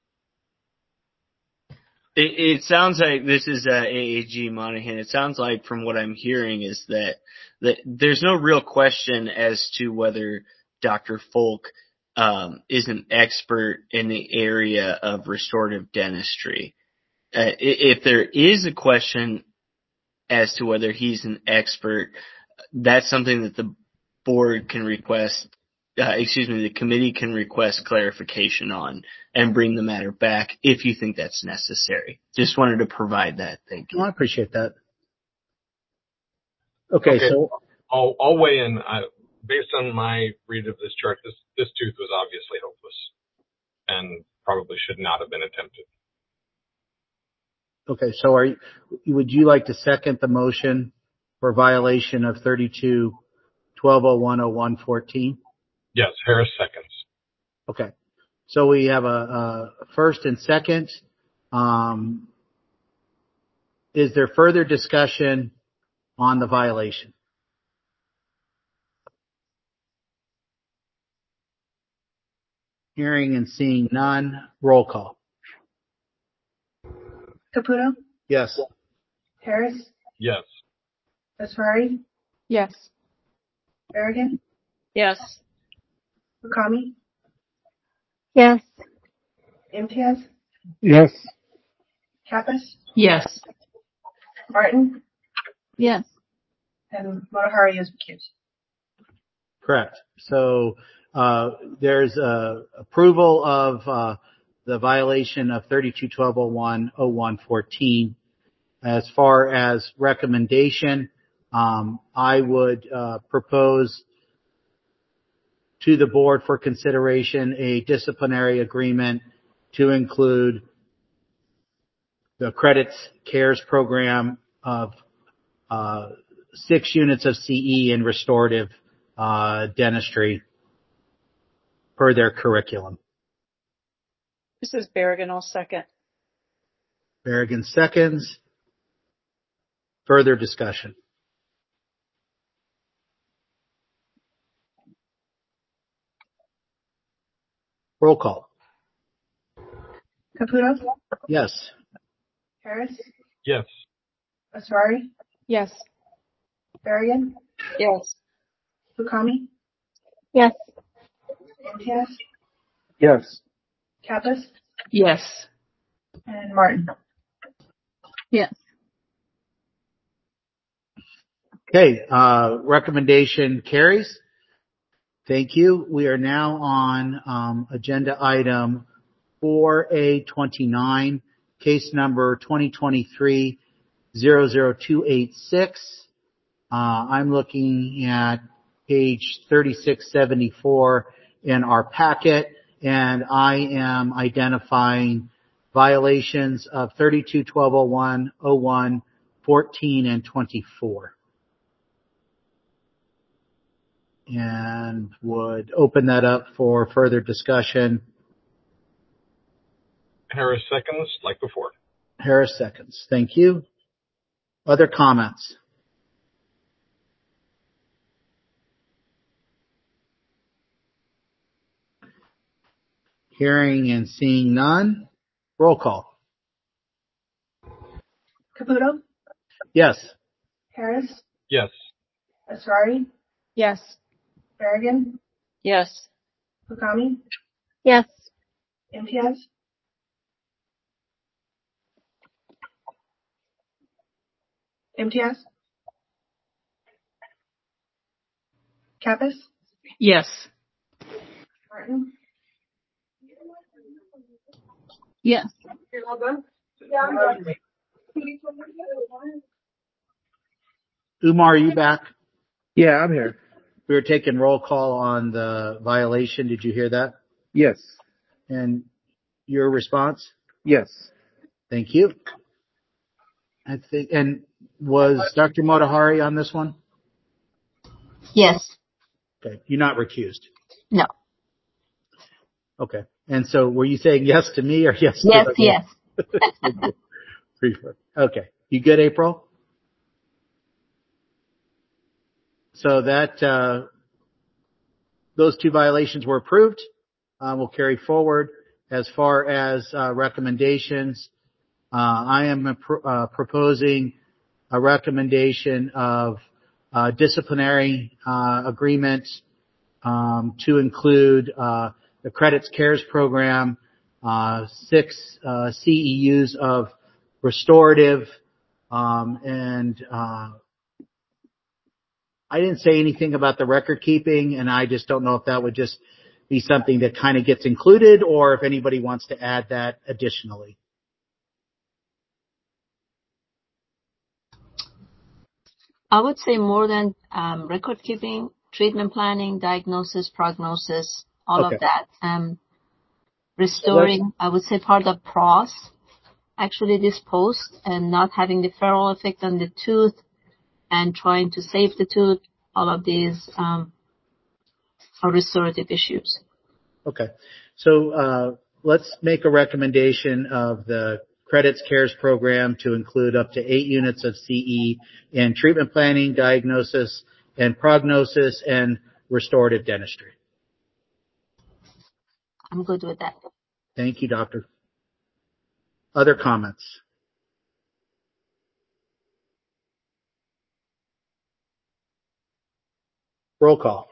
It sounds like this is AAG Monahan. It sounds like, from what I'm hearing, is that there's no real question as to whether Dr. Folk is an expert in the area of restorative dentistry. If there is a question as to whether he's an expert, that's something that the board can request. The committee can request clarification on and bring the matter back if you think that's necessary. Just wanted to provide that. Thank you. I appreciate that. Okay, so I'll weigh in. Based on my read of this chart, this tooth was obviously hopeless and probably should not have been attempted. Okay, so would you like to second the motion for violation of 32-1201-0114? Yes, Harris seconds. Okay, so we have a first and second. Is there further discussion on the violation? Hearing and seeing none, roll call. Caputo? Yes. Harris? Yes. Asfari? Yes. Berrigan? Yes. Fukami? Yes. Imtiaz? Yes. Kappas? Yes. Martin? Yes. And Motahari is recused. Correct. So there's approval of the violation of 32-1201-0114. As far as recommendation, I would propose to the board for consideration a disciplinary agreement to include the Credits Cares program of 6 units of CE in restorative dentistry per their curriculum. This is Berrigan. I'll second. Berrigan seconds. Further discussion. Roll call. Caputo? Yes. Harris? Yes. Asrari? Yes. Berrigan? Yes. Fukami? Yes. Imtiaz? Yes. Kappas? Yes. And Martin. Yes. Okay. Recommendation carries. Thank you. We are now on agenda item 4A29, case number 2023-00286. I'm looking at page 3674 in our packet, and I am identifying violations of 32-1201, 01, 14, and 24. And would open that up for further discussion. Harris seconds, like before. Harris seconds. Thank you. Other comments? Hearing and seeing none. Roll call. Caputo? Yes. Harris? Yes. Asrari? Yes. Berrigan? Yes. Fukami? Yes. Imtiaz? Imtiaz? Kappas? Yes. Martin? Yes. Umar, are you back? Yeah, I'm here. We were taking roll call on the violation. Did you hear that? Yes. And your response? Yes. Thank you. I think, and was Dr. Motahari on this one? Yes. Okay. You're not recused. No. Okay. And so were you saying yes to me or yes to Yes, the yes. Okay. You good, April? So that, those two violations were approved. We'll carry forward. As far as recommendations, I am proposing a recommendation of disciplinary agreement to include the Credits Cares program, 6 CEUs of restorative, and I didn't say anything about the record keeping, and I just don't know if that would just be something that kind of gets included or if anybody wants to add that additionally. I would say more than record keeping, treatment planning, diagnosis, prognosis, all Okay. of that. Restoring, I would say part of PROS, actually this post, and not having the feral effect on the tooth and trying to save the tooth, all of these are restorative issues. Okay. So let's make a recommendation of the Credits Cares program to include up to 8 units of CE in treatment planning, diagnosis, and prognosis, and restorative dentistry. I'm good with that. Thank you, doctor. Other comments? Roll call.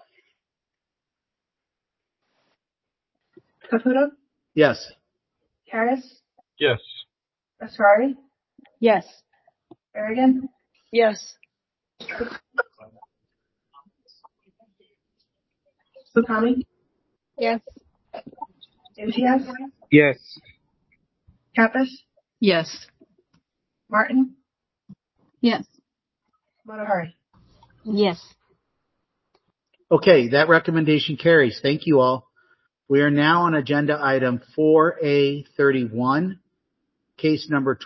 Caputo? Yes. Harris? Yes. Asrari? Yes. Berrigan? Yes. Fukami? Yes. Imtiaz? Yes. Kappas? Yes. Martin? Yes. Motahari? Yes. Okay, that recommendation carries. Thank you all. We are now on agenda item 4A31, case number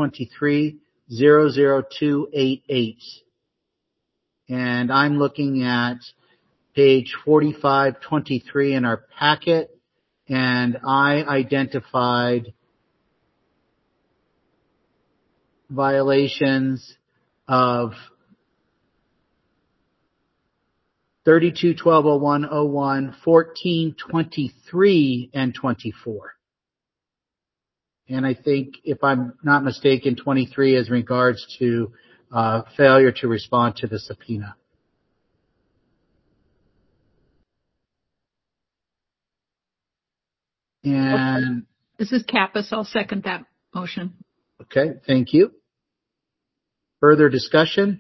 2023-00288. And I'm looking at page 4523 in our packet, and I identified violations of 32, 12, 01, 01, 14, 23, and 24. And I think, if I'm not mistaken, 23 is in regards to failure to respond to the subpoena. And this is Kappas. I'll second that motion. Okay, thank you. Further discussion?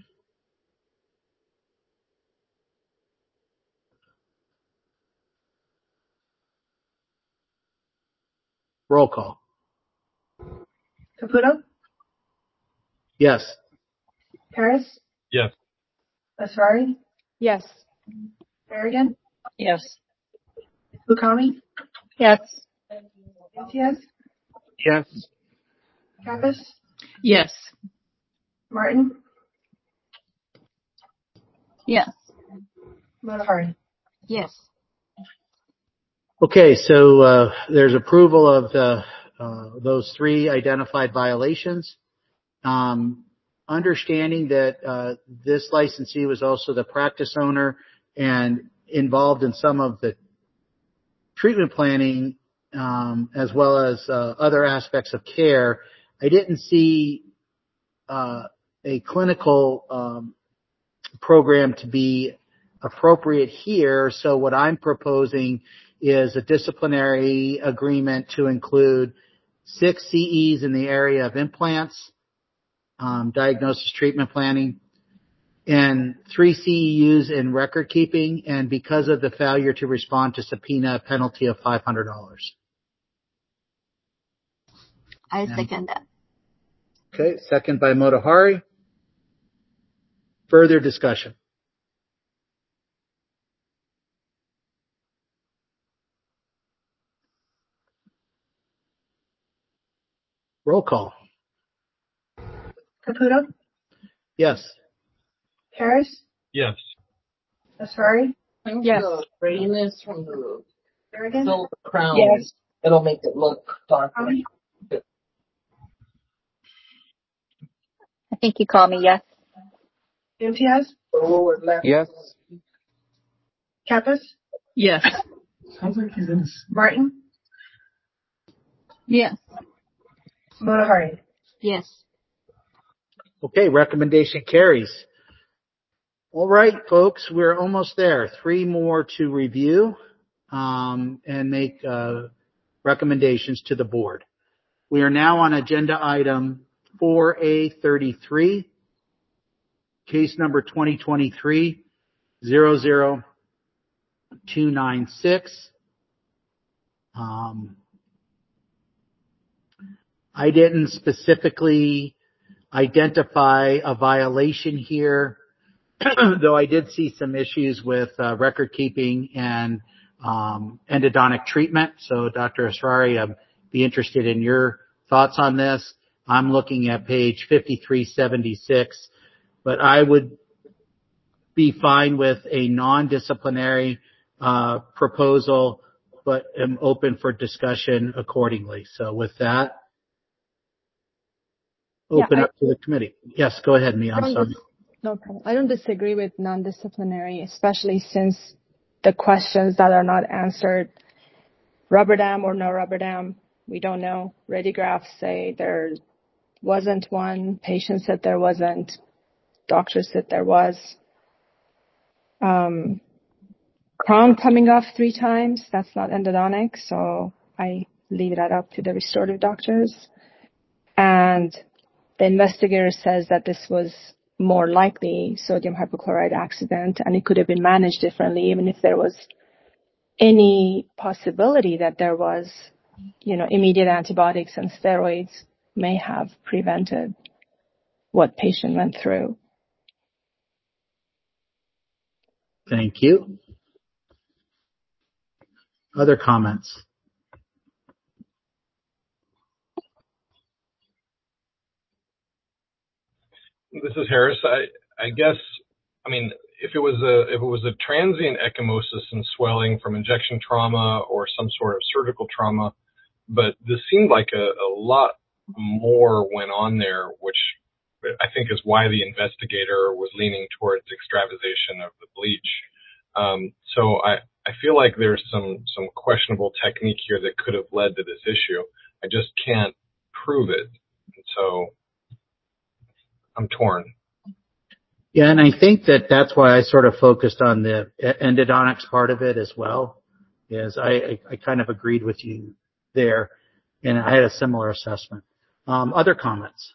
Roll call. Caputo? Yes. Harris? Yes. Asrari? Yes. Berrigan? Yes. Bukami? Yes. Imtiaz? Yes. Kappas? Yes. Martin? Yes. Motahari? Yes. Okay, so there's approval of those three identified violations. Understanding that this licensee was also the practice owner and involved in some of the treatment planning, as well as other aspects of care, I didn't see a clinical program to be appropriate here. So what I'm proposing is a disciplinary agreement to include 6 CEs in the area of implants, diagnosis, treatment planning, and 3 CEUs in record keeping, and because of the failure to respond to subpoena, a penalty of $500. I second that. Okay, second by Motahari. Further discussion? Roll call. Caputo? Yes. Harris? Yes. Asrari? Yes. Grayness from the Berrigan? silver crown. Yes. It'll make it look darker. I think you call me yes. Imtiaz? Yes. Kappas? Yes. Martin? Yes. Motahari? Yes. Okay, recommendation carries. All right, folks, we're almost there. 3 more to review and make recommendations to the board. We are now on agenda item 4A33, case number 2023-00296. I didn't specifically identify a violation here, though I did see some issues with record keeping and endodontic treatment. So, Dr. Asrari, I'd be interested in your thoughts on this. I'm looking at page 5376, but I would be fine with a non-disciplinary proposal, but am open for discussion accordingly. So with that, open up to the committee. Yes, go ahead, Mia. I'm sorry. No problem. I don't disagree with non-disciplinary, especially since the questions that are not answered, rubber dam or no rubber dam, we don't know. Radiographs say there wasn't one. Patient said there wasn't. Doctor said there was. Crown coming off 3 times, that's not endodontic, so I leave that up to the restorative doctors. And the investigator says that this was more likely sodium hypochlorite accident, and it could have been managed differently, even if there was any possibility that there was, immediate antibiotics and steroids may have prevented what patient went through. Thank you. Other comments? This is Harris. I guess, if it was a transient ecchymosis and swelling from injection trauma or some sort of surgical trauma, but this seemed like a lot more went on there, which I think is why the investigator was leaning towards extravasation of the bleach. So I feel like there's some questionable technique here that could have led to this issue. I just can't prove it. And so I'm torn. Yeah, and I think that's why I sort of focused on the endodontics part of it as well. Is I kind of agreed with you there, and I had a similar assessment. Other comments?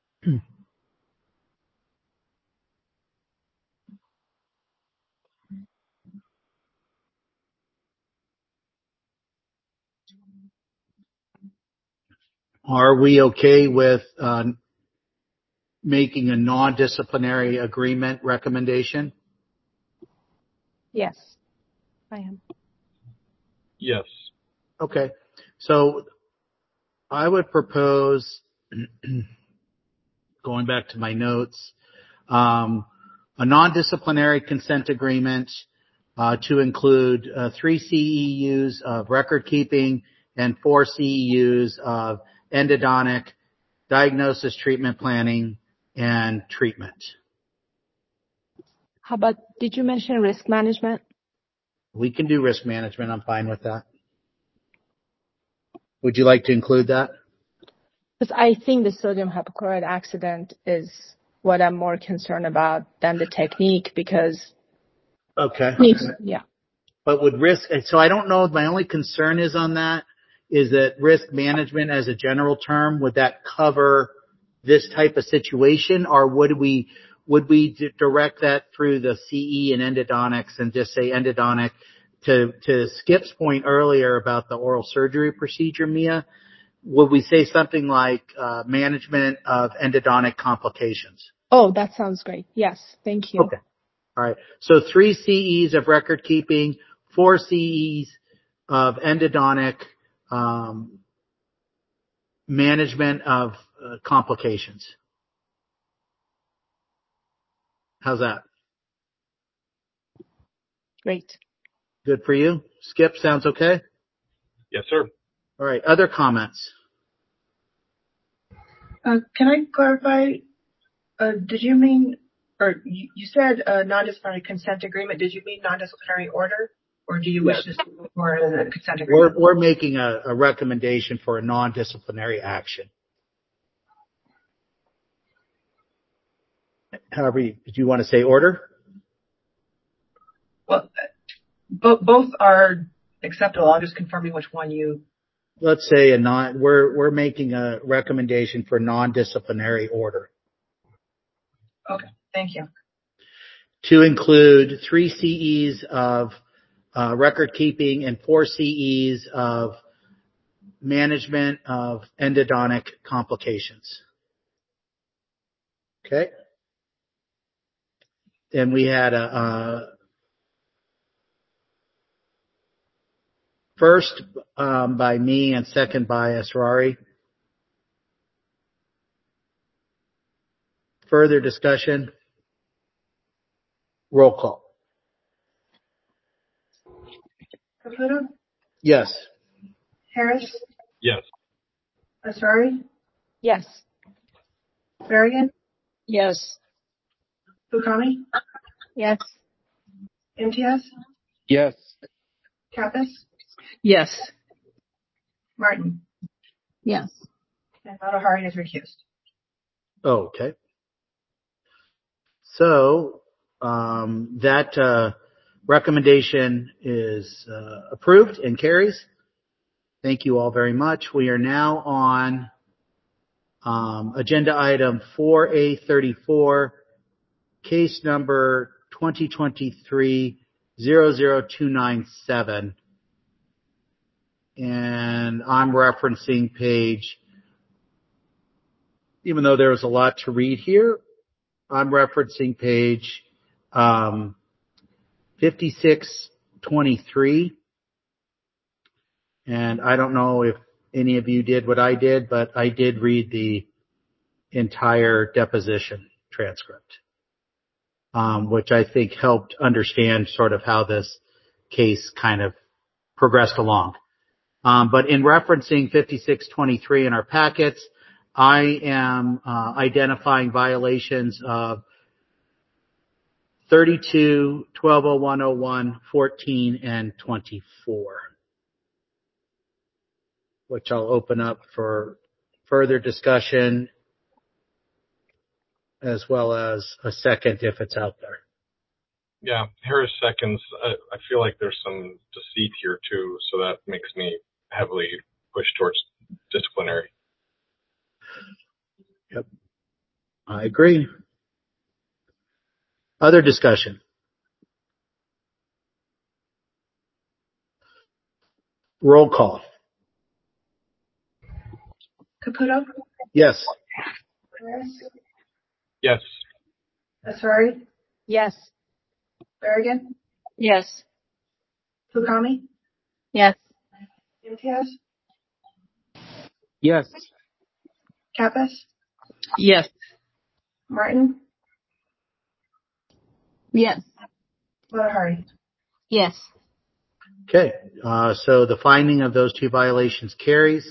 Are we okay with making a non-disciplinary agreement recommendation? Yes, I am. Yes. Okay. So I would propose, going back to my notes, a non-disciplinary consent agreement to include 3 CEUs of record keeping and 4 CEUs of endodontic diagnosis, treatment planning, and treatment. How about, did you mention risk management? We can do risk management. I'm fine with that. Would you like to include that? Because I think the sodium hypochlorite accident is what I'm more concerned about than the technique, because okay, yeah. But would risk, so I don't know, my only concern is on that, is that risk management as a general term, would that cover this type of situation, or would we direct that through the CE and endodontics and just say endodontic? To Skip's point earlier about the oral surgery procedure, Mia, would we say something like management of endodontic complications? Oh, that sounds great. Yes, thank you. Okay. All right. So 3 CEs of record keeping, 4 CEs of endodontic management of complications. How's that? Great. Good for you? Skip, sounds okay? Yes, sir. All right. Other comments? Can I clarify? Did you mean, or you said non-disciplinary consent agreement? Did you mean non-disciplinary order, or do you wish to see more in the consent agreement? We're making a recommendation for a non-disciplinary action. However, do you want to say order? Well, both are acceptable. I'm just confirming which one you. Let's say we're making a recommendation for non-disciplinary order. Okay, thank you. To include 3 CEs of record keeping and 4 CEs of management of endodontic complications. Okay. And we had a first by me and second by Asrari. Further discussion? Roll call. Caputo? Yes. Harris? Yes. Asrari? Yes. Berrigan? Yes. Fukami? Yes. MTS? Yes. Kappas? Yes. Martin? Yes. And Motahari is recused. Okay. So that recommendation is approved and carries. Thank you all very much. We are now on agenda item 4A34, case number 2023-00297. And I'm referencing page, even though there was a lot to read here, I'm referencing page 5623. And I don't know if any of you did what I did, but I did read the entire deposition transcript. which I think helped understand sort of how this case kind of progressed along. But in referencing 5623 in our packets, I am identifying violations of 32, 120101, 14, and 24, which I'll open up for further discussion as well as a second if it's out there. Yeah, Harris seconds. I feel like there's some deceit here too, so that makes me heavily push towards disciplinary. Yep, I agree. Other discussion? Roll call. Caputo? Yes. Harris? Yes. Asari? Yes. Berrigan? Yes. Fukami? Yes. Imtiaz? Yes. Kappas? Yes. Martin? Yes. Motahari? Yes. Okay. So the finding of those two violations carries.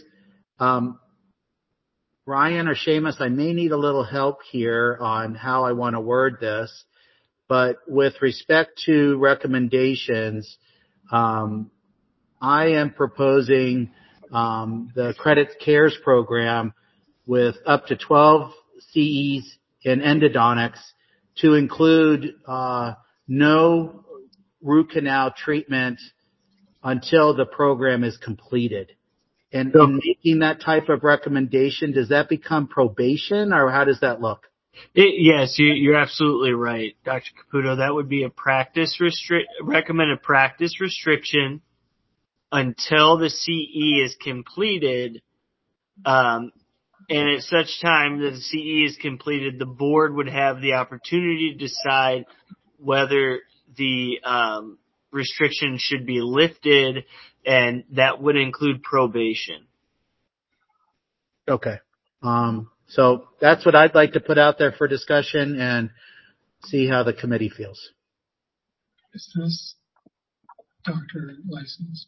Ryan or Seamus, I may need a little help here on how I want to word this, but with respect to recommendations, I am proposing the Credit Cares program with up to 12 CEs in endodontics to include no root canal treatment until the program is completed. And in making that type of recommendation, does that become probation, or how does that look? Yes, you're absolutely right, Dr. Caputo. That would be a recommended practice restriction until the CE is completed. And at such time that the CE is completed, the board would have the opportunity to decide whether the restriction should be lifted, and that would include probation. Okay. So that's what I'd like to put out there for discussion and see how the committee feels. Is this doctor license?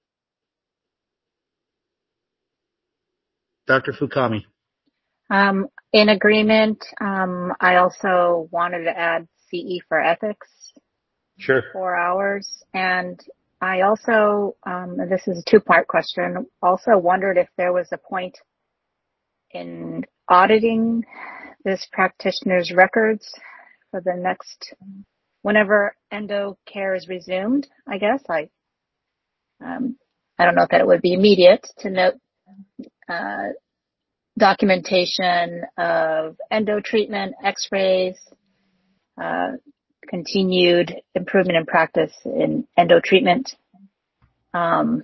Dr. Fukami. In agreement. I also wanted to add CE for ethics. Sure. 4 hours. And I also, this is a two-part question, also wondered if there was a point in auditing this practitioner's records for the next, whenever endo care is resumed, I guess. I don't know if that it would be immediate to note documentation of endo treatment, x-rays, continued improvement in practice in endo treatment. I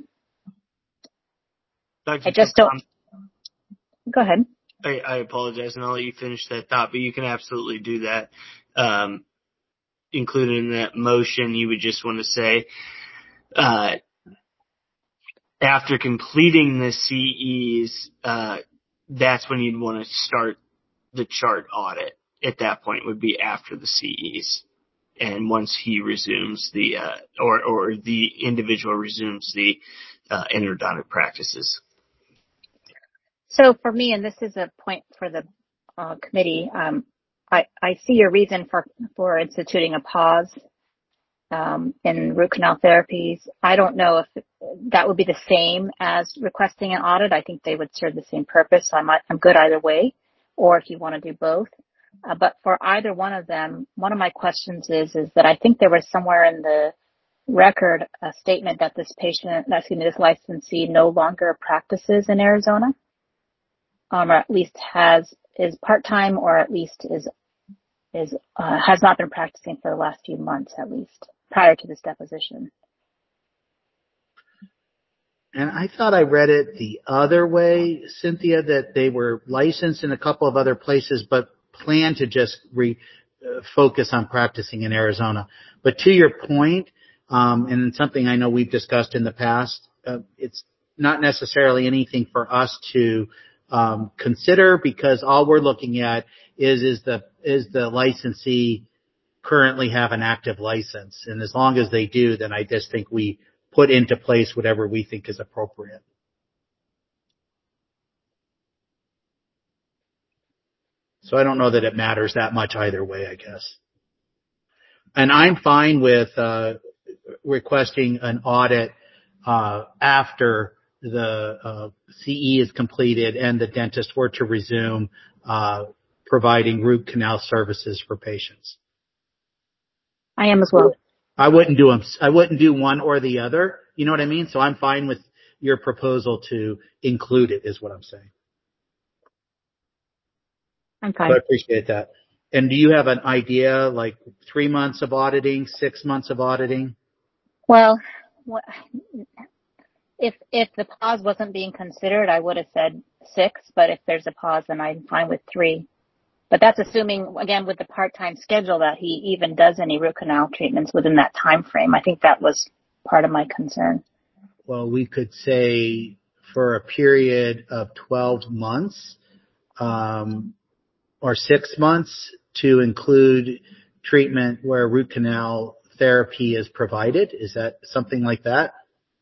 just don't. Go ahead. I apologize, and I'll let you finish that thought, but you can absolutely do that. Included in that motion, you would just want to say, after completing the CEs, that's when you'd want to start the chart audit. At that point would be after the CEs. And once he resumes the, or the individual resumes the endodontic practices. So for me, and this is a point for the committee, I see your reason for instituting a pause in root canal therapies. I don't know if that would be the same as requesting an audit. I think they would serve the same purpose. So I'm good either way, or if you want to do both. But for either one of them, one of my questions is that I think there was somewhere in the record a statement that this licensee no longer practices in Arizona, or at least is part-time, or at least has not been practicing for the last few months, at least prior to this deposition. And I thought I read it the other way, Cynthia, that they were licensed in a couple of other places, but plan to just focus on practicing in Arizona. But to your point, and something I know we've discussed in the past, it's not necessarily anything for us to consider, because all we're looking at is the licensee currently have an active license. And as long as they do, then I just think we put into place whatever we think is appropriate. So I don't know that it matters that much either way, I guess. And I'm fine with requesting an audit after the CE is completed and the dentist were to resume providing root canal services for patients. I am as well. I wouldn't do one or the other. You know what I mean? So I'm fine with your proposal to include it, is what I'm saying. I'm fine. So I appreciate that. And do you have an idea, like 3 months of auditing, 6 months of auditing? Well, if the pause wasn't being considered, I would have said 6. But if there's a pause, then I'm fine with 3. But that's assuming, again, with the part-time schedule, that he even does any root canal treatments within that time frame. I think that was part of my concern. Well, we could say for a period of 12 months or 6 months to include treatment where root canal therapy is provided. Is that something like that?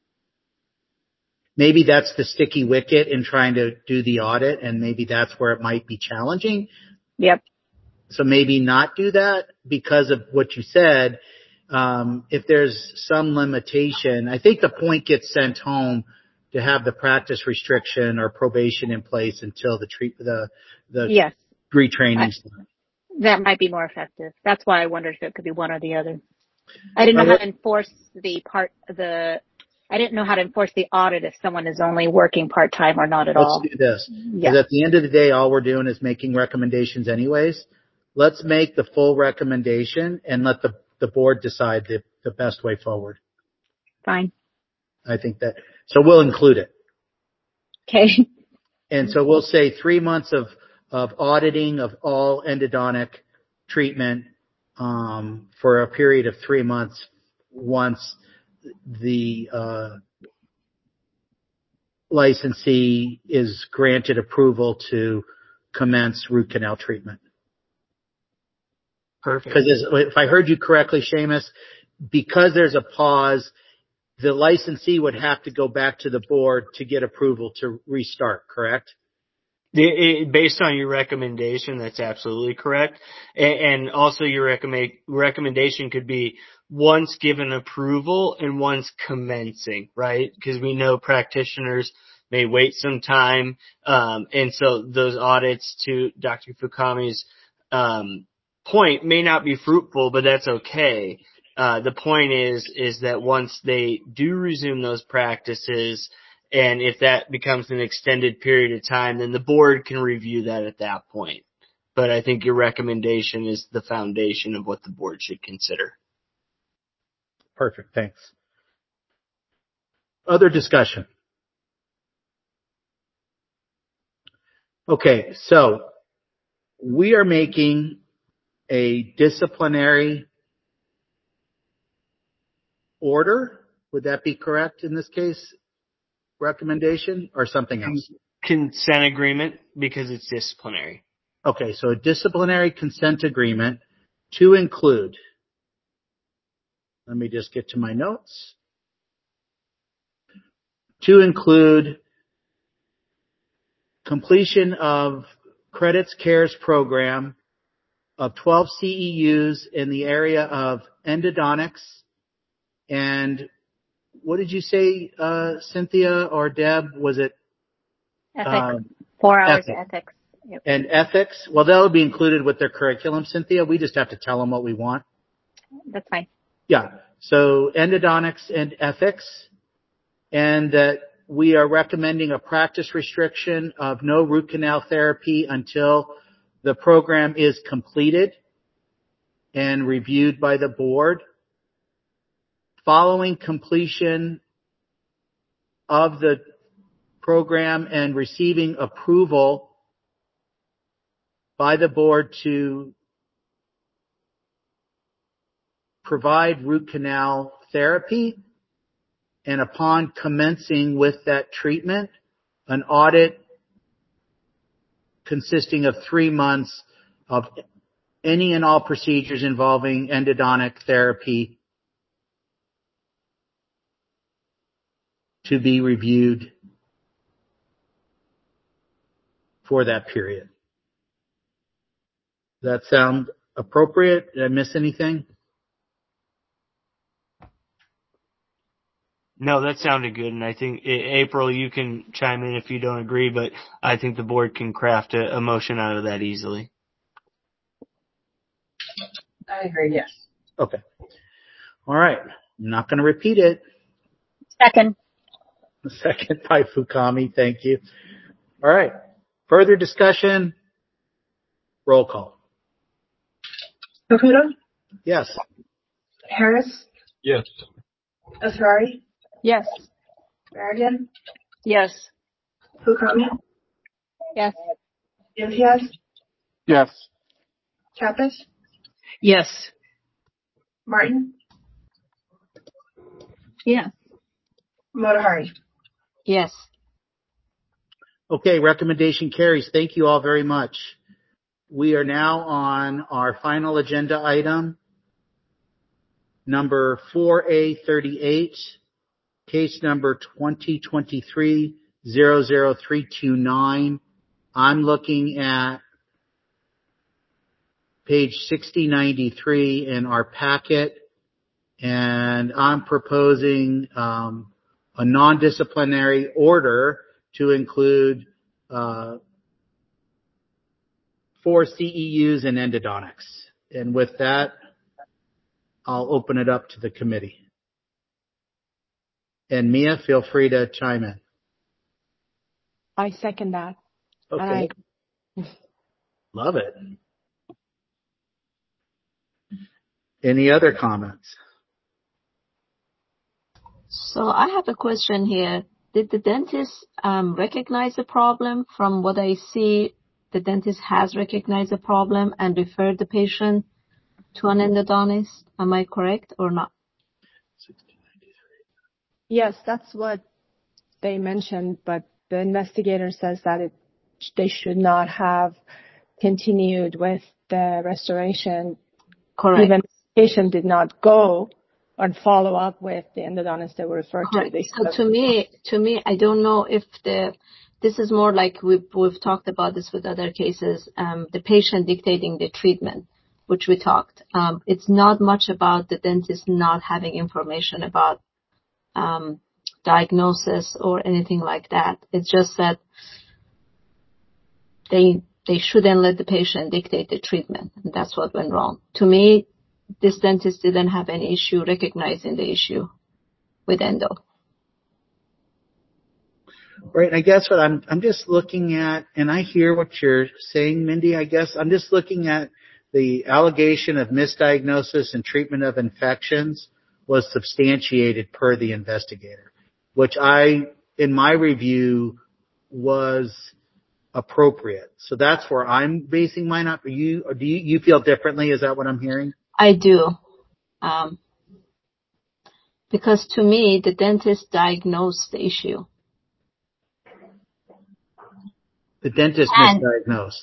Maybe that's the sticky wicket in trying to do the audit, and maybe that's where it might be challenging. Yep. So maybe not do that because of what you said. If there's some limitation, I think the point gets sent home to have the practice restriction or probation in place until the Yes. retraining. That might be more effective. That's why I wondered if it could be one or the other. I didn't know how to enforce I didn't know how to enforce the audit if someone is only working part-time or not at all. Let's do this. Because at the end of the day, all we're doing is making recommendations anyways. Let's make the full recommendation and let the board decide the best way forward. Fine. I think that. So we'll include it. Okay. And so we'll say 3 months of auditing of all endodontic treatment for a period of 3 months once the licensee is granted approval to commence root canal treatment. Perfect. Because if I heard you correctly, Seamus, because there's a pause, the licensee would have to go back to the board to get approval to restart, correct? Based on your recommendation, that's absolutely correct. And also your recommendation could be once given approval and once commencing, right? Because we know practitioners may wait some time. And so those audits, to Dr. Fukami's point, may not be fruitful, but that's okay. The point is that once they do resume those practices, and if that becomes an extended period of time, then the board can review that at that point. But I think your recommendation is the foundation of what the board should consider. Perfect. Thanks. Other discussion? Okay, so we are making a disciplinary order. Would that be correct in this case? Recommendation or something else? Consent agreement, because it's disciplinary. Okay, so a disciplinary consent agreement to include, let me just get to my notes, to include completion of Credits Cares program of 12 CEUs in the area of endodontics and what did you say, Cynthia or Deb? Was it? Ethics. 4 hours ethics. Yep. And ethics? Well, that will be included with their curriculum, Cynthia. We just have to tell them what we want. That's fine. Yeah. So endodontics and ethics. And that we are recommending a practice restriction of no root canal therapy until the program is completed and reviewed by the board. Following completion of the program and receiving approval by the board to provide root canal therapy, and upon commencing with that treatment, an audit consisting of 3 months of any and all procedures involving endodontic therapy to be reviewed for that period. Does that sound appropriate? Did I miss anything? No, that sounded good, and I think, April, you can chime in if you don't agree, but I think the board can craft a motion out of that easily. I agree, yes. Okay. All right. I'm not going to repeat it. Second. Second by Fukami. Thank you. All right. Further discussion? Roll call. Caputo? Yes. Harris? Yes. Asrari? Yes. Berrigan? Yes. Fukami? Yes. Imtiaz? Yes. Kappas? Yes. Martin? Yes. Motahari? Yes. Okay. Recommendation carries. Thank you all very much. We are now on our final agenda item, number 4A38, case number 2023-00329. I'm looking at page 6093 in our packet, and I'm proposing a non-disciplinary order to include 4 CEUs and endodontics. And with that, I'll open it up to the committee. And Mia, feel free to chime in. I second that. Okay. Love it. Any other comments? So I have a question here. Did the dentist recognize the problem? From what I see, the dentist has recognized the problem and referred the patient to an endodontist. Am I correct or not? Yes, that's what they mentioned, but the investigator says that they should not have continued with the restoration. Correct. Even the patient did not go and follow up with the endodontist they were referred Correct. to. So to me, I don't know if this is more like we've talked about this with other cases, the patient dictating the treatment, which we talked. It's not much about the dentist not having information about diagnosis or anything like that. It's just that they shouldn't let the patient dictate the treatment, and that's what went wrong. To me, this dentist didn't have any issue recognizing the issue with endo. Right. I guess what I'm just looking at, and I hear what you're saying, Mindy. I guess I'm just looking at the allegation of misdiagnosis and treatment of infections was substantiated per the investigator, which in my review, was appropriate. So that's where I'm basing mine up. Do you feel differently? Is that what I'm hearing? I do. Because to me, the dentist diagnosed the issue. The dentist misdiagnosed.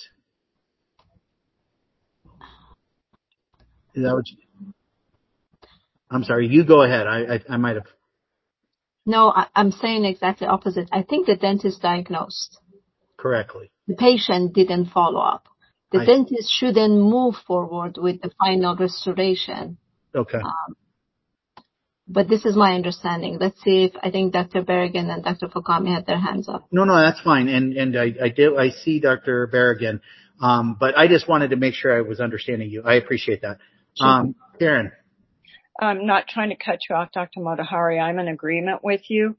Is that what I'm sorry, you go ahead. I might have. No, I'm saying exactly opposite. I think the dentist diagnosed correctly. The patient didn't follow up. The dentist shouldn't move forward with the final restoration. Okay. But this is my understanding. Let's see if I think Dr. Berrigan and Dr. Fukami had their hands up. No, that's fine. And I see Dr. Berrigan. But I just wanted to make sure I was understanding you. I appreciate that. Sure. Karen. I'm not trying to cut you off, Dr. Motahari. I'm in agreement with you.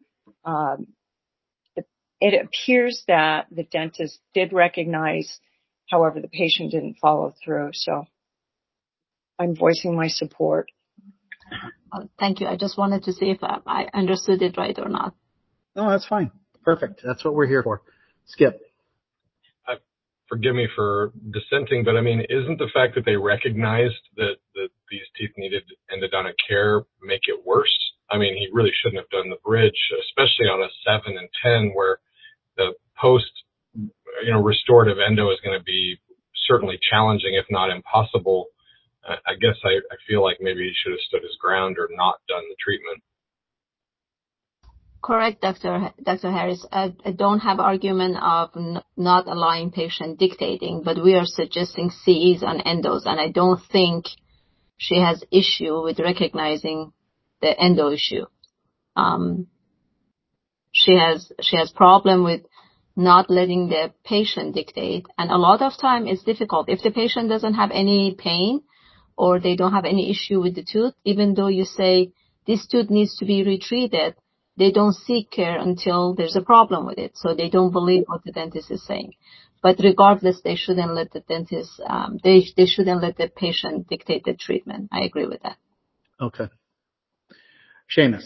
It appears that the dentist did recognize, however, the patient didn't follow through. So I'm voicing my support. Thank you. I just wanted to see if I understood it right or not. No, that's fine. Perfect. That's what we're here for. Skip. Forgive me for dissenting, but I mean, isn't the fact that they recognized that these teeth needed endodontic care make it worse? I mean, he really shouldn't have done the bridge, especially on a 7 and 10 where the post, restorative endo is going to be certainly challenging, if not impossible. I guess I feel like maybe he should have stood his ground or not done the treatment. Correct, Dr. Harris. I don't have argument of not allowing patient dictating, but we are suggesting CEs on endos, and I don't think she has issue with recognizing the endo issue. She has problem with not letting the patient dictate, and a lot of time it's difficult. If the patient doesn't have any pain or they don't have any issue with the tooth, even though you say this tooth needs to be retreated, they don't seek care until there's a problem with it. So they don't believe what the dentist is saying. But regardless, they shouldn't let the dentist, they shouldn't let the patient dictate the treatment. I agree with that. Okay. Seamus.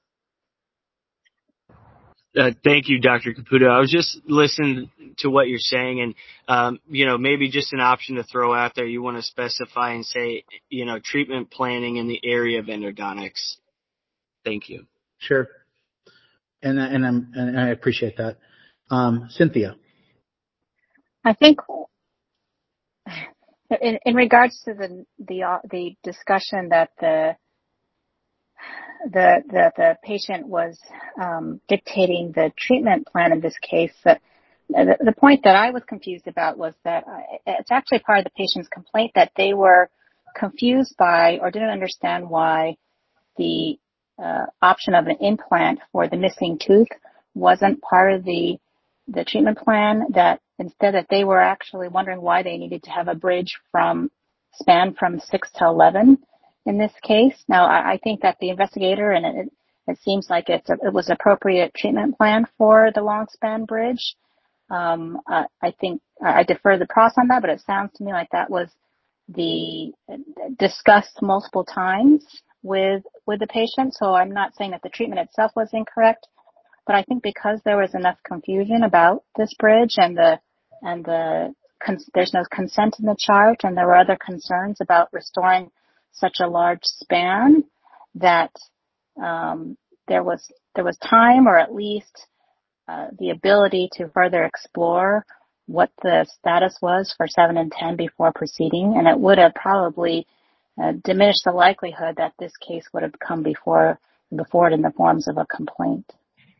Thank you, Dr. Caputo. I was just listening to what you're saying, and maybe just an option to throw out there. You want to specify and say, treatment planning in the area of endodontics. Thank you. Sure. And I appreciate that. Cynthia. I think in regards to the discussion that the patient was dictating the treatment plan in this case, the point that I was confused about was that it's actually part of the patient's complaint that they were confused by or didn't understand why the option of an implant for the missing tooth wasn't part of the treatment plan, that instead that they were actually wondering why they needed to have a bridge span from 6 to 11 in this case. Now, I think that the investigator, and it seems like it was appropriate treatment plan for the long span bridge. I think I defer the process on that, but it sounds to me like that was discussed multiple times with the patient. So I'm not saying that the treatment itself was incorrect, but I think because there was enough confusion about this bridge and there's no consent in the chart, and there were other concerns about restoring such a large span, that there was time, or at least the ability to further explore what the status was for 7 and 10 before proceeding, and it would have probably diminished the likelihood that this case would have come before it in the forms of a complaint.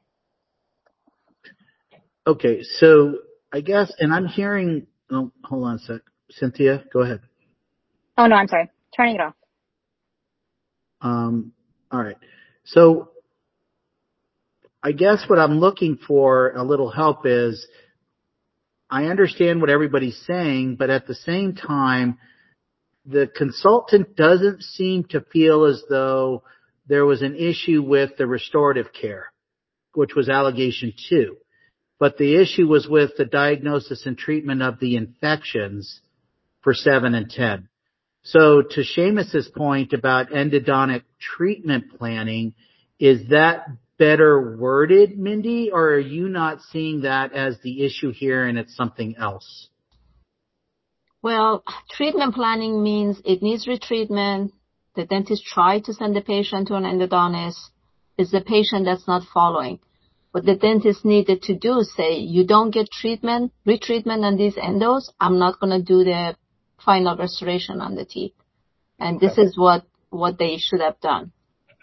Okay, so I guess, and I'm hearing, hold on a sec. Cynthia, go ahead. Oh, no, I'm sorry. Turning it off. All right. So I guess what I'm looking for a little help is, I understand what everybody's saying, but at the same time, the consultant doesn't seem to feel as though there was an issue with the restorative care, which was allegation 2. But the issue was with the diagnosis and treatment of the infections for 7 and 10. So to Seamus's point about endodontic treatment planning, is that better worded, Mindy, or are you not seeing that as the issue here and it's something else? Well, treatment planning means it needs retreatment. The dentist tried to send the patient to an endodontist. It's the patient that's not following. What the dentist needed to do is say, you don't get retreatment on these endos, I'm not going to do the final restoration on the teeth. And this is what they should have done.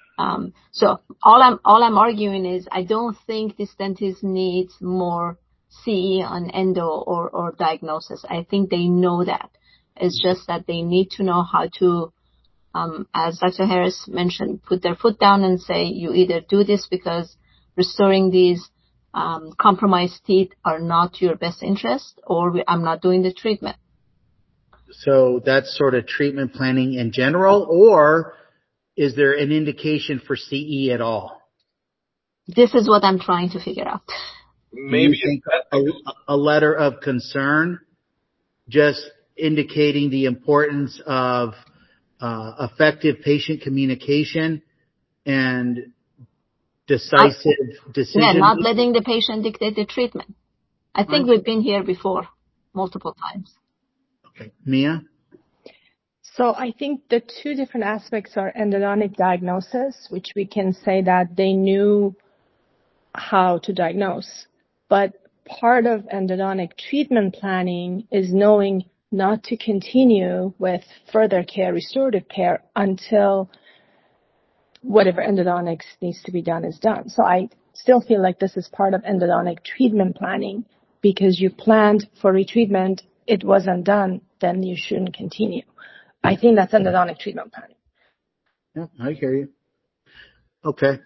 So all I'm arguing is, I don't think this dentist needs more CE on endo or diagnosis. I think they know that. It's just that they need to know how to, as Dr. Harris mentioned, put their foot down and say, you either do this because restoring these compromised teeth are not your best interest, or I'm not doing the treatment. So that's sort of treatment planning in general, or is there an indication for CE at all? This is what I'm trying to figure out. Maybe a letter of concern, just indicating the importance of effective patient communication and decisive decision. Yeah, not letting the patient dictate the treatment. I think we've been here before, multiple times. Okay. Mia? So I think the two different aspects are endodontic diagnosis, which we can say that they knew how to diagnose. But part of endodontic treatment planning is knowing not to continue with further care, restorative care, until whatever endodontics needs to be done is done. So I still feel like this is part of endodontic treatment planning, because you planned for retreatment, it wasn't done, then you shouldn't continue. I think that's endodontic treatment planning. Yeah, I hear you. Okay.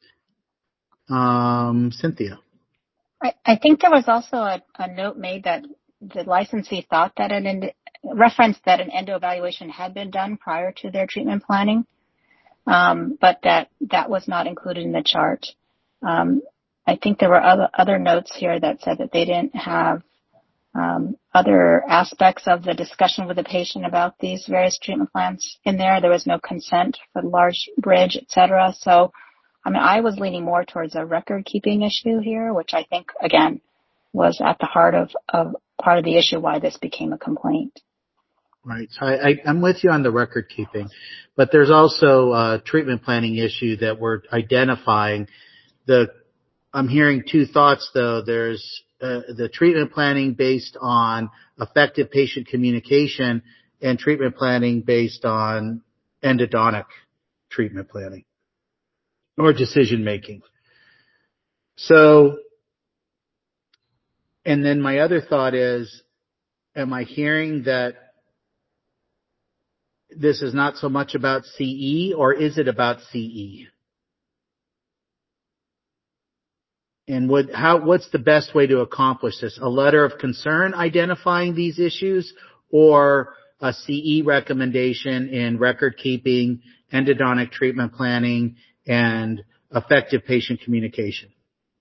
Cynthia. I think there was also a note made that the licensee thought that referenced that an endo evaluation had been done prior to their treatment planning, but that was not included in the chart. I think there were other notes here that said that they didn't have other aspects of the discussion with the patient about these various treatment plans in there. There was no consent for the large bridge, et cetera. So, I mean, I was leaning more towards a record-keeping issue here, which I think, again, was at the heart of part of the issue why this became a complaint. Right. So I'm with you on the record keeping, but there's also a treatment planning issue that we're identifying. I'm hearing two thoughts, though. There's the treatment planning based on effective patient communication and treatment planning based on endodontic treatment planning or decision making. So, and then my other thought is, am I hearing that this is not so much about CE, or is it about CE? And what's the best way to accomplish this? A letter of concern identifying these issues, or a CE recommendation in record keeping, endodontic treatment planning, and effective patient communication?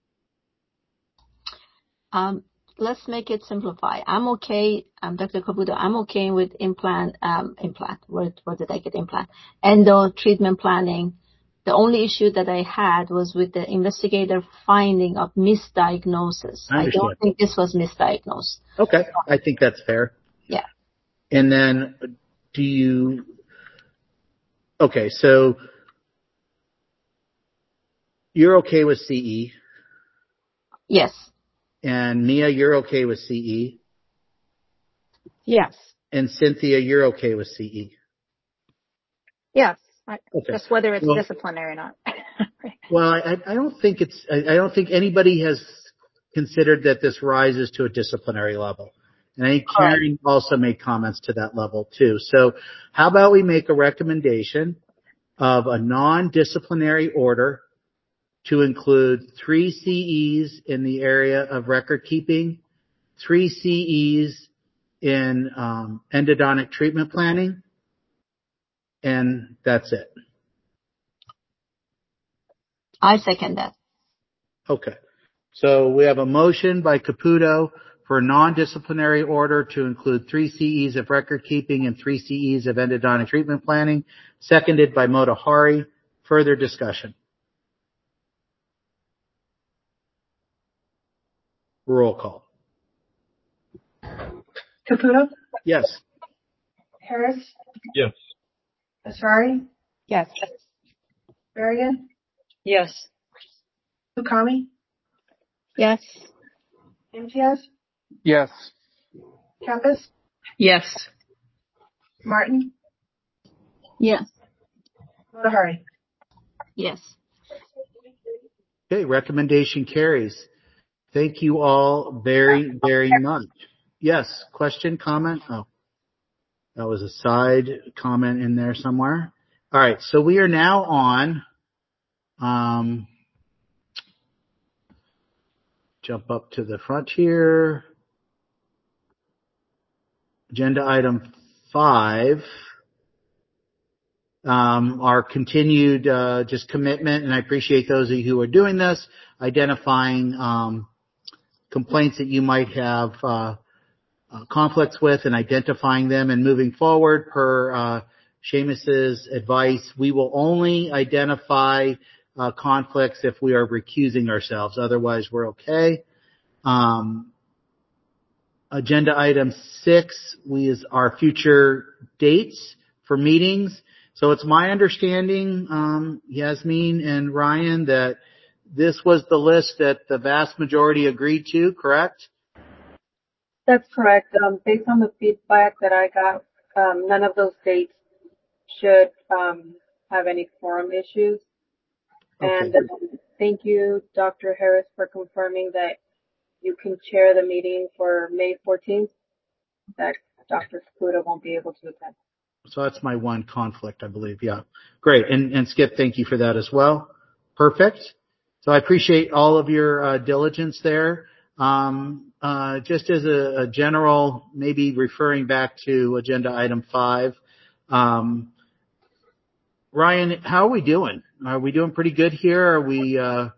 Let's make it simplify. I'm okay, Dr. Caputo, I'm okay with implant. Where did I get implant? Endo treatment planning. The only issue that I had was with the investigator finding of misdiagnosis. I don't think this was misdiagnosed. Okay, I think that's fair. Yeah. And then okay, so you're okay with CE? Yes. And Mia, you're okay with CE? Yes. And Cynthia, you're okay with CE? Yes. Okay. Just whether it's disciplinary or not. Well, I don't think I don't think anybody has considered that this rises to a disciplinary level. And I think Karen also made comments to that level too. So how about we make a recommendation of a non-disciplinary order to include 3 CEs in the area of record keeping, 3 CEs in endodontic treatment planning, and that's it. I second that. Okay. So we have a motion by Caputo for a non-disciplinary order to include 3 CEs of record keeping and 3 CEs of endodontic treatment planning, seconded by Motahari. Further discussion. Roll call. Caputo? Yes. Harris? Yes. Asrari? Yes. Berrigan? Yes. Ukami? Yes. Imtiaz? Yes. Kappas? Yes. Martin? Yes. Motahari? Yes. Okay, recommendation carries. Thank you all very, very much. Yes, question, comment? Oh, that was a side comment in there somewhere. All right, so we are now on, jump up to the front here. Agenda item 5. Our continued just commitment, and I appreciate those of you who are doing this, identifying complaints that you might have conflicts with and identifying them, and moving forward per Seamus's advice, we will only identify conflicts if we are recusing ourselves. Otherwise, we're okay. Agenda item 6 is our future dates for meetings. So it's my understanding, Yasmin and Ryan, that this was the list that the vast majority agreed to, correct? That's correct. Based on the feedback that I got, none of those dates should have any quorum issues. Okay. And thank you, Dr. Harris, for confirming that you can chair the meeting for May 14th, that Dr. Caputo won't be able to attend. So that's my one conflict, I believe. Yeah. Great. And Skip, thank you for that as well. Perfect. So I appreciate all of your diligence there. Just as a general, maybe referring back to agenda item 5, Ryan, how are we doing? Are we doing pretty good here? Are we,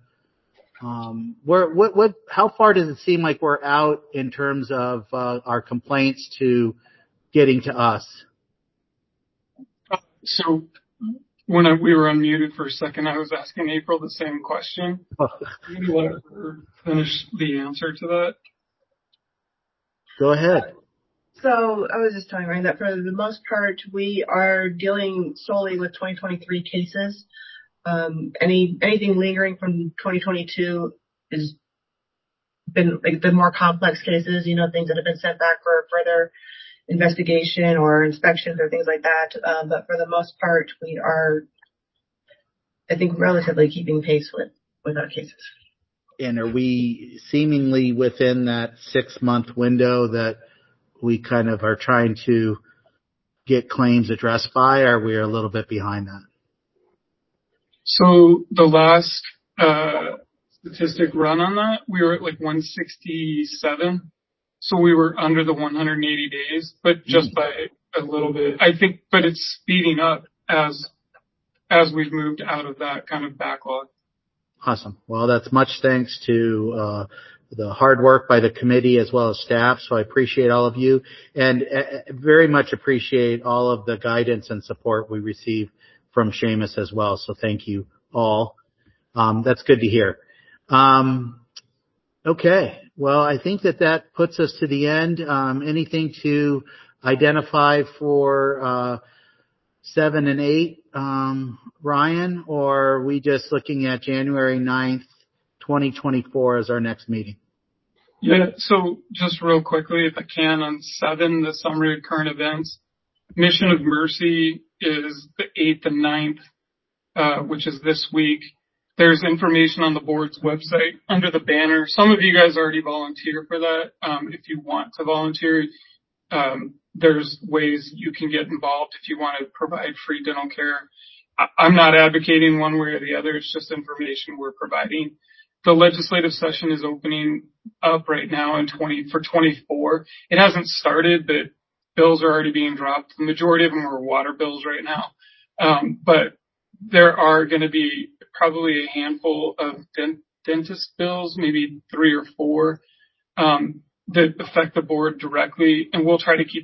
how far does it seem like we're out in terms of our complaints to getting to us? So when we were unmuted for a second, I was asking April the same question. Maybe let her finish the answer to that. Go ahead. So I was just telling Ryan that for the most part, we are dealing solely with 2023 cases. Anything lingering from 2022 is been like the more complex cases, things that have been sent back for further investigation or inspections or things like that. But for the most part, we are, I think, relatively keeping pace with our cases. And are we seemingly within that 6-month window that we kind of are trying to get claims addressed by, or are we a little bit behind that? So the last statistic run on that, we were at like 167. So we were under the 180 days, but just by a little bit. I think, but it's speeding up as we've moved out of that kind of backlog. Awesome. Well, that's much thanks to the hard work by the committee as well as staff. So I appreciate all of you and very much appreciate all of the guidance and support we receive from Seamus as well. So thank you all. That's good to hear. Okay. Well, I think that puts us to the end. Anything to identify for 7 and 8, Ryan, or are we just looking at January 9th, 2024 as our next meeting? Yeah, so just real quickly, if I can, on 7, the summary of current events, Mission of Mercy is the 8th and 9th, which is this week. There's information on the board's website under the banner. Some of you guys already volunteer for that. If you want to volunteer, there's ways you can get involved if you want to provide free dental care. I'm not advocating one way or the other. It's just information we're providing. The legislative session is opening up right now for 24. It hasn't started, but bills are already being dropped. The majority of them are water bills right now. But there are going to be probably a handful of dentist bills, maybe 3 or 4, that affect the board directly, and we'll try to keep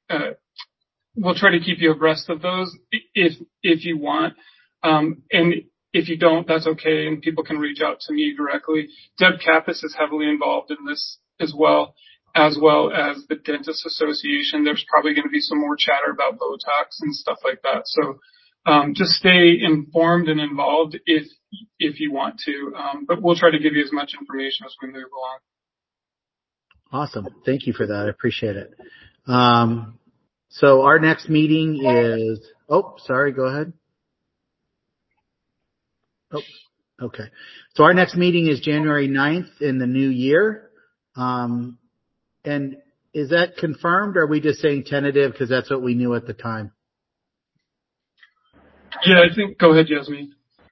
you abreast of those if you want. And if you don't, that's okay, and people can reach out to me directly. Deb Kappas is heavily involved in this as well as the Dentist Association. There's probably going to be some more chatter about Botox and stuff like that. So just stay informed and involved if you want to. But we'll try to give you as much information as we move along. Awesome. Thank you for that. I appreciate it. So our next meeting is, sorry, go ahead. Okay. So our next meeting is January 9th in the new year. And is that confirmed, or are we just saying tentative because that's what we knew at the time? Yeah, I think, go ahead, Yasmin.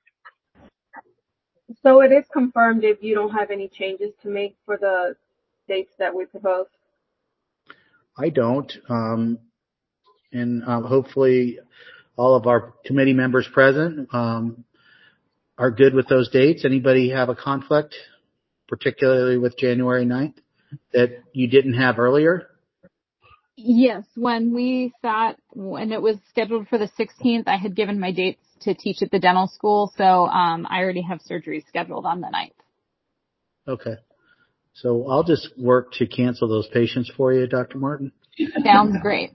So it is confirmed if you don't have any changes to make for the dates that we proposed? I don't. And hopefully all of our committee members present are good with those dates. Anybody have a conflict, particularly with January 9th, that you didn't have earlier? Yes. When it was scheduled for the 16th, I had given my dates to teach at the dental school. So I already have surgery scheduled on the 9th. Okay. So I'll just work to cancel those patients for you, Dr. Martin. Sounds great.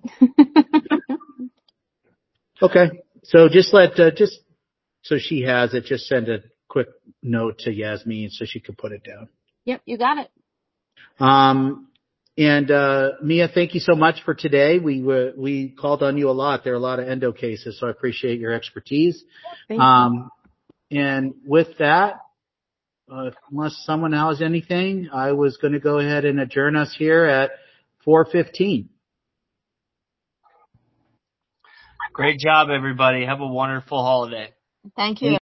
Okay. So just so she has it, just send a quick note to Yasmin so she can put it down. Yep, you got it. And Mia, thank you so much for today. We called on you a lot. There are a lot of endo cases, so I appreciate your expertise. Thank you. And with that, unless someone has anything, I was going to go ahead and adjourn us here at 4:15. Great job, everybody. Have a wonderful holiday. Thank you.